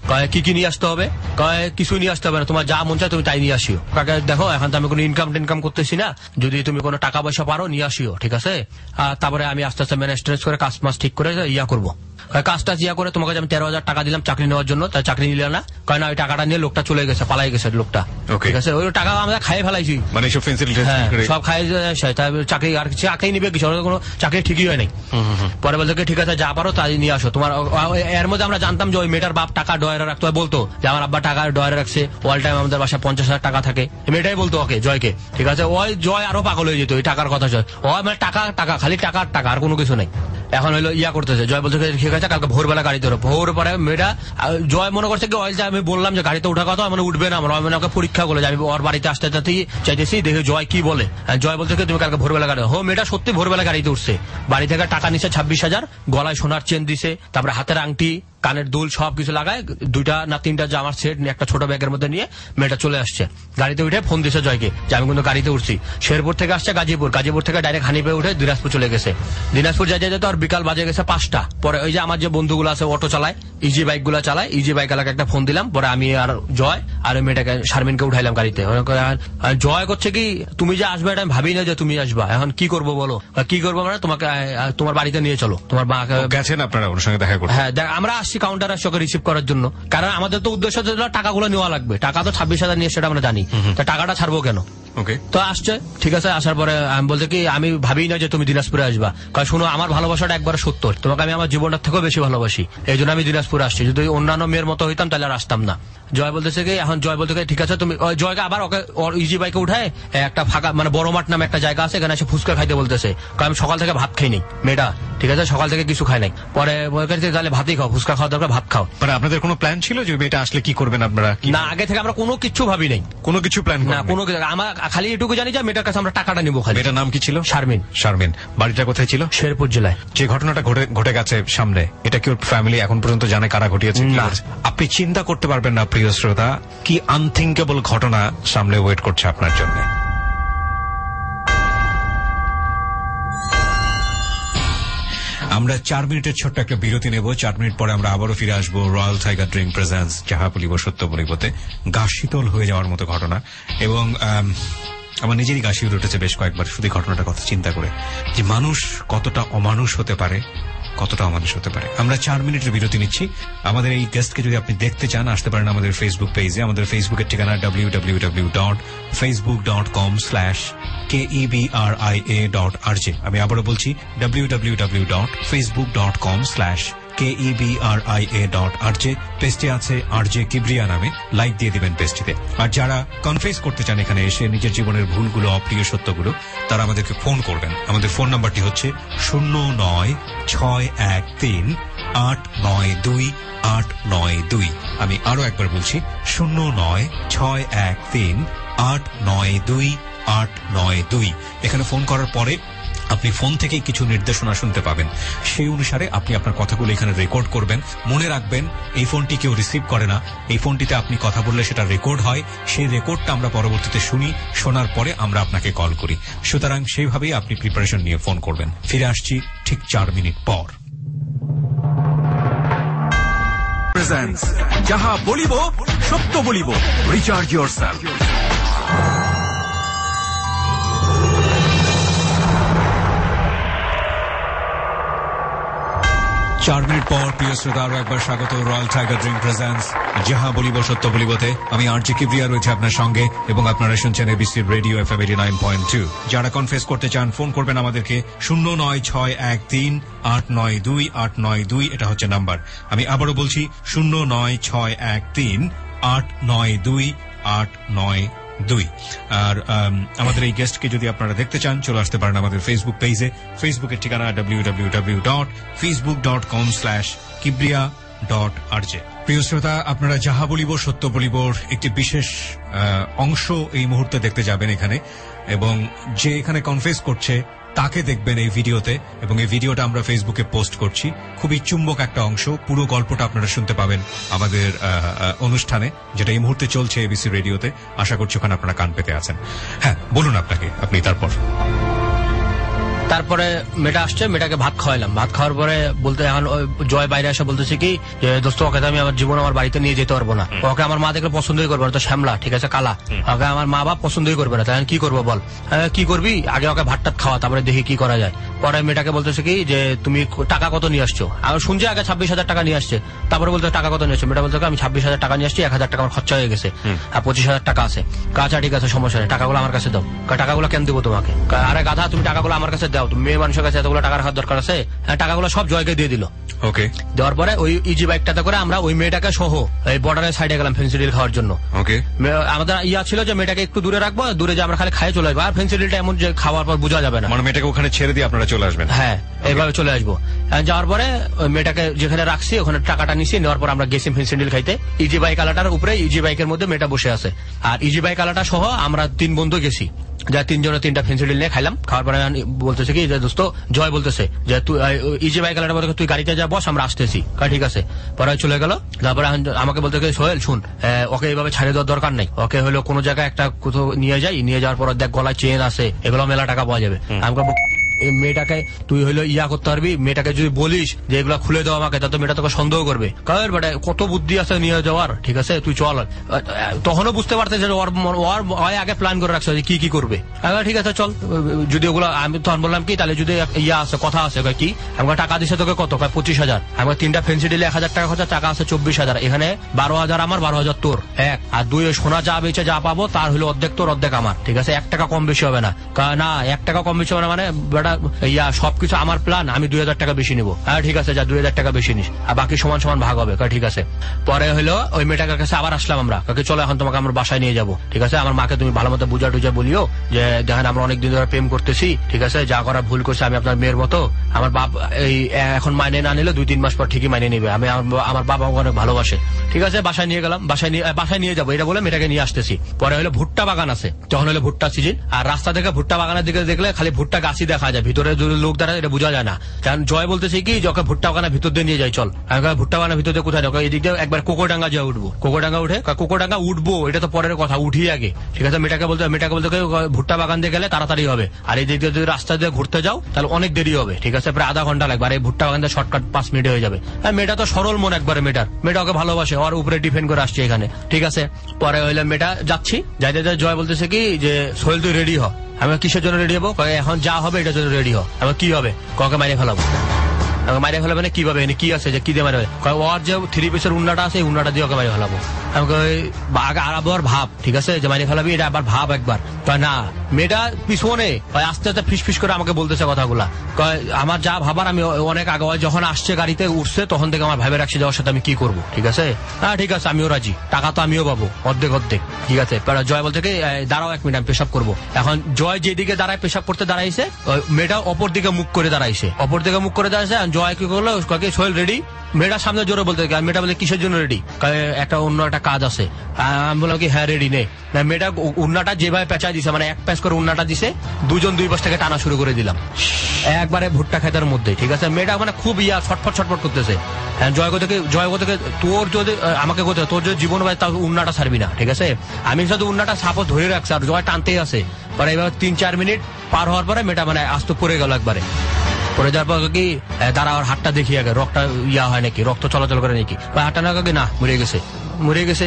কয় কি কি নিয়ে আসতে হবে, কয় কিছু নিয়ে আসতে হবে না, তোমার যা মন চায় তুমি তাই নিয়ে আসিও। কাকা দেখো এখন তো আমি কোনো ইনকাম টিনকাম করতেছি না, যদি তুমি কোনো টাকা পয়সা পারো নিয়ে আসিও, ঠিক আছে। তারপরে আমি আস্তে আস্তে ম্যানেজ ট্যানেজ করে কাজ মাস ঠিক করে ইয়া করবো। কাজটা ইয়া করে তোমাকে আমি তেরো হাজার টাকা দিলাম চাকরি নেওয়ার জন্য, তাই চাকরি নিলে না, কয় না ওই টাকাটা নিয়ে লোকটা চলে গেছে, পালাই গেছে লোকটা, ঠিক আছে। ওই টাকা আমরা খাইয়ে ফেলাইছি, মানে সব খাই চাকরি, আর চাকরি নিবে কিছু কোনো চাকরি ঠিকই হয় নাই। পরে বলতে ঠিক আছে যা পারো তাই নিয়ে আসো তোমার। এর মধ্যে আমরা জানতাম যে ওই মেয়েটার বাপ টাকা ডয়ারে রাখতো, বলতো যে আমার আব্বা টাকা ডয়ারে রাখছে, অল টাইম আমাদের বাসায় পঞ্চাশ হাজার টাকা থাকে, মেয়েটাই বলতো ওকে, জয়কে, ঠিক আছে। ওই জয় আরো পাগল হয়ে যেত ওই টাকার কথা, জয় ও মানে টাকা টাকা খালি টাকার টাকা আর কোনো কিছু নেই। এখন হইলো ইয়া করতেছে, জয় বলছে ঠিক আছে কালকে ভোরবেলা গাড়ি ধরো। ভোর পরে মেয়েটা জয় মনে করছে কি অয়েল, আমি বললাম যে গাড়িতে ওঠা কথা, মানে উঠবে না, আমার মানে ওকে পরীক্ষা করলে আমি ওর বাড়িতে আসতে আসতেই চাইতেছি, দেখে জয় কি বলে। জয় বলছে কি তুমি কালকে ভোরবেলা গাড়ি, হো মেয়েটা সত্যি ভোরবেলা গাড়িতে উঠছে, বাড়ি থেকে টাকা নিচ্ছে ছাব্বিশ হাজার, গলায় সোনার চেন দিছে, তারপরে হাতের আংটি, কানের দুল সবকিছু লাগায়, দুইটা না তিনটা জামার সেট একটা ছোট ব্যাগের মধ্যে নিয়ে মেয়েটা চলে আসছে। গাড়িতে উঠে ফোন দিছে জয়কে যে আমি কিন্তু গাড়িতে উঠছি। শেরপুর থেকে আসছে গাজীপুর, গাজীপুর থেকে ডাইরেক্ট হানিপে উঠে দিনাজপুর চলে গেছে। দিনাজপুর যাই যেত আর বিকাল বাজে গেছে পাঁচটা। পরে ওই যে আমার যে বন্ধুগুলো আছে অটো চালায়, ইজি বাইক গুলা চালায়, ইজি বাইক এলাকা একটা ফোন দিলাম। পরে আমি আর জয় আর ওই মেয়েটাকে শারমিনকে উঠাইলাম গাড়িতে। জয় করছে কি তুমি যে আসবে এটা আমি ভাবি না যে তুমি আসবা, এখন কি করবো বলো। কি করবো মানে তোমাকে তোমার বাড়িতে নিয়ে চলো, তোমার মা গেছেন আপনারা ওর সঙ্গে দেখা করতে। হ্যাঁ আমরা আসছি কাউন্টার আসছি ওকে রিসিভ করার জন্য, কারণ আমাদের তো উদ্দেশ্য ছিল টাকাগুলো নেওয়া লাগবে, টাকা তো ছাব্বিশ হাজার নিয়ে সেটা আমরা জানি, তা টাকাটা ছাড়বো কেন। ওকে তো আসছে, ঠিক আছে। আসার পরে আমি বলতে কি আমি ভাবি না যে তুমি দিনাজপুরে আসবা, কারণ শুনো আমার ভালোবাসাটা একবার সত্তর, তোমাকে আমি আমার জীবনটার থেকেও বেশি ভালোবাসি, এই জন্য আমি দিনাজপুরে আসছি। যদি অন্যান্য মেয়ের মতো হইতাম তাহলে আর আসতাম না। জয় বলতেছে কি এখন জয় বলতে ঠিক আছে তুমি জয়কে আবার ওকে ইজি বাইকে উঠায় একটা ফাঁকা মানে বড় মাঠ নামে একটা জায়গা আছে, এখানে এসে ফুচকা খাইতে বলতেছে, কারণ আমি সকাল থেকে ভাত খাই নাই মেয়েটা, ঠিক আছে, সকাল থেকে কিছু খাই নাই। পরে তাহলে ভাতই খাও, ফুচকা খাওয়া দরকার ভাত খাও। মানে আপনাদের কোনো প্ল্যান ছিল যে মেয়েটা আসলে কি করবেন আপনারা? না, আগে থেকে আমরা কোনো কিছু ভাবি নাই, কোনো কিছু প্ল্যান না, কোনো আমার খালি এটুকু জানি যে মেয়েটার কাছে আমরা টাকাটা নিবো। খালি মেয়েটার নাম কি ছিল? শারমিন। শারমিন বাড়িটা কোথায় ছিল? শেরপুর জেলায়। যে ঘটনাটা ঘটে ঘটে গেছে সামনে, এটা কি ওর ফ্যামিলি এখন পর্যন্ত জানে কারা ঘটিয়েছে? না। আপনি চিন্তা করতে পারবেন না প্রিয় শ্রোতা, কি আনথিঙ্কেবল ঘটনা সামনে ওয়েট করছে আপনার জন্য। আমরা চার মিনিটের ছোট্ট একটা বিরতি নেব। চার মিনিট পরে আমরা আবারও ফিরে আসবো রয়্যাল টাইগার ড্রিঙ্ক প্রেজেন্টস যাহা বলিব সত্য বলিবতে। গা শীতল হয়ে যাওয়ার মতো ঘটনা, এবং আমার নিজেরই গা শিউরে উঠেছে বেশ কয়েকবার শুধু ঘটনাটার কথা চিন্তা করে, যে মানুষ কতটা অমানুষ হতে পারে, কতটা অমানুষ হতে পারে। আমরা চার মিনিটের বিরতি নিচ্ছি। আমাদের এই গেস্টকে যদি আপনি দেখতে চান আসতে পারেন আমাদের ফেসবুক পেজে। আমাদের ফেসবুকের ঠিকানা W W W dot Facebook dot com slash K E B R I A dot R J. আমি আবারও বলছি W W W dot Facebook dot com slash K E B R I A dot R J. পেজটি আছে R J Kibria নামে, like দিয়ে দিবেন পেজটিতে। আর যারা confess করতে চান এখানে এসে নিজের জীবনের ভুলগুলো, অপ্রিয় সত্যগুলো, তারা আমাদেরকে ফোন করবেন। আমাদের ফোন নাম্বারটি হচ্ছে শূন্য নয় ছয় এক তিন আট নয় দুই আট নয় দুই। আমি আরো একবার বলছি শূন্য নয় ছয় এক তিন আট নয় দুই আট নয় দুই। এখানে ফোন করার পরে আপনি ফোন থেকেই কিছু নির্দেশনা শুনতে পাবেন, সেই অনুসারে আপনি আপনার কথাগুলো এখানে রেকর্ড করবেন। মনে রাখবেন এই ফোনটি কেউ রিসিভ করে না, এই ফোনটিতে আপনি কথা বললে সেটা রেকর্ড হয়, সেই রেকর্ডটা আমরা পরবর্তীতে শুনি, শোনার পরে আমরা আপনাকে কল করি। সুতরাং সেইভাবেই আপনি প্রিপারেশন নিয়ে ফোন করবেন। ফিরে আসছি ঠিক চার মিনিট পর। যাহা বলিব সত্য বলিব, রিচার্জ ইয়োরসেলফ। চার মিনিট পর প্রিয় শ্রোতা আরো একবার স্বাগত রয়্যাল টাইগার ড্রিঙ্ক প্রেজেন্টস যাহা বলিব সত্য বলিবতে। আমি আর জি কিবরিয়া রয়েছে আপনার সঙ্গে, এবং আপনারা শুনছেন ABC radio F M eighty nine point two. যারা কনফেস করতে চান ফোন করবেন আমাদেরকে শূন্য নয় ছয় এক তিন আট নয় দুই আট নয় দুই, এটা হচ্ছে নাম্বার। আমি আবারও বলছি শূন্য নয় ছয় এক তিন আট নয় দুই আট নয় দুই। আর আমাদের এই গেস্টকে যদি আপনারা দেখতে চান চলে আসতে পারেন আমাদের ফেসবুক পেজে। ফেসবুকের ঠিকানা W W W dot Facebook dot com slash Kibria dot R J. প্রিয় শ্রোতা, আপনারা যাহা বলিব সত্য বলিবর একটি বিশেষ অংশ এই মুহূর্তে দেখতে যাবেন এখানে, এবং যে এখানে কনফেস করছে তাকে দেখবেন এই ভিডিওতে, এবং এই ভিডিওটা আমরা ফেসবুকে পোস্ট করছি। খুবই চুম্বক একটা অংশ, পুরো গল্পটা আপনারা শুনতে পাবেন আমাদের অনুষ্ঠানে, যেটা এই মুহূর্তে চলছে এবিসি রেডিওতে। আশা করছি ওখানে আপনারা কান পেতে আছেন। হ্যাঁ, বলুন আপনাকে আপনি তারপর। তারপরে মেয়েটা আসছে, মেয়েটাকে ভাত খাওয়াইলাম। ভাত খাওয়ার পরে বলতে এখন জয় বাইরে এসে বলতেছে কি যে দোস্ত ওকে আমি আমার জীবন আমার বাড়িতে নিয়ে যেতে পারবো না, ওকে আমার মা দেখলে পছন্দই করবে না, তো শ্যামলা ঠিক আছে কালা, ওকে আমার মা বাপ পছন্দই করবে না, তাই কি করবো বল? কি করবি, আগে ওকে ভাত টাত খাওয়া, তারপরে দেখি কি করা যায়। পরে মেয়েটাকে বলতেছে কি যে তুমি টাকা কত নিয়ে আসছো? আমি শুনছি আগে ছাব্বিশ হাজার টাকা নিয়ে আসছে, তারপরে বলতে টাকা কত নিয়ে আসছো? মেয়েটা বলতে আমি ছাব্বিশ হাজার টাকা নিয়ে আসছি, এক হাজার টাকা আমার খরচা হয়ে গেছে, আর পঁচিশ হাজার টাকা আছে। আচ্ছা ঠিক আছে সমস্যা নেই, টাকাগুলো আমার কাছে দাও। টাকাগুলো কেন দেবো তোমাকে? আরে গাধা তুমি টাকাগুলো আমার কাছে দাও, তুমি মেয়ে মানুষের কাছে এতগুলো টাকা রাখার দরকার আছে? টাকাগুলো সব জয়কে দিয়ে দিল। ওকে, দেওয়ার পরে ওই ইজি বাইকটাতে করে আমরা ওই মেয়েটাকে সহ এই বর্ডারের সাইডে গেলাম ফেন্সি ডিল খাওয়ার জন্য। ওকে, আমাদের ইয়া ছিল যে মেয়েটাকে একটু দূরে রাখবো, দূরে যে আমরা খালি খাই চলে আসবো, আর ফেন্সি ডিলটা এমন যে খাওয়ার পর বোঝা যাবে না, মানে মেয়েটাকে ওখানে ছেড়ে দিয়ে আপনারা চলে আসবেন। হ্যাঁ এইভাবে চলে আসবো। যাওয়ার পরে ওই মেয়েটাকে যেখানে রাখছি ওখানে টাকাটা নিছি, নেওয়ার পর আমরা গেছি ফেন্সি ডিল খাইতে। ইজি বাইক আলাটার উপরে ইজি বাইকের মধ্যে মেয়েটা বসে আছে, আর ইজি বাইক আলাটা সহ আমরা তিন বন্ধু গেছি, যা তিনজনে তিনটা ফেন্সি ডিল নিয়ে খাইলাম। খাওয়ার পরে বলতেছে কি যে দোস্ত জয় বলতেছে যে তুই ইজি বাইক আলাটা বলতে তুই গাড়িতে যা বস, আমরা আসতেছি। ঠিক আছে, পরে চলে গেল। তারপরে আমাকে বলতে সোহেল শুন, ওকে এইভাবে ছাড়িয়ে দেওয়ার দরকার নেই, ওকে হলো কোনো জায়গায় একটা কোথাও নিয়ে যাই, নিয়ে যাওয়ার পর দেখ গলায় চেন আছে, এগুলো মেলা টাকা পাওয়া যাবে। আমাকে মেয়েটাকে তুই হইলো ইয়া করতে পারবি, মেয়েটাকে যদি বলিস যে এগুলা খুলে দেওয়া আমাকে, তাতে মেয়েটা তোকে সন্দেহ করবে। কারণ বেটা কত বুদ্ধি আছে নিয়ে যাওয়ার, ঠিক আছে তুই চল। তখনও বুঝতে পারতে যে ওর আগে প্ল্যান করে রাখছে যে কি কি করবে। ঠিক আছে চল, যদি ওগুলো আমি তখন বললাম কি তাহলে যদি ইয়া আছে কথা আছে কি, আমাকে টাকা দিছে তোকে কত, পঁচিশ হাজার, আমার তিনটা ফেন্সি ডিলে এক হাজার টাকা খরচা, টাকা আছে চব্বিশ হাজার, এখানে বারো হাজার আমার, বারো হাজার তোর, এক আর দুই সোনা যা বেচে যা পাবো তার হলো অর্ধেক তোর অর্ধেক আমার, ঠিক আছে এক টাকা কম বেশি হবে না। না এক টাকা কম বেশি হবে না মানে বেটা ইয়া সবকিছু আমার প্ল্যান, আমি দুই হাজার টাকা বেশি নিবো। হ্যাঁ ঠিক আছে যা দুই হাজার টাকা বেশি নিস, আর বাকি সমান সমান ভাগ হবে। ঠিক আছে, পরে হলো ওই মেয়েটার কাছে আবার আসলাম আমরা, কাকে চলো এখন তোমাকে আমরা বাসায় নিয়ে যাবো, ঠিক আছে আমার মাকে তুমি ভালো মতো বুঝা টুজা বলিও যে দেখেন আমরা অনেকদিন ধরে প্রেম করতেছি, ঠিক আছে যা করার ভুল করছি, আমি আপনার মেয়ের মতো, আমার বাপ এই এখন মাইনে না নিলে দুই তিন মাস পর ঠিকই মাইনে নিবে, আমি আমার বাবা আমাকে অনেক ভালোবাসে। ঠিক আছে বাসায় নিয়ে গেলাম, বাসায় নিয়ে বাসায় নিয়ে যাবো এটা বলে মেয়েটাকে নিয়ে আসতেছি। পরে হলো ভুট্টা বাগান আছে, তখন হলো ভুট্টা সিজন, আর রাস্তা থেকে ভুট্টা বাগানের দিকে দেখলে খালি ভুট্টা গাছই দেখা যায়, ভিতরে লোক দ্বারা এটা বোঝা যায় না। কারণ জয় বলতেছে কি যখন ভুট্টা বাগানের ভিতর দিয়ে নিয়ে যাই চল, ভুট্টা বাগানের ভিতর দিয়ে কোথায় এদিক দিয়ে একবার কোকোডাঙ্গা যা উঠবো, কোকোডাঙ্গা উঠে কোকোডাঙ্গা উঠবো এটা তো পরের কথা, উঠি আগে। ঠিক আছে মেয়েটাকে বলতে মেয়েটাকে বলতে ভুট্টা বাগান দিয়ে গেলে তাড়াতাড়ি হবে, আর এই দিক দিয়ে যদি রাস্তা দিয়ে ঘুরতে যাও তাহলে অনেক দেরি হবে, ঠিক আছে প্রায় আধা ঘন্টা লাগবে, আর এই ভুট্টা বাগান দিয়ে শর্টকাট পাঁচ মিনিটে হয়ে যাবে। মেয়েটা তো সরল মন একবারে, মেয়েটার মেয়েটা ওকে ভালোবাসে, ওর উপরে ডিপেন্ড করে আসছে এখানে। ঠিক আছে পরে হইলে মেয়েটা যাচ্ছি, যাইতে যাই জয় বলতেছে কি যে সোহেল তুই রেডি হ। আমি কিসের জন্য রেডি হবো? এখন যা হবে এটার জন্য রেডি হ। আমি কি হবে? কাউকে মাইরে ফেলাবো। মাইরে ফেলাবে না কিভাবে, কি আছে যে কি দিয়ে মারে? ওর যে থ্রি পিসের উন্নাটা আছে উন্নাটা দিয়ে ওকে মাইরে ফেলাবো। আমাকে আবার ভাব, ঠিক আছে যে মাইরে ফেলাবি এটা আবার ভাব একবার। না মেয়েটা পিছনে আস্তে আস্তে ফিস ফিস করে আমাকে বলতেছে কথাগুলা, আমার যা ভাবার আমি অনেক আগে যখন আসছে গাড়িতে উঠছে তখন থেকে আমার ভাবে রাখছি যাওয়ার সাথে আমি কি করবো। ঠিক আছে হ্যাঁ ঠিক আছে আমিও রাজি, টাকা তো আমিও পাবো অর্ধেক অর্ধেক। ঠিক আছে জয় বলতে কি দাঁড়াও এক মিনিট আমি পেশাব করবো। এখন জয় যেদিকে দাঁড়ায় পেশাব করতে দাঁড়াইছে, মেয়েটা অপর দিকে মুখ করে দাঁড়াইছে, অপর দিকে মুখ করে দাঁড়াইছে। জয় কি করলো সোহেল রেডি, মেয়েটার সামনে জোরে বলতে, মেয়েটা বলে কিসের জন্য রেডি? একটা অন্য একটা কাজ আছে। আমি বললাম কি হ্যাঁ রেডি নেই। মেয়েটা উন্নাটা যেভাবে পেঁচাই দিছে, মানে এক প্যাচ করে উন্নাটা দিছে, দুজন দুই পাশ থেকে টানা শুরু করে দিলাম একবারে ভুট্টা খেতার মধ্যে। ঠিক আছে মেয়েটা মানে খুব ইয়া ছটফট ছটফট করতেছে। জয় থেকে জয় থেকে তোর যদি আমাকে কোথায় তোর যদি জীবন হয় তাহলে উন্নাটা ছাড়বি না। ঠিক আছে আমি শুধু উন্নাটা সাপোর্ট ধরে রাখছি আর জয় টানতেই আছে। পরে এবার তিন চার মিনিট পার হওয়ার পরে মেয়েটা মানে আস্ত পড়ে গেল একবারে। পরে যাওয়ার পর কি দাঁড়া ওর হাতটা দেখি আগে রক্তটা ইয়া হয় নাকি, রক্ত চলাচল করে নাকি। হাতটা না কাকি না মরে গেছে, মরে গেছে।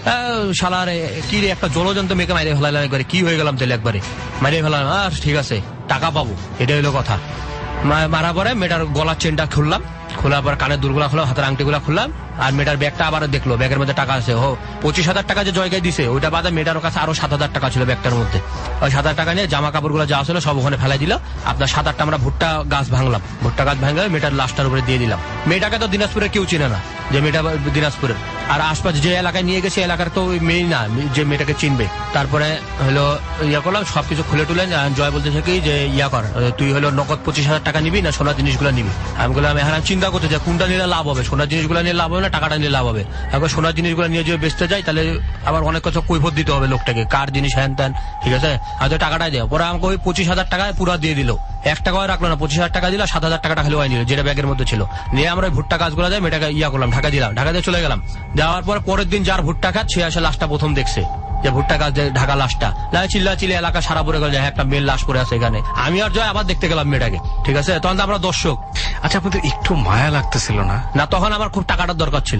শালার কি রে একটা জলজন্ত মেয়েকে মাইরে ফেলাইলাম একবারে, কি হয়ে গেলাম তাহলে একবারে মাইরে ফেলাম। আর ঠিক আছে টাকা পাবো এটাই হলো কথা। মারা পরে মেয়েটার গলার চেনটা খুললাম, খোলার পর কানের দুলগুলা খুললাম, হাতের আংটিগুলা খুললাম, আর মেয়েটার ব্যাগটা আবার দেখলো, ব্যাগের মধ্যে টাকা আছে। ও পঁচিশ হাজার টাকা যে জয়কে দিছে ওইটা বাদে মেয়েটার কাছে আরো সাত হাজার টাকা ছিল ব্যাগটার মধ্যে। ওই সাত হাজার টাকা নিয়ে জামা কাপড়গুলো যা ছিল সব ওখানে ফেলাই দিল। আপনার সাত আটটা আমরা ভুট্টা গাছ ভাঙলাম, ভুট্টা গাছ ভাঙলে মেয়েটার লাশটার উপরে দিয়ে দিলাম। মেয়েটাকে তো দিনাজপুরে কেউ চিনে না যে মেয়েটা দিনাজপুরের, আর আশপাশ যে এলাকায় নিয়ে গেছে এলাকার তো ওই মেয়ে না যে মেয়েটাকে চিনবে। তারপরে হলো ইয়া করলাম সবকিছু খুলে টুলে। জয় বলতেছে কি যে ইয়া কর তুই হলো নগদ পঁচিশ হাজার টাকা নিবি না সোনার জিনিসগুলো নিবি? আমি বললাম এখন চিন্তা করতে চাই কোনটা নিলে লাভ হবে, সোনার জিনিসগুলো নিয়ে লাভ হবে না টাকাটা নিয়ে লাভ হবে? এখন সোনার জিনিসগুলো নিয়ে যদি বেচতে যাই তাহলে আবার অনেক কথা কৈফত দিতে হবে লোকটাকে, কার জিনিস হ্যান ত্যান। ঠিক আছে হয়তো টাকাটাই দেয়। পরে আমাকে ওই পঁচিশ হাজার টাকায় পুরো দিয়ে দিল, এক টাকাও রাখলো না, পঁচিশ হাজার টাকা দিল, সাত হাজার টাকাটা খালি নিল যেটা ব্যাগের মধ্যে ছিল। নিয়ে আমরা ভুট্টা গাছগুলো যাই মেয়েটাকে ইয়া করলাম, ঢাকা দিলাম, ঢাকা দিয়ে চলে গেলাম। যাওয়ার পর পরের দিন যার ভুট্টা খাত সে আসে লাশটা প্রথম দেখছে। যে ভুট্টা গাছ ঢাকা লাশটা চিল্লা চিল্লা এলাকা সারা পড়ে গেল, একটা মেয়ের লাশ পড়ে আছে এখানে। আমি আর জয় আবার দেখতে গেলাম মেয়েটাকে, ঠিক আছে। তখন তো আমরা দর্শক। আচ্ছা, আপনাদের একটু মায়া লাগতেছিল না? না, তখন আমার খুব টাকাটার দরকার ছিল।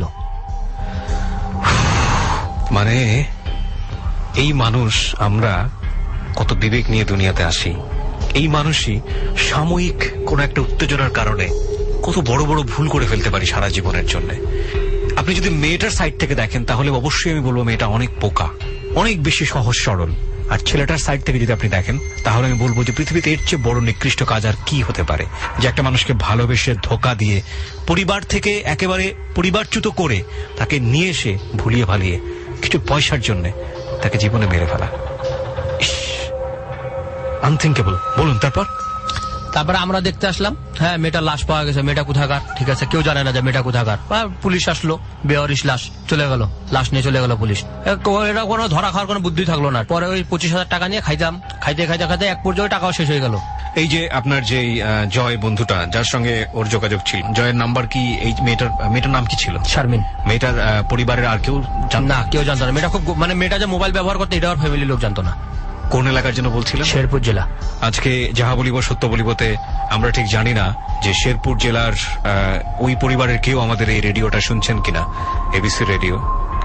মানে এই মানুষ, আমরা কত বিবেক নিয়ে দুনিয়াতে আসি, এই মানুষই সাময়িক কোন একটা উত্তেজনার কারণে কত বড় বড় ভুল করে ফেলতে পারি সারা জীবনের জন্য। আপনি যদি মেয়েটার সাইড থেকে দেখেন তাহলে অবশ্যই আমি বলবো মেয়েটা অনেক বোকা, অনেক বেশি সহজ সরল। আর ছেলেটার সাইড থেকে যদি আপনি দেখেন তাহলে আমি বলবো যে পৃথিবীতে এর চেয়ে বড় নিকৃষ্ট কাজ আর কি হতে পারে, যে একটা মানুষকে ভালোবেসে ধোকা দিয়ে পরিবার থেকে একেবারে পরিবারচ্যুত করে তাকে নিয়ে এসে ভুলিয়ে ভালিয়ে কিছু পয়সার জন্য তাকে জীবনে মেরে ফেলা। আনথিঙ্কেবল। বলুন তারপর? তারপরে আমরা দেখতে আসলাম, হ্যাঁ মেয়েটার লাশ পাওয়া গেছে, মেয়েটা কোথাকার, ঠিক আছে, কেউ জানে না যে মেয়েটা কোথাকার। পুলিশ আসলো, বেওয়ারিশ লাশ, চলে গেল, লাশ নিয়ে চলে গেল পুলিশ। এটা কোনো ধরা খাওয়ার কোনো বুদ্ধি থাকলো না। পরে ওই পঁচিশ হাজার টাকা নিয়ে খাইতাম, খাইতে খাইতে খাইতে এক পর্যায়ে টাকাও শেষ হয়ে গেল। এই যে আপনার যে জয় বন্ধুটা, যার সঙ্গে ওর যোগাযোগ ছিল, জয়ের নাম্বার কি? এই মেয়েটার মেয়েটার নাম কি ছিল? শারমিন। মেয়েটার পরিবারের আর কেউ জানতো না? কেউ জানতো না। মেয়েটা খুব, মানে মেয়েটা যে মোবাইল ব্যবহার করতে এটা ওর ফ্যামিলির লোক জানতো না। কোন এলাকার জন্য বলছিলেন? শেরপুর জেলা। আজকে যাহা বলিব সত্য বলিবতে আমরা ঠিক জানি না যে শেরপুর জেলার ওই পরিবারের কেউ আমাদের এই রেডিওটা শুনছেন কিনা, এবিসি রেডিও।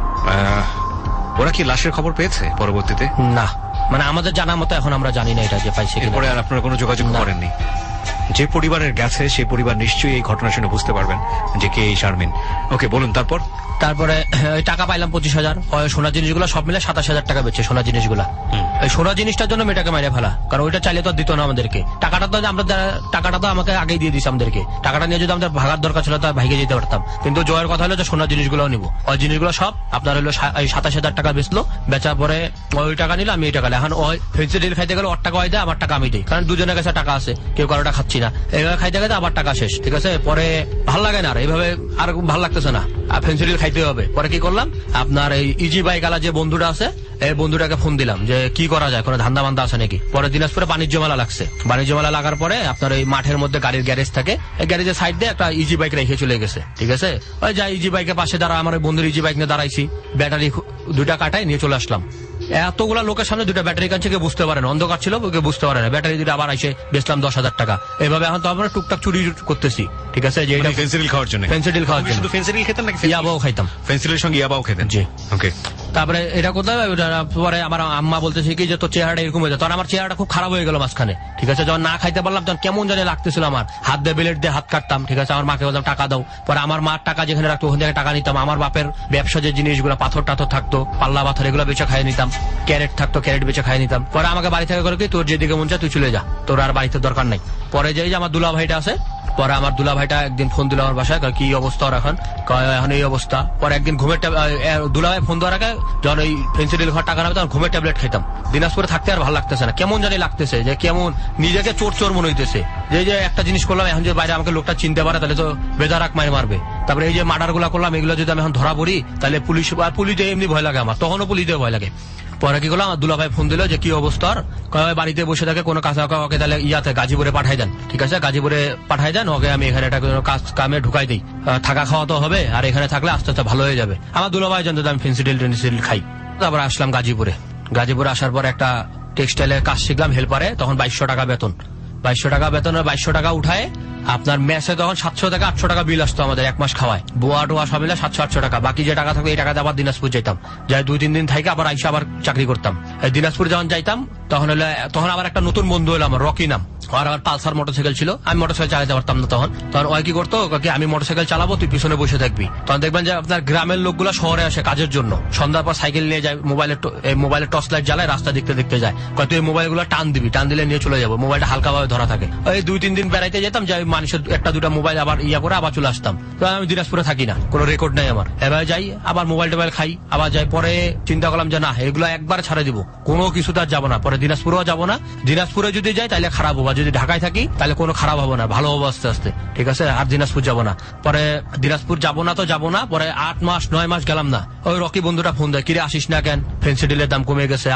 ওরা কি লাশের খবর পেয়েছে পরবর্তীতে? না, মানে আমাদের জানা মতো এখন আমরা জানি না এটা যে পাইছে। এরপরে আর আপনারা কোনো যোগাযোগ করেননি? যে পরিবারের গেছে সেই পরিবার নিশ্চয়ই এই ঘটনা শুনে বুঝতে পারবেন যে কে এই শারমিন। ওকে, বলুন তারপর? তারপরে টাকা পাইলাম পঁচিশ হাজার, সোনা জিনিসগুলো সব মিলে সাতাশ হাজার টাকা বেচে সোনা জিনিসগুলা। এই সোনা জিনিসটার জন্য মেয়েটাকে মাইরে ফেলা, কারণ ওইটা চাইলে তো দিত না আমাদেরকে। টাকাটা তো আমরা টাকাটা তো আমাকে আগেই দিয়ে দিচ্ছে আমাদেরকে। টাকাটা নিয়ে যদি আমাদের ভাগার দরকার ছিল তার ভাইকে যেতে পারতাম, কিন্তু জয়ের কথা হলো যে সোনা জিনিসগুলো নিবো। ওই জিনিসগুলো সব আপনার হলো সাতাশ হাজার টাকা বেচলো, বেচার পরে ওই টাকা নিল, আমি এই টাকা। এখন ওই ফেন্সি ডিল খাইতে গেলে ওর টাকা হয় দেয়, আমার টাকা আমি দিই, কারণ দুজনের কাছে টাকা আছে, কেউ কারোটা খাচ্ছি না। এইভাবে খাইতে খাইতে আবার টাকা শেষ, ঠিক আছে। পরে ভাল লাগে না আর এইভাবে, আর ভাল লাগতেছে না, আর ফেন্সি ডিল খাইতে হবে। পরে কি করলাম, আপনার এই ইজি বাইক আলা যে বন্ধুটা আছে, এই বন্ধুটাকে ফোন দিলাম যে কি করা যায়, কোনো ধান্দা বান্ধা আছে নাকি। পরে দিনাজপুরে বাণিজ্য মেলা লাগছে, বাণিজ্য মেলা লাগার পরে আপনার এই মাঠের মধ্যে গাড়ির গ্যারেজ থাকে, এই গ্যারেজের সাইড দিয়ে একটা ইজি বাইক রেখে চলে গেছে, ঠিক আছে। ওই যাই ইজি বাইকের পাশে দাঁড়া, আমার বন্ধুর ইজি বাইক নিয়ে দাঁড়াইছি, ব্যাটারি দুটা কাটাই নিয়ে চলে আসলাম। এতগুলা লোকের সামনে দুটা ব্যাটারি কাছে কেউ বুঝতে পারে না, অন্ধকার ছিল কেউ বুঝতে পারে না। ব্যাটারি দুটো আবার এসে বেচলাম দশ হাজার টাকা। এইভাবে এখন তো আমরা টুকটাক চুরি করতেছি, ঠিক আছে। যে ফেন্সিডিল খাওয়ার জন্য, ফেন্সিডিল খাওয়ার জন্য। শুধু ফেন্সিডিল খেতেন নাকি ইয়াবাও খাইতাম? ফেন্সিডিলের সঙ্গে ইয়াবাও খেতেন? জি। ওকে। তারপরে এটা কোথায়, পরে আমার আম্মা বলতেছে কি যে তোর চেহারাটা এরকম হয়ে যায়। তখন আমার চেহারাটা খুব খারাপ হয়ে গেল মাঝখানে, ঠিক আছে। যখন না খাইতে পারলাম তখন কেমন জানি লাগতেছিল আমার, হাত দিয়ে ব্লেড দিয়ে হাত কাটতাম, ঠিক আছে। আমার মাকে বলতাম টাকা দাও। পরে আমার মার টাকা যেখানে রাখতো ওখান থেকে টাকা নিতাম। আমার বাপের ব্যবসা যে জিনিসগুলো, পাথর টাথর থাকতো, পাল্লা পাথর, এগুলো বেচে খাইয়ে নিতাম। ক্যারেট থাকতো, ক্যারেট বেচে খাইয়ে নিতাম। পরে আমাকে বাড়ি থেকে করে কি তোর যেদিকে মন চায় তুই চলে যা, তোর আর বাড়িতে দরকার নাই। পরে যে আমার দুলা ভাইটা আছে, পরে আমার দুলা ভাইটা একদিন ফোন দিল আমার বাসায়, কি অবস্থা ওর এখন, এখন এই অবস্থা। পরে একদিন ঘুমের দুলা ভাই ফোন দেওয়ার আগে যখন ওই ফেন্সিডিল ঘর টাকা নেবে তখন ঘুমের ট্যাবলেট খাইতাম। দিনাজপুরে থাকতে আর ভালো লাগতেছে না, কেমন জানি লাগতেছে, যে কেমন নিজেকে চোর চোর মনে হইতেছে। যে যে একটা জিনিস করলাম, এখন যে বাইরে আমাকে লোকটা চিনতে পারে তাহলে তো বেদারাক মারে মারবে। তারপরে এই যে মার্ডার গুলা করলাম, এগুলো যদি আমি এখন ধরা পড়ি তাহলে পুলিশ, পুলিশ এমনি ভয় লাগে আমার, তখনও পুলিশ দিয়ে ভয় লাগে। পরে কি করলাম, আমার দুলা ভাই ফোন দিল যে কি অবস্থা, বাড়িতে বসে থাকে কোনো কাজ, ওকে তাহলে ইয়াতে গাজীপুরে পাঠাই দেন, ঠিক আছে। গাজীপুরে পাঠাই দেন ওকে, আমি এখানে একটা কাজ কামে ঢুকাই দিই, থাকা খাওয়া তো হবে, আর এখানে থাকলে আস্তে আস্তে ভালো হয়ে যাবে। আমার দুলা ভাই জানতো আমি ফেন্সিডিল টেন্সিডিল খাই। তারপর আসলাম গাজীপুরে। গাজীপুরে আসার পর একটা টেক্সটাইলের কাজ শিখলাম হেল্পারে, তখন বাইশশো টাকা বেতন। বাইশশো টাকা বেতনের বাইশশো টাকা উঠায় আপনার মেসে তখন সাতশো টাকা আটশো টাকা বিল আসতো আমাদের এক মাস খাওয়ায়, বোয়া টোয়া সব মিলে সাতশো আটশো টাকা। বাকি যে টাকা থাকতো এই টাকাতে আবার দিনাজপুর যেতাম, যাই দুই তিন দিন থেকে আবার আইসা আবার চাকরি করতাম। দিনাজপুর যখন যাইতাম তখন হলে তখন আবার একটা নতুন বন্ধু হলো আমার, রকি নাম। আর আমার পালসার মোটরসাইকেল ছিল, আমি মোটরসাইকেল চালাতে পারতাম না তখন। তখন ওই কি করতো, আমি মোটরসাইকেল চালাবো তুই পিছনে বসে থাকবি। তখন দেখবেন যে আপনার গ্রামের লোকগুলো শহরে আসে কাজের জন্য, সন্ধ্যার পর সাইকেল নিয়ে যায়, মোবাইলের মোবাইলের টর্চ লাইট জ্বালায়, রাস্তা দেখতে দেখতে যায়। তুই এই মোবাইল গুলো টান দিবি, টান দিলে নিয়ে চলে যাবো। মোবাইলটা হালকাভাবে ধরা থাকে। ওই দুই তিন দিন বেড়াইতে যেতাম, যে মানুষের একটা দুটা মোবাইল আবার ইয়া করে আবার চলে আসতাম। তো আমি দিনাজপুরে থাকি না, কোনো রেকর্ড নাই আমার। এবার যাই আবার মোবাইল টোবাইল খাই, আবার যাই। পরে চিন্তা করলাম যে না, এগুলো একবার ছাড়ে দিব, কোনো কিছু তার যাবো না। পরে দিনাজপুরেও যাবো না, দিনাজপুরে যদি যাই তাহলে খারাপ হবো, যদি ঢাকায় থাকি তাহলে কোনো খারাপ হবো না, ভালো হবো আস্তে আস্তে, ঠিক আছে। আর দিনাজপুর যাবো না। পরে দিনাজপুর যাবো না তো যাবো না। পরে আট মাস নয় মাস গেলাম না। ওই রকি বন্ধুটা ফোন দেয়, কিরে আসিস না কেন, ফেন্সিডিলের দাম কমে গেছে, আয়।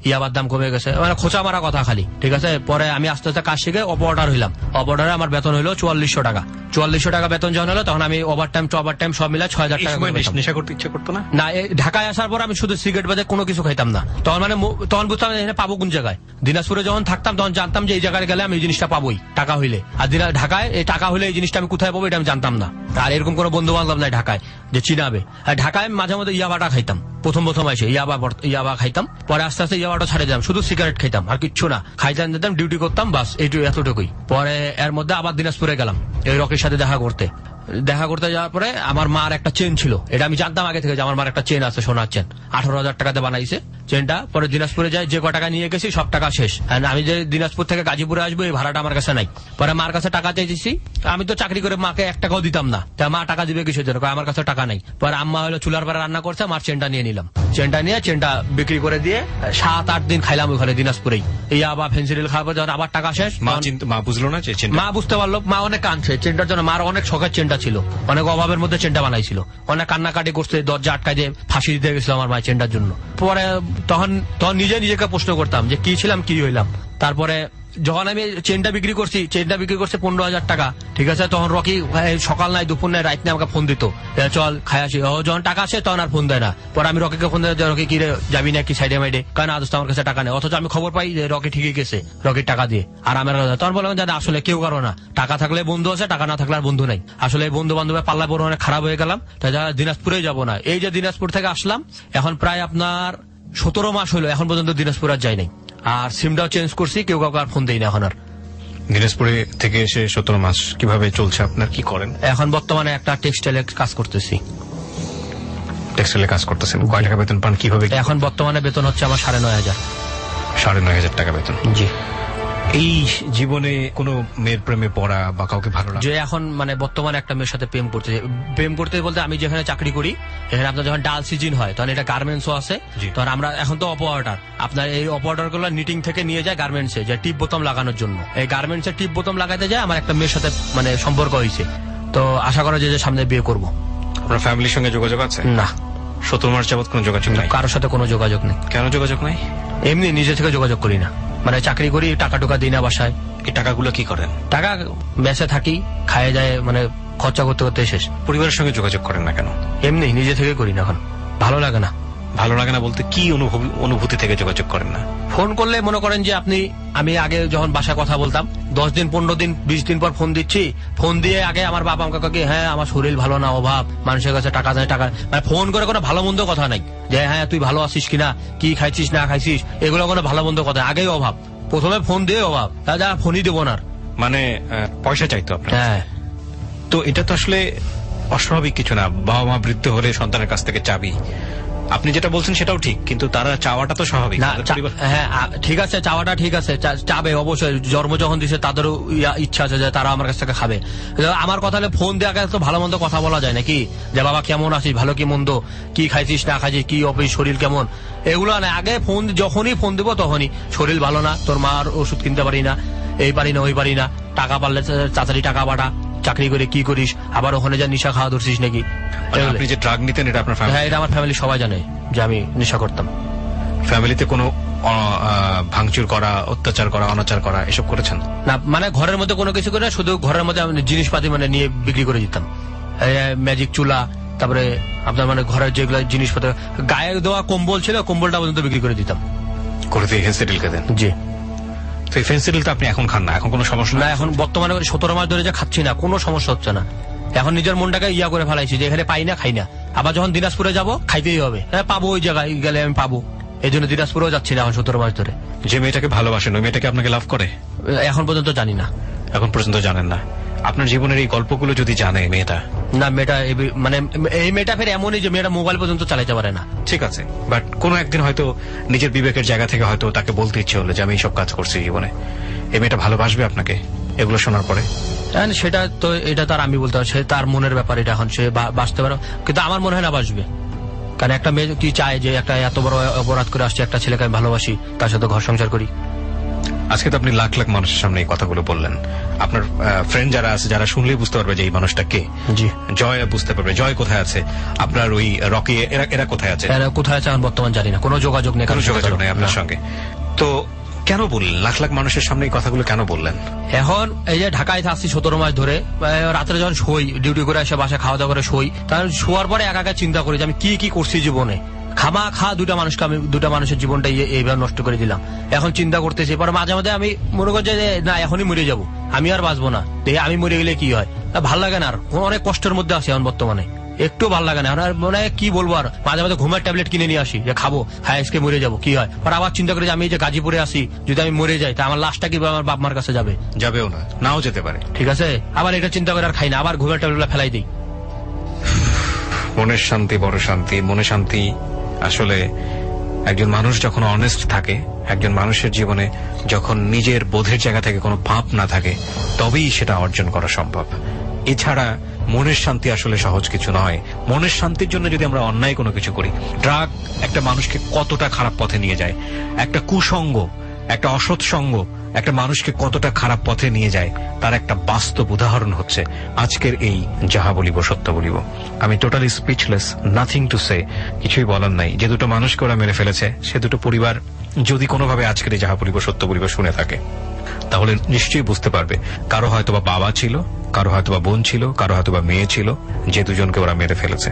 ইয়াবার দাম কমে গেছে, মানে খোঁচা মারা কথা খালি, ঠিক আছে। পরে আমি আস্তে আস্তে কাজ শিখে অপারেটর হইলাম। অপারেটরে আমার বেতন হলো চুয়াল্লিশশো টাকা। চুয়াল্লিশশো টাকা বেতন যখন হলো তখন আমি ওভার টাইম ওভার টাইম সব মিলে ছয় হাজার টাকা নেশা করতে ইচ্ছা করতো না। না, ঢাকায় আসার পর আমি শুধু সিগারেট বাদে কোনো কিছু খাইতাম না। তখন মানে তখন বুঝতাম এখানে পাবো কোন জায়গায়। দিনাজপুরে যখন থাকতাম তখন জানতাম যে এই জায়গায় গেলে আমি এই জিনিসটা পাবোই টাকা হইলে। আর ঢাকায় এই টাকা হইলে এই জিনিসটা আমি কোথায় পাবো এটা আমি জানতাম না। আর এরকম কোনো বন্ধু বান্ধব নাই ঢাকায় যে চিনাবে। আর ঢাকায় মাঝে মধ্যে ইয়াবাটা খাইতাম, প্রথম প্রথম এসে ইয়াবা ইয়াবা খাইতাম। পরে আস্তে আস্তে ইয়াবাটা ছাড়ে দিলাম, শুধু সিগারেট খাইতাম আর কিচ্ছু না। খাইতাম দিতাম, ডিউটি করতাম, বাস এইটু এতটুকুই। পরে এর মধ্যে আবার দিনাজপুরে গেলাম এই রকির সাথে দেখা করতে। দেখা করতে যাওয়ার পরে আমার মার একটা চেন ছিল, এটা আমি জানতাম আগে থেকে যে আমার মার একটা চেন আছে, সোনার চেন, আঠারো হাজার টাকাতে বানাইছে চেনটা। পরে দিনাজপুরে যাই, যে ক টাকা নিয়ে গেছি সব টাকা শেষ। আমি যে দিনাজপুর থেকে গাজীপুরে আসবো এই ভাড়াটা আমার কাছে নাই। পরে মার কাছে টাকা চেয়েছি, আমি তো চাকরি করে মাকে এক টাকাও দিতাম না, তা মা টাকা দিবে কিসের জন্য, আমার কাছে টাকা নাই। পরে আম্মা হলো চুলার পরে রান্না করছে, মার চেনটা নিয়ে নিলাম। চেনটা নিয়ে চেনটা বিক্রি করে দিয়ে সাত আট দিন খাইলাম ওখানে দিনাজপুরেই। এই আবার ফেন্সিডিল খাওয়ার পর যখন আবার টাকা শেষ, মা বুঝলো না, মা বুঝতে পারলো, মা অনেক কাঁদছে চেনটার জন্য। মার অনেক শখের চেনটা ছিল, অনেক অভাবের মধ্যে চেনটা বানাইছিল, অনেক কান্নাকাটি করছে, দরজা আটকাই দিয়ে ফাঁসি দিতে গেছিল আমার মায়ের চেনটার জন্য। পরে তখন তখন নিজে নিজেকে প্রশ্ন করতাম যে কি ছিলাম কি হইলাম। তারপরে যখন আমি চেনটা বিক্রি করছি, চেনটা বিক্রি করছে পনেরো হাজার টাকা, ঠিক আছে। তখন রকি সকাল নাই দুপুর নাই রাত নাই আমাকে ফোন দিত, চল খাই আসি। ও যখন টাকা আসে তখন আর ফোন দেয় না। পরে আমি রকিকে ফোন দেয়, রকি কি যাবি না কি সাইডে মাইডে, কারণ আদর্শ আমার কাছে টাকা নেই। অথচ আমি খবর পাই যে রকি ঠিকই গেছে রকির টাকা দিয়ে। আর আমার তখন বললাম যে আসলে কেউ কারো না, টাকা থাকলে বন্ধু আছে, টাকা না থাকলে আর বন্ধু নাই। আসলে এই বন্ধু বান্ধবের পাল্লা পরে অনেক খারাপ হয়ে গেলাম, তাই দিনাজপুরে যাবো না। এই যে দিনাজপুর থেকে আসলাম, এখন প্রায় আপনার সতেরো মাস হলো, এখন পর্যন্ত দিনাজপুর আর যাই নাই। আর সিমটাও চেঞ্জ করছি, কেউ কাউকে আর ফোন দেই না এখন আর। দিনাজপুরে থেকে এসে সতেরো মাস কিভাবে চলছে আপনার, কি করেন এখন? বর্তমানে একটা টেক্সটাইলে কাজ করতেছি। টেক্সটাইলে কাজ করতেছেন, কয় টাকা বেতন পান, কিভাবে? এখন বর্তমানে বেতন হচ্ছে আমার সাড়ে নয় হাজার সাড়ে নয় হাজার টাকা বেতন। জি। এই জীবনে কোনো মেয়ের প্রেমে পড়া বা কাউকে ভালো লাগে? যে এখন মানে বর্তমানে একটা মেয়ের সাথে প্রেম করতে প্রেম করতে বলতে আমি যেখানে চাকরি করি এখানে আপনার যখন ডাল সিজন হয় তখন এটা গার্মেন্টসও আছে। তখন আমরা এখন তো অপারেটর, আপনার এই অপারেটর গুলো নিটিং থেকে নিয়ে যায় গার্মেন্টসে, যে টিপ বোতাম লাগানোর জন্য। এই গার্মেন্টসে টিপ বোতাম লাগাতে যায় আমার একটা মেয়ের সাথে মানে সম্পর্ক হয়েছে। তো আশা করা যায় যে সামনে বিয়ে করবো। আপনার ফ্যামিলির সঙ্গে যোগাযোগ আছে? না, সতেরো মাস যাবত কোনো যোগাযোগ নাই? কারোর সাথে কোনো যোগাযোগ নেই। কেন যোগাযোগ নাই? এমনি নিজে থেকে যোগাযোগ করি না, মানে চাকরি করি, টাকা টুকা দিই না বাসায়। এই টাকাগুলো কি করেন? টাকা মেসে থাকি, খায় যায়, মানে খরচা করতে করতে শেষ। পরিবারের সঙ্গে যোগাযোগ করেন না কেন? এমনি নিজে থেকে করি না, এখন ভালো লাগে না। ভালো লাগে না বলতে কি অনুভূতি থেকে যোগাযোগ করেন না? ফোন করলে মনে করেন যে আপনি, আমি আগে যখন বাসায় কথা বলতাম দশ দিন পনেরো দিন বিশ দিন পর ফোন দিচ্ছি, ফোন দিয়ে আগে আমার বাবা আমাকে কাকে হ্যাঁ আমার শরীর ভালো না, অভাব, মানুষের কাছে টাকা দেয়, টাকা মানে ফোন করে কোনো ভালো মন্দ কথা নাই যে হ্যাঁ তুই ভালো আছিস কিনা, কি খাইছিস না খাইছিস, এগুলো কোনো ভালো মন্দ কথা। আগেই অভাব, প্রথমে ফোন দিয়ে অভাব, তাহলে ফোনই দেবো না, মানে পয়সা চাইতো আপনার। হ্যাঁ, তো এটা তো আসলে অস্বাভাবিক কিছু না। বাবা মা বৃদ্ধ হলে সন্তানের কাছ থেকে চাবি, আপনি যেটা বলছেন সেটাও ঠিক, কিন্তু তারা চাওয়াটা তো স্বাভাবিক। হ্যাঁ ঠিক আছে, চাওয়াটা ঠিক আছে, চাবে অবশ্যই। জন্ম যখন দিছে তাদেরও ইচ্ছা আছে যে তারা আমার কাছ থেকে খাবে। আমার কথা হলে ফোন দিয়ে আগে তো ভালো মন্দ কথা বলা যায় নাকি, যে বাবা কেমন আছিস, ভালো কি মন্দ, কি খাইছিস না খাইছিস, কি অফিস, শরীর কেমন, এগুলো না। আগে ফোন যখনই ফোন দিব তখনই শরীর ভালো না, তোর মার ওষুধ কিনতে পারি না, এই পারি না ওই পারি না, টাকা পারলে চাচারি টাকা পাঠা, চাকরি করে কি করিস, আবার ওখানে যা নিশা খাওয়া ধরছিস নাকি। আপনি যে ড্রাগ নিতেন এটা আপনার ফ্যামিলি? হ্যাঁ, এটা আমার ফ্যামিলি সবাই জানে যে আমি নেশা করতাম। ফ্যামিলিতে কোনো ভাঙচুর করা, অত্যাচার করা, অনাচার করা এসব করেছেন না? মানে ঘরের মধ্যে কোনো কিছু করে, শুধু ঘরের মধ্যে জিনিসপাতি মানে নিয়ে বিক্রি করে দিতাম, ম্যাজিক চুলা, তারপরে আপনার মানে ঘরের যেগুলো জিনিসপত্র, গায়ে দেওয়া কম্বল ছিল, কম্বলটা পর্যন্ত বিক্রি করে দিতাম। করে দিয়ে ফেন্সিডিল খেতেন? জি। তো এই ফেন্সিডিল তো আপনি এখন খান না, এখন কোনো সমস্যা না? এখন বর্তমানে সতেরো মাস ধরে যে খাচ্ছি না, কোনো সমস্যা হচ্ছে না। এখন নিজের মনটাকে ইয়া করে ফেলাইছি যে এখানে পাই না, খাই না, আবার যখন দিনাজপুরে যাবো খাইতেই হবে, হ্যাঁ পাবো, ওই জায়গায় গেলে আমি পাবো, এই জন্য দিনাজপুরেও যাচ্ছি না এখন সতেরো মাস ধরে। যে মেয়েটাকে ভালোবাসেন ওই মেয়েটাকে আপনাকে লাভ করে? এখন পর্যন্ত জানি না। এখন পর্যন্ত জানেন না? আপনার জীবনের এই গল্পগুলো যদি জানে মেয়েটা, না মেয়েটা মানে এই মেয়েটা ফের এমনই যে মেয়েটা মোবাইল পর্যন্ত চালাতে পারে না। ঠিক আছে, বাট কোনো একদিন হয়তো নিজের বিবেকের জায়গা থেকে হয়তো তাকে বলতে ইচ্ছে হলো যে আমি এইসব কাজ করছি জীবনে, এই মেয়েটা ভালোবাসবে আপনাকে এগুলো শোনার পরে? সেটা তো এটা তার আমি বলতে পারি, সে তার মনের ব্যাপার, এটা এখন সে বাঁচতে পারে, কিন্তু আমার মনে হয় না বাঁচবে। কারণ একটা মেয়ে কি চায় যে একটা এত বড় অপরাধ করে আসছে, একটা ছেলেকে আমি ভালোবাসি, তার সাথে ঘর সংসার করি। আজকে তো আপনি লাখ লাখ মানুষের সামনে এই কথাগুলো বললেন, আপনার ফ্রেন্ড যারা আছে যারা শুনলেই বুঝতে পারবে যে এই মানুষটা কে। জি, জয় বুঝতে পারবে, জয় কোথায় আছে, আপনার ওই রকি এরা এরা কোথায় আছে, এরা কোথায় আছে আমি বর্তমান জানি না, কোনো যোগাযোগ নেই, কোনো যোগাযোগ নেই আপনার সঙ্গে। তো কেন বললেন লাখ লাখ মানুষের সামনে এই কথাগুলো কেন বললেন? এখন এই যে ঢাকায় থাকছি সতেরো মাস ধরে, রাত্রে যখন শোই, ডিউটি করে এসে বাসায় খাওয়া দাওয়া করে শোই, তার শোয়ার পরে একা একা চিন্তা করি যে আমি কি কি করছি জীবনে। খামা খা দুটা মানুষকে আমি দুটা মানুষের জীবনটা এইভাবে নষ্ট করে দিলাম। এখন চিন্তা করতেছি, পরে মাঝে মাঝে আমি মনে করছি যে না এখনই মরে যাবো, আমি আর বাঁচবো না, দেখি আমি মরে গেলে কি হয়। ভাল লাগে না, আর অনেক কষ্টের মধ্যে আছি এখন বর্তমানে, একটু ভাল লাগে না। আর মানে কি বলবো, আর মাঝে মাঝে ঘুমের ট্যাবলেট কিনে নিয়ে আসি যে খাবো, হ্যাঁ আজকে মরে যাবো, কি হয়। আর আবার চিন্তা করি যে আমি যে গাজীপুরে আসি, যদি আমি মরে যাই তা আমার লাশটা কি আমার বাপ মার কাছে যাবে? যাবেও না, নাও যেতে পারে। ঠিক আছে, আবার এটা চিন্তা করে আর খাই না, আবার ঘুমের ট্যাবলেট ফেলাই দিই। মনের শান্তি বড় শান্তি। মনে শান্তি আসলে একজন মানুষ যখন অনেস্ট থাকে, একজন মানুষের জীবনে যখন নিজের বোধের জায়গা থেকে কোনো পাপ না থাকে, তবেই সেটা অর্জন করা সম্ভব। এছাড়া মনের শান্তি আসলে সহজ কিছু নয়। মনের শান্তির জন্য যদি আমরা অন্যায় কোনো কিছু করি, ড্রাগ একটা মানুষকে কতটা খারাপ পথে নিয়ে যায়, একটা কুসঙ্গ, একটা অসৎ সঙ্গ একটা মানুষকে কতটা খারাপ পথে নিয়ে যায়, তার একটা বাস্তব উদাহরণ হচ্ছে আজকের এই যাহা বলিব সত্য বলিব। আমি totally speechless, nothing to say, কিছুই বলার নাই। যে দুটো মানুষকে ওরা মেরে ফেলেছে, সে দুটো পরিবার যদি কোনোভাবে আজকের এই যাহা বলিব সত্য বলিব শুনে থাকে, তাহলে নিশ্চয়ই বুঝতে পারবে কারো হয়তোবা বাবা ছিল, কারো হয়তোবা বোন ছিল, কারো হয়তোবা মেয়ে ছিল, যে দুজনকে ওরা মেরে ফেলেছে।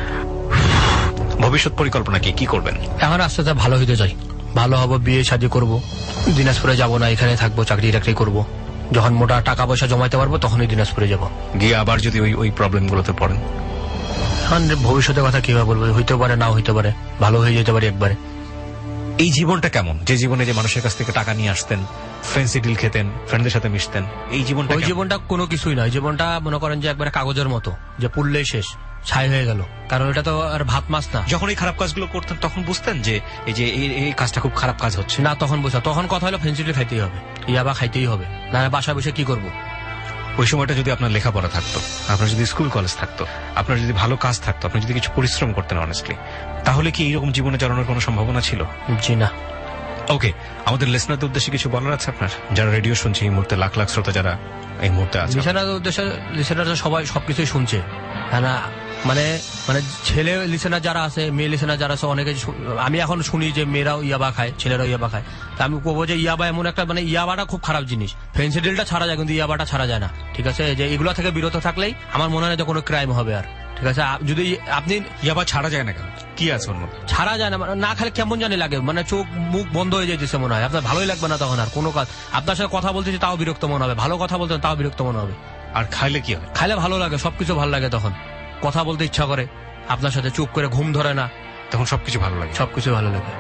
ভবিষ্যৎ পরিকল্পনা কি, কি করবেন? এখন আস্তে আস্তে ভালো হইতে চাই, ভালো হবো, বিয়ে শাদী করবো, দিনাজপুরে যাবো না, এখানে থাকবো, চাকরি টাকরি করবো, যখন মোটা টাকা পয়সা জমাইতে পারবো তখনই দিনাজপুরে যাবো। গিয়ে আবার যদি ওই ওই প্রবলেম গুলোতে পড়েন, এখন ভবিষ্যতের কথা কিভাবে বলবো, হইতে পারে না হইতে পারে, ভালো হয়ে যেতে পারে একবারে। এই জীবনটা কেমন, যে জীবনে যে মানুষের কাছ থেকে টাকা নিয়ে আসতেন, ফ্যান্সি ডিল খেতেন, ফ্রেন্ডদের সাথে মিশতেন, এই জীবনটা ওই জীবনটা কোনো কিছুই নয়। জীবনটা মনে করেন যে একবারে কাগজের মতো, যে পুড়লেই শেষ, ছাই হয়ে গেল। কারণ এটা তো আর ভাত মাছ না। যখন এই খারাপ কাজগুলো করতেন তখন বুঝতেন যে এই যে এই কাজটা খুব খারাপ কাজ হচ্ছে না? তখন বুঝা, তখন কথা হলো ফ্যান্সি ডিল খাইতেই হবে, ইয়াবা খাইতেই হবে, না বাসায় বসে কি করবো। ওই সময়টা যদি আপনার লেখাপড়া থাকতো, আপনার যদি স্কুল কলেজ থাকতো, আপনার যদি ভালো কাজ থাকতো, আপনি যদি কিছু পরিশ্রম করতেন অনেস্টলি, তাহলে কি এইরকম জীবনে চালানোর কোনো সম্ভাবনা ছিল? জি না। ওকে, আমাদের লিসনারদের উদ্দেশ্যে কিছু বলার আছে আপনার, যারা রেডিও শুনছে এই মুহূর্তে, লাখ লাখ শ্রোতা যারা এই মুহূর্তে আছে? লিসনারদের উদ্দেশ্যে, লিসনাররা সবাই সবকিছুই শুনছে, হ্যাঁ না, মানে মানে ছেলে লিসেনার যারা আছে, মেয়ে লিসেনার যারা আছে, অনেকে আমি এখন শুনি যে মেয়েরাও ইয়াবা খায়, ছেলেরাও ইয়াবা খায়। তা আমি বলবো যে ইয়াবা এমন একটা, মানে ইয়াবাটা খুব খারাপ জিনিস। ফেন্সিডিলটা ছাড়া যায় কিন্তু ইয়াবাটা ছাড়া যায় না। ঠিক আছে, যে এগুলো থেকে বিরত থাকলেই আমার মনে হয় যে কোনো ক্রাইম হবে আর। ঠিক আছে, যদি আপনি ইয়াবা ছাড়া যায় না কেন, কি আছে অন্য? ছাড়া যায় না, না খালি কেমন জানি লাগে, মানে চোখ মুখ বন্ধ হয়ে যাইতেছে মনে হয়, আপনার ভালোই লাগবে না তখন আর কোনো কাজ। আপনার সাথে কথা বলতেছি তাও বিরক্ত মনে হবে, ভালো কথা বলতে তাও বিরক্ত মনে হবে। আর খাইলে কি হয়? খাইলে ভালো লাগে, সবকিছু ভালো লাগে, তখন কথা বলতে ইচ্ছা করে, আপনার সাথে চুপ করে ঘুম ধরে না, তখন সবকিছু ভালো লাগে, সবকিছু ভালো লাগে।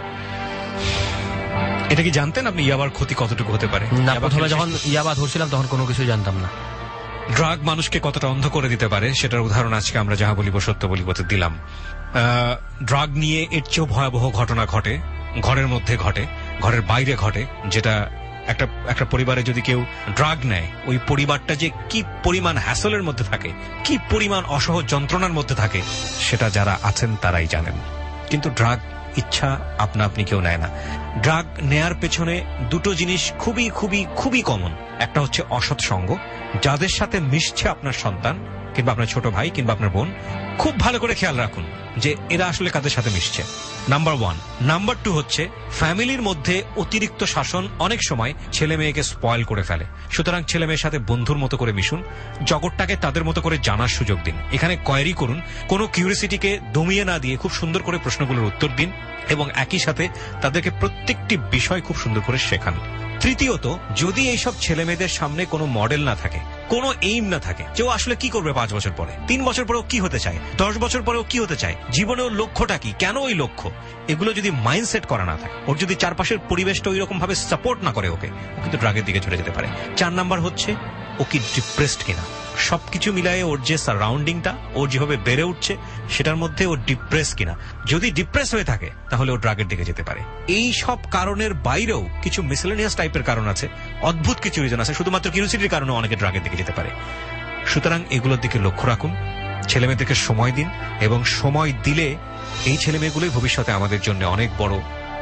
এটা কি জানতেন আপনি ইয়াবার ক্ষতি কতটুকু হতে পারে? না, প্রথমে যখন ইয়াবা ধরছিলাম তখন কোনো কিছু জানতাম না। ড্রাগ মানুষকে কতটা অন্ধ করে দিতে পারে সেটার উদাহরণ আজকে আমরা যাহা বলিব সত্য বলিবতে দিলাম। ড্রাগ নিয়ে এর চেয়েও ভয়াবহ ঘটনা ঘটে, ঘরের মধ্যে ঘটে, ঘরের বাইরে ঘটে। যেটা একটা একটা পরিবারে যদি কেউ ড্রাগ নেয়, ওই পরিবারটা যে কি পরিমাণ হ্যাসলের মধ্যে থাকে, কি পরিমাণ অসহজ যন্ত্রণার মধ্যে থাকে, সেটা যারা আছেন তারাই জানেন। কিন্তু ড্রাগ ইচ্ছা আপনা আপনি কেউ নেয় না। ড্রাগ নেয়ার পেছনে দুটো জিনিস খুবই খুবই খুবই কমন। একটা হচ্ছে অসৎ সঙ্গ, যাদের সাথে মিশছে আপনার সন্তান কিংবা আপনার ছোট ভাই কিংবা আপনার বোন, খুব ভালো করে খেয়াল রাখুন যে এরা আসলে কাদের সাথে মিশছে। Number one. নাম্বার টু হচ্ছে ফ্যামিলির মধ্যে অতিরিক্ত শাসন অনেক সময় ছেলে মেয়েকে স্পয়েল করে ফেলে। সুতরাং ছেলে মেয়ের সাথে বন্ধুর মতো করে মিশুন, জগৎটাকে তাদের মতো করে জানার সুযোগ দিন। এখানে কোয়েরি করুন, কোনো কিউরিসিটিকে দমিয়ে না দিয়ে খুব সুন্দর করে প্রশ্নগুলোর উত্তর দিন এবং একই সাথে তাদেরকে প্রত্যেকটি বিষয় খুব সুন্দর করে শেখান। তৃতীয়ত, যদি এইসব ছেলে মেয়েদের সামনে কোনো মডেল না থাকে, কোনো এইম না থাকে, যে ও আসলে কি করবে পাঁচ বছর পরে, তিন বছর পরেও কি হতে চায়, দশ বছর পরেও কি হতে চায়, জীবনে ওর লক্ষ্যটা কি, কেন ওই লক্ষ্য, এগুলো যদি মাইন্ডসেট করা না থাকে, ওর যদি চারপাশের পরিবেশটা ওই রকম ভাবে সাপোর্ট না করে ওকে, ও কিন্তু ড্রাগের দিকে চলে যেতে পারে। চার নাম্বার হচ্ছে ও কি ডিপ্রেসড কিনা। সবকিছু মিলায়ে ওর যে সারাউন্ডিংটা, ওর যেভাবে বেড়ে উঠছে সেটার মধ্যে ও ডিপ্রেস কিনা। যদি ডিপ্রেস হয়ে থাকে তাহলে ও ড্রাগের দিকে যেতে পারে। এই সব কারণের বাইরেও কিছু মিসেলেনিয়াস টাইপের কারণ আছে, অদ্ভুত কিছু রিজন আছে, শুধুমাত্র কিউরিওসিটির কারণে অনেকে ড্রাগের দিকে যেতে পারে। সুতরাং এগুলোর দিকে লক্ষ্য রাখুন, ছেলে মেয়েদেরকে সময় দিন এবং সময় দিলে এই ছেলে মেয়েগুলোই ভবিষ্যতে আমাদের জন্য অনেক বড়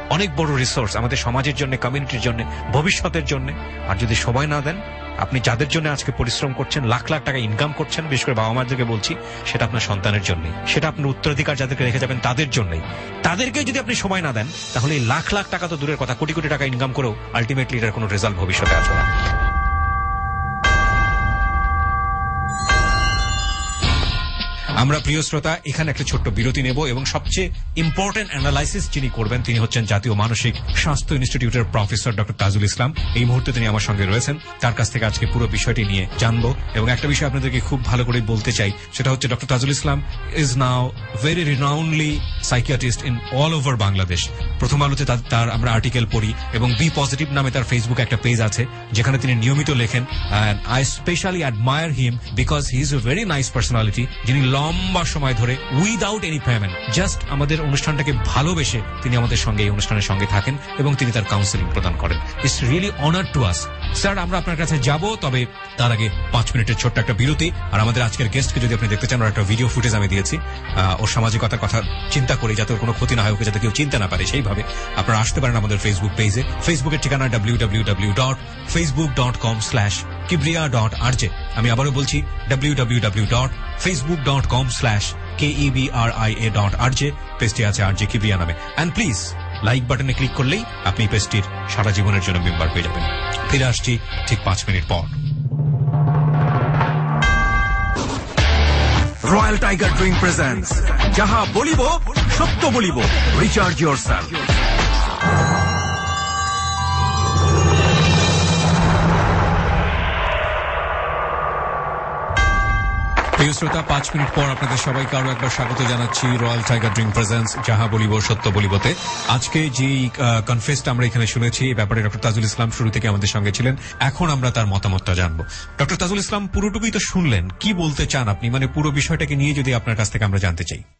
অনেক বড় রিসোর্স আমাদের সমাজের জন্য, কমিউনিটির জন্য, ভবিষ্যতের জন্য। আর যদি সময় না দেন, আপনি যাদের জন্য আজকে পরিশ্রম করছেন, লাখ লাখ টাকা ইনকাম করছেন, বিশেষ করে বাবা মাদেরকে বলছি, সেটা আপনার সন্তানের জন্যই, সেটা আপনার উত্তরাধিকার যাদেরকে রেখে যাবেন তাদের জন্যই। তাদেরকে যদি আপনি সময় না দেন, তাহলে এই লাখ লাখ টাকা তো দূরের কথা, কোটি কোটি টাকা ইনকাম করেও আলটিমেটলি এটার কোনো রেজাল্ট ভবিষ্যতে আসবে না। আমরা প্রিয় শ্রোতা এখানে একটা ছোট্ট বিরতি নেব এবং সবচেয়ে ইম্পর্টেন্ট অ্যানালাইসিস যিনি করবেন তিনি হচ্ছেন জাতীয় মানসিক স্বাস্থ্য ইনস্টিটিউটের প্রফেসর ডক্টর তাজুল ইসলাম। এই মুহূর্তে তিনি আমার সঙ্গে রয়েছেন। তার কাছ থেকে আজকে পুরো বিষয়টি নিয়ে জানবো এবং একটা বিষয় আপনাদেরকে খুব ভালো করে বলতে চাই, সেটা হচ্ছে doctor Tajul Islam is now very renownedly psychiatrist in all over Bangladesh. প্রথম আলোতে তার আমরা আর্টিকেল পড়ি এবং বি পজিটিভ নামে তার ফেসবুকে একটা পেজ আছে যেখানে তিনি নিয়মিত লেখেন। I specially admire him because he is a very nice personality, যিনি লম্বা সময় ধরে উইদাউট এনি পেমেন্ট জাস্ট আমাদের অনুষ্ঠানটাকে ভালোবেসে তিনি আমাদের সঙ্গে এই অনুষ্ঠানের সঙ্গে থাকেন এবং তিনি তার কাউন্সেলিং প্রদান করেন। It's really honour to us. Sir, আমরা আপনার কাছে যাব, তবে তার আগে পাঁচ মিনিটের ছোট্ট একটা বিরতি। আর আমাদের আজকের গেস্টকে যদি আপনি দেখতে চান, ওর একটা ভিডিও ফুটেজ আমি দিয়েছি, ওর সামাজিকতার কথা চিন্তা করি যাতে ওর কোনো ক্ষতি না হয়, ওকে যাতে কেউ চিনতে না পারে সেইভাবে আপনারা আসতে পারেন আমাদের ফেসবুক পেজে। ফেসবুকের ঠিকানা W W W dot Facebook dot com slash Kibria dot R J. আমি আবারও বলছি W W W dot Facebook dot com slash K E B R I A dot R J. পেজটি আছে আর জে কিবরিয়া নামে। And please like বাটনে click করলেই আপনি পেজটির সারা জীবনের জন্য মেম্বার হয়ে যাবেন। ফিরে আসছি ঠিক পাঁচ মিনিট পর। রয়্যাল টাইগার ড্রিঙ্ক প্রেজেন্টস যাহা বলিব সত্য বলিব, রিচার্জ ইয়োরসেলফ। প্রিয় শ্রোতা, পাঁচ মিনিট পর আপনাদের সবাইকে আরো একবার স্বাগত জানাচ্ছি রয়্যাল টাইগার ড্রিঙ্ক প্রেজেন্টস যাহা বলিব সত্য বলিবতে। আজকে যে কনফেসটা আমরা এখানে শুনেছি, এই ব্যাপারে ডক্টর তাজুল ইসলাম শুরু থেকে আমাদের সঙ্গে ছিলেন। এখন আমরা তার মতামতটা জানবো। ডক্টর তাজুল ইসলাম, পুরোটুকুই তো শুনলেন, কি বলতে চান আপনি? মানে পুরো বিষয়টাকে নিয়ে যদি আপনার কাছ থেকে আমরা জানতে চাই।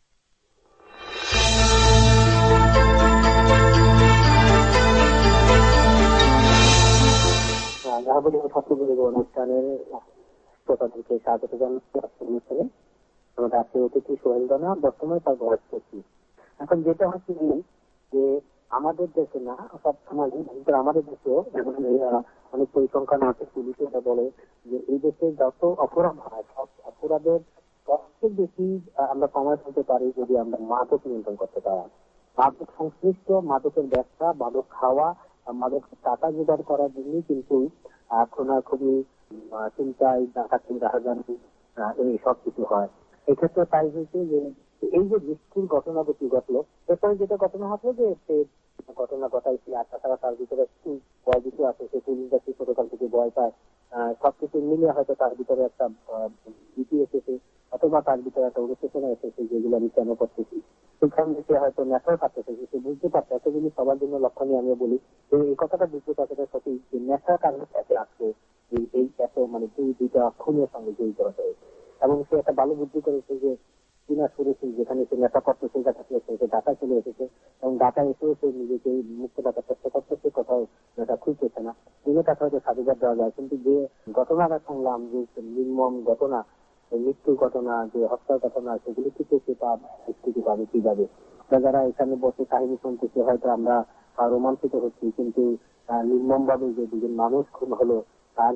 যাহা বলিব সত্য বলিব অনুষ্ঠানের শ্রোতাদেরকে স্বাগত জানাচ্ছি। অনুষ্ঠানে আমাদের আজকে অতিথি সোহেল রানা, বর্তমানে তার বয়স পঁচিশ। এখন যেটা হচ্ছে যে আমাদের দেশে না, সব সময় আমাদের দেশেও অনেক পরিসংখ্যান আছে, পুলিশে এটা বলে যে এই দেশে যত অপরাধ হয় সব অপরাধের সবচেয়ে বেশি আমরা কমায় ফেলতে পারি যদি আমরা মাদক নিয়ন্ত্রণ করতে পারি। মাদক সংশ্লিষ্ট, মাদকের ব্যবসা, মাদক খাওয়া, মাদক টাকা জোগাড় করার জন্যই কিন্তু এখন খুবই চিন্তায় ডাকাতি, রাহাজানি, এই সব কিছু হয়। এক্ষেত্রে তাই হয়েছে যে এই যে বৃষ্টির ঘটনা বেশি ঘটলো, এরপরে যেটা ঘটনা ঘটলো যে সে ঘটনা ঘটাইছে, আর তাছাড়া তার ভিতরে একটু ভয় কিছু আছে, সে পুলিশ যাচ্ছে ছোটকাল থেকে ভয় পায়, সবকিছু মিলিয়ে হয়তো তার ভিতরে একটা ভীতি এসেছে, অথবা তার ভিতরে একটা অনুশোচনা এসেছে যেগুলো আমি কেন করতেছি। সেখান থেকে হয়তো নেশাও থাকতেছে, সে বুঝতে পারছে। এতগুলি সবার জন্য লক্ষণীয় আমি বলি যে এই কথাটা বুঝতে পারছে সঠিক যে নেশার কারণে এতে আসছে এই এত মানে দুই দুইটা খুনের সঙ্গে জড়িত হতে, এবং সে একটা ভালো বুদ্ধি করেছে যে চীনা শুনেছি যেখানে সে নেশা করতো সেই জায়গাতে সে ঢাকা চলে এসেছে এবং ঢাকা এসেও সে নিজেকে মুক্ত রাখার চেষ্টা করতেছে, কোথাও নেশা খুঁজতেছে না। দিনে তাকে হয়তো সাধুবাদ দেওয়া যায়, কিন্তু যে ঘটনাটা শুনলাম যে নির্মম ঘটনা, মৃত্যুর ঘটনা, যে হত্যার ঘটনা, সেগুলি থেকে সে তার স্বীকৃতি পাবে কিভাবে? যারা এখানে বসে কাহিনী শুনতেছে হয়তো আমরা রোমাঞ্চিত হচ্ছি, কিন্তু নির্মম ভাবে যে দুজন মানুষ খুন হলো তার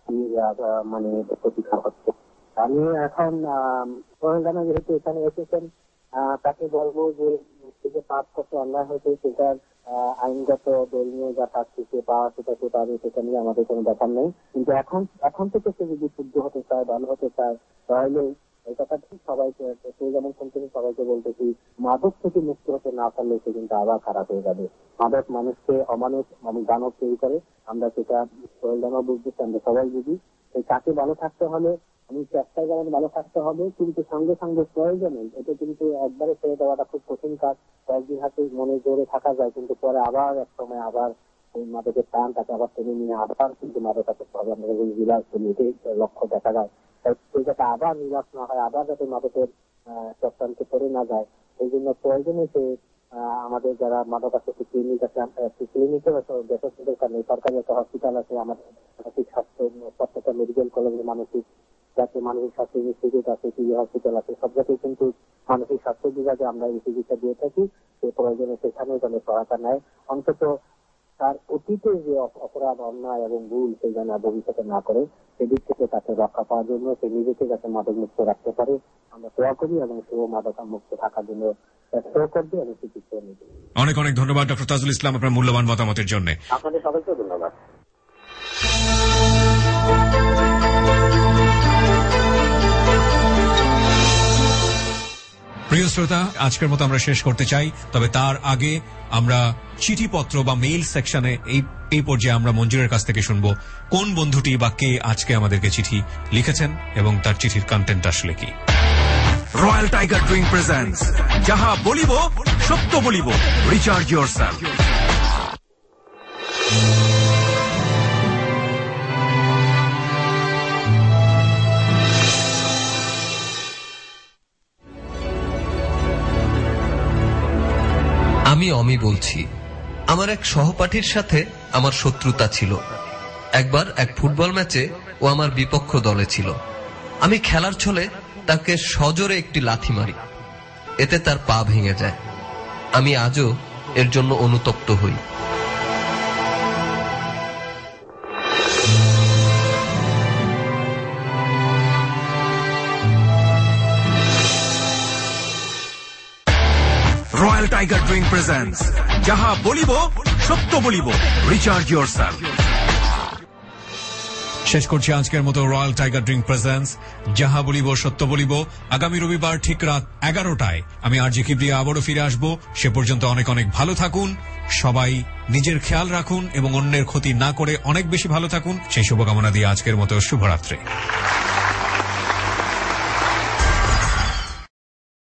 মানে প্রতিকার হচ্ছে। আমি এখন সোহেল যেহেতু এখানে এসেছেন, তাকে বলবো যে যে পাপ করতে অন্যায় হয়েছে সেটার আইনগত ধর্মীয় যা শাস্তি সে পাওয়া সেটা সে পাবে, সেটা নিয়ে আমাদের কোনো ব্যাপার নেই। কিন্তু এখন এখন থেকে সে যদি শুদ্ধ হতে চায়, ভালো হতে চায়, তাহলে এই কথাটি সবাইকে, সে যেমন শুনতে সবাইকে বলতেছি, মাদক থেকে মুক্ত হতে না পারলে সে কিন্তু আবার খারাপ হয়ে যাবে। মাদক মানুষকে অমানুষ এবং দানব তৈরি করে, আমরা সেটা সোহেল রানা বুঝতেছি, আমরা সবাই বুঝি। তাকে ভালো থাকতে হলে আমি চেষ্টায় যেমন ভালো থাকতে হবে, কিন্তু সঙ্গে সঙ্গে প্রয়োজনে এটা কিন্তু একবারে ছেড়ে দেওয়াটা খুব কঠিন কাজ। কয়েকদিন হাতে মনে জোরে থাকা যায়, কিন্তু পরে আবার এক সময় আবার এই মাদকের টান তাকে আবার টেনে নিয়ে আবার কিন্তু মাদকাসক্ত হবে। আমাদের বিলাস এটাই লক্ষ্য দেখা যায়। সেই যাতে আবার নিরাশ না হয়, আবার যাতে মাদকের চক্রান্তে পড়ে না যায়, এই জন্য প্রয়োজনে সে আমাদের যারা মাদকাসক্ত ক্লিনিক আছে, ক্লিনিকে বেসরকারি দরকার নেই, সরকারি একটা হসপিটাল আছে, আমাদের মানসিক স্বাস্থ্য স্বাস্থ্য মেডিকেল কলেজের মানসিক যাতে মানসিক স্বাস্থ্য ইনস্টিটিউট আছে, টিভি হসপিটাল আছে, সব জায়গায় কিন্তু মানসিক স্বাস্থ্য বিভাগে আমরা এই চিকিৎসা দিয়ে থাকি। সে প্রয়োজনে সেখানেও যেন সহায়তা নেয়, অন্তত তার অতীতে যে অপরাধ অন্যায় এবং ভুল সেই যেন ভবিষ্যতে না করে, সেদিক থেকে তাকে রক্ষা পাওয়ার জন্য সে নিজেকে যাতে মাদক মুক্ত রাখতে পারে আমরা দোয়া করি এবং সেও মাদক মুক্ত থাকার জন্য চেষ্টা করবে এবং চিকিৎসা নেবে। অনেক অনেক ধন্যবাদ ডক্টর তাজুল ইসলাম আপনার মূল্যবান মতামতের জন্য। আপনাদের সবাইকে ধন্যবাদ। প্রিয় শ্রোতা, আজকের মতো আমরা শেষ করতে চাই, তবে তার আগে আমরা চিঠিপত্র বা মেইল সেকশনে এই এই পর্যায়ে আমরা মঞ্জুরের কাছ থেকে শুনবো কোন বন্ধুটি বা কে আজকে আমাদেরকে চিঠি লিখেছেন এবং তার চিঠির কন্টেন্ট আসলে কি। রয়্যাল টাইগার ড্রিঙ্ক প্রেজেন্টস যাহা বলিব সত্য বলিব, রিচার্জ ইয়োরসেলফ। আমি অমি বলছি। আমার এক সহপাঠীর সাথে আমার শত্রুতা ছিল। একবার এক ফুটবল ম্যাচে ও আমার বিপক্ষ দলে ছিল। আমি খেলার ছলে তাকে সজোরে একটি লাথি মারি, এতে তার পা ভেঙে যায়। আমি আজও এর জন্য অনুতপ্ত হই। রয়্যাল টাইগার ড্রিঙ্ক প্রেজেন্টস যাহা বলিব সত্য বলিব, রিচার্জ ইয়োরসেলফ। শেষ করছি আজকের মতো রয়্যাল টাইগার ড্রিঙ্ক প্রেজেন্টস যাহা বলিব সত্য বলিব। আগামী রবিবার ঠিক রাত এগারোটায় আমি আর জি কিবরিয়া আবারও ফিরে আসবো। সে পর্যন্ত অনেক অনেক ভালো থাকুন, সবাই নিজের খেয়াল রাখুন এবং অন্যের ক্ষতি না করে অনেক বেশি ভালো থাকুন, সেই শুভকামনা দিয়ে আজকের মতো শুভরাত্রি।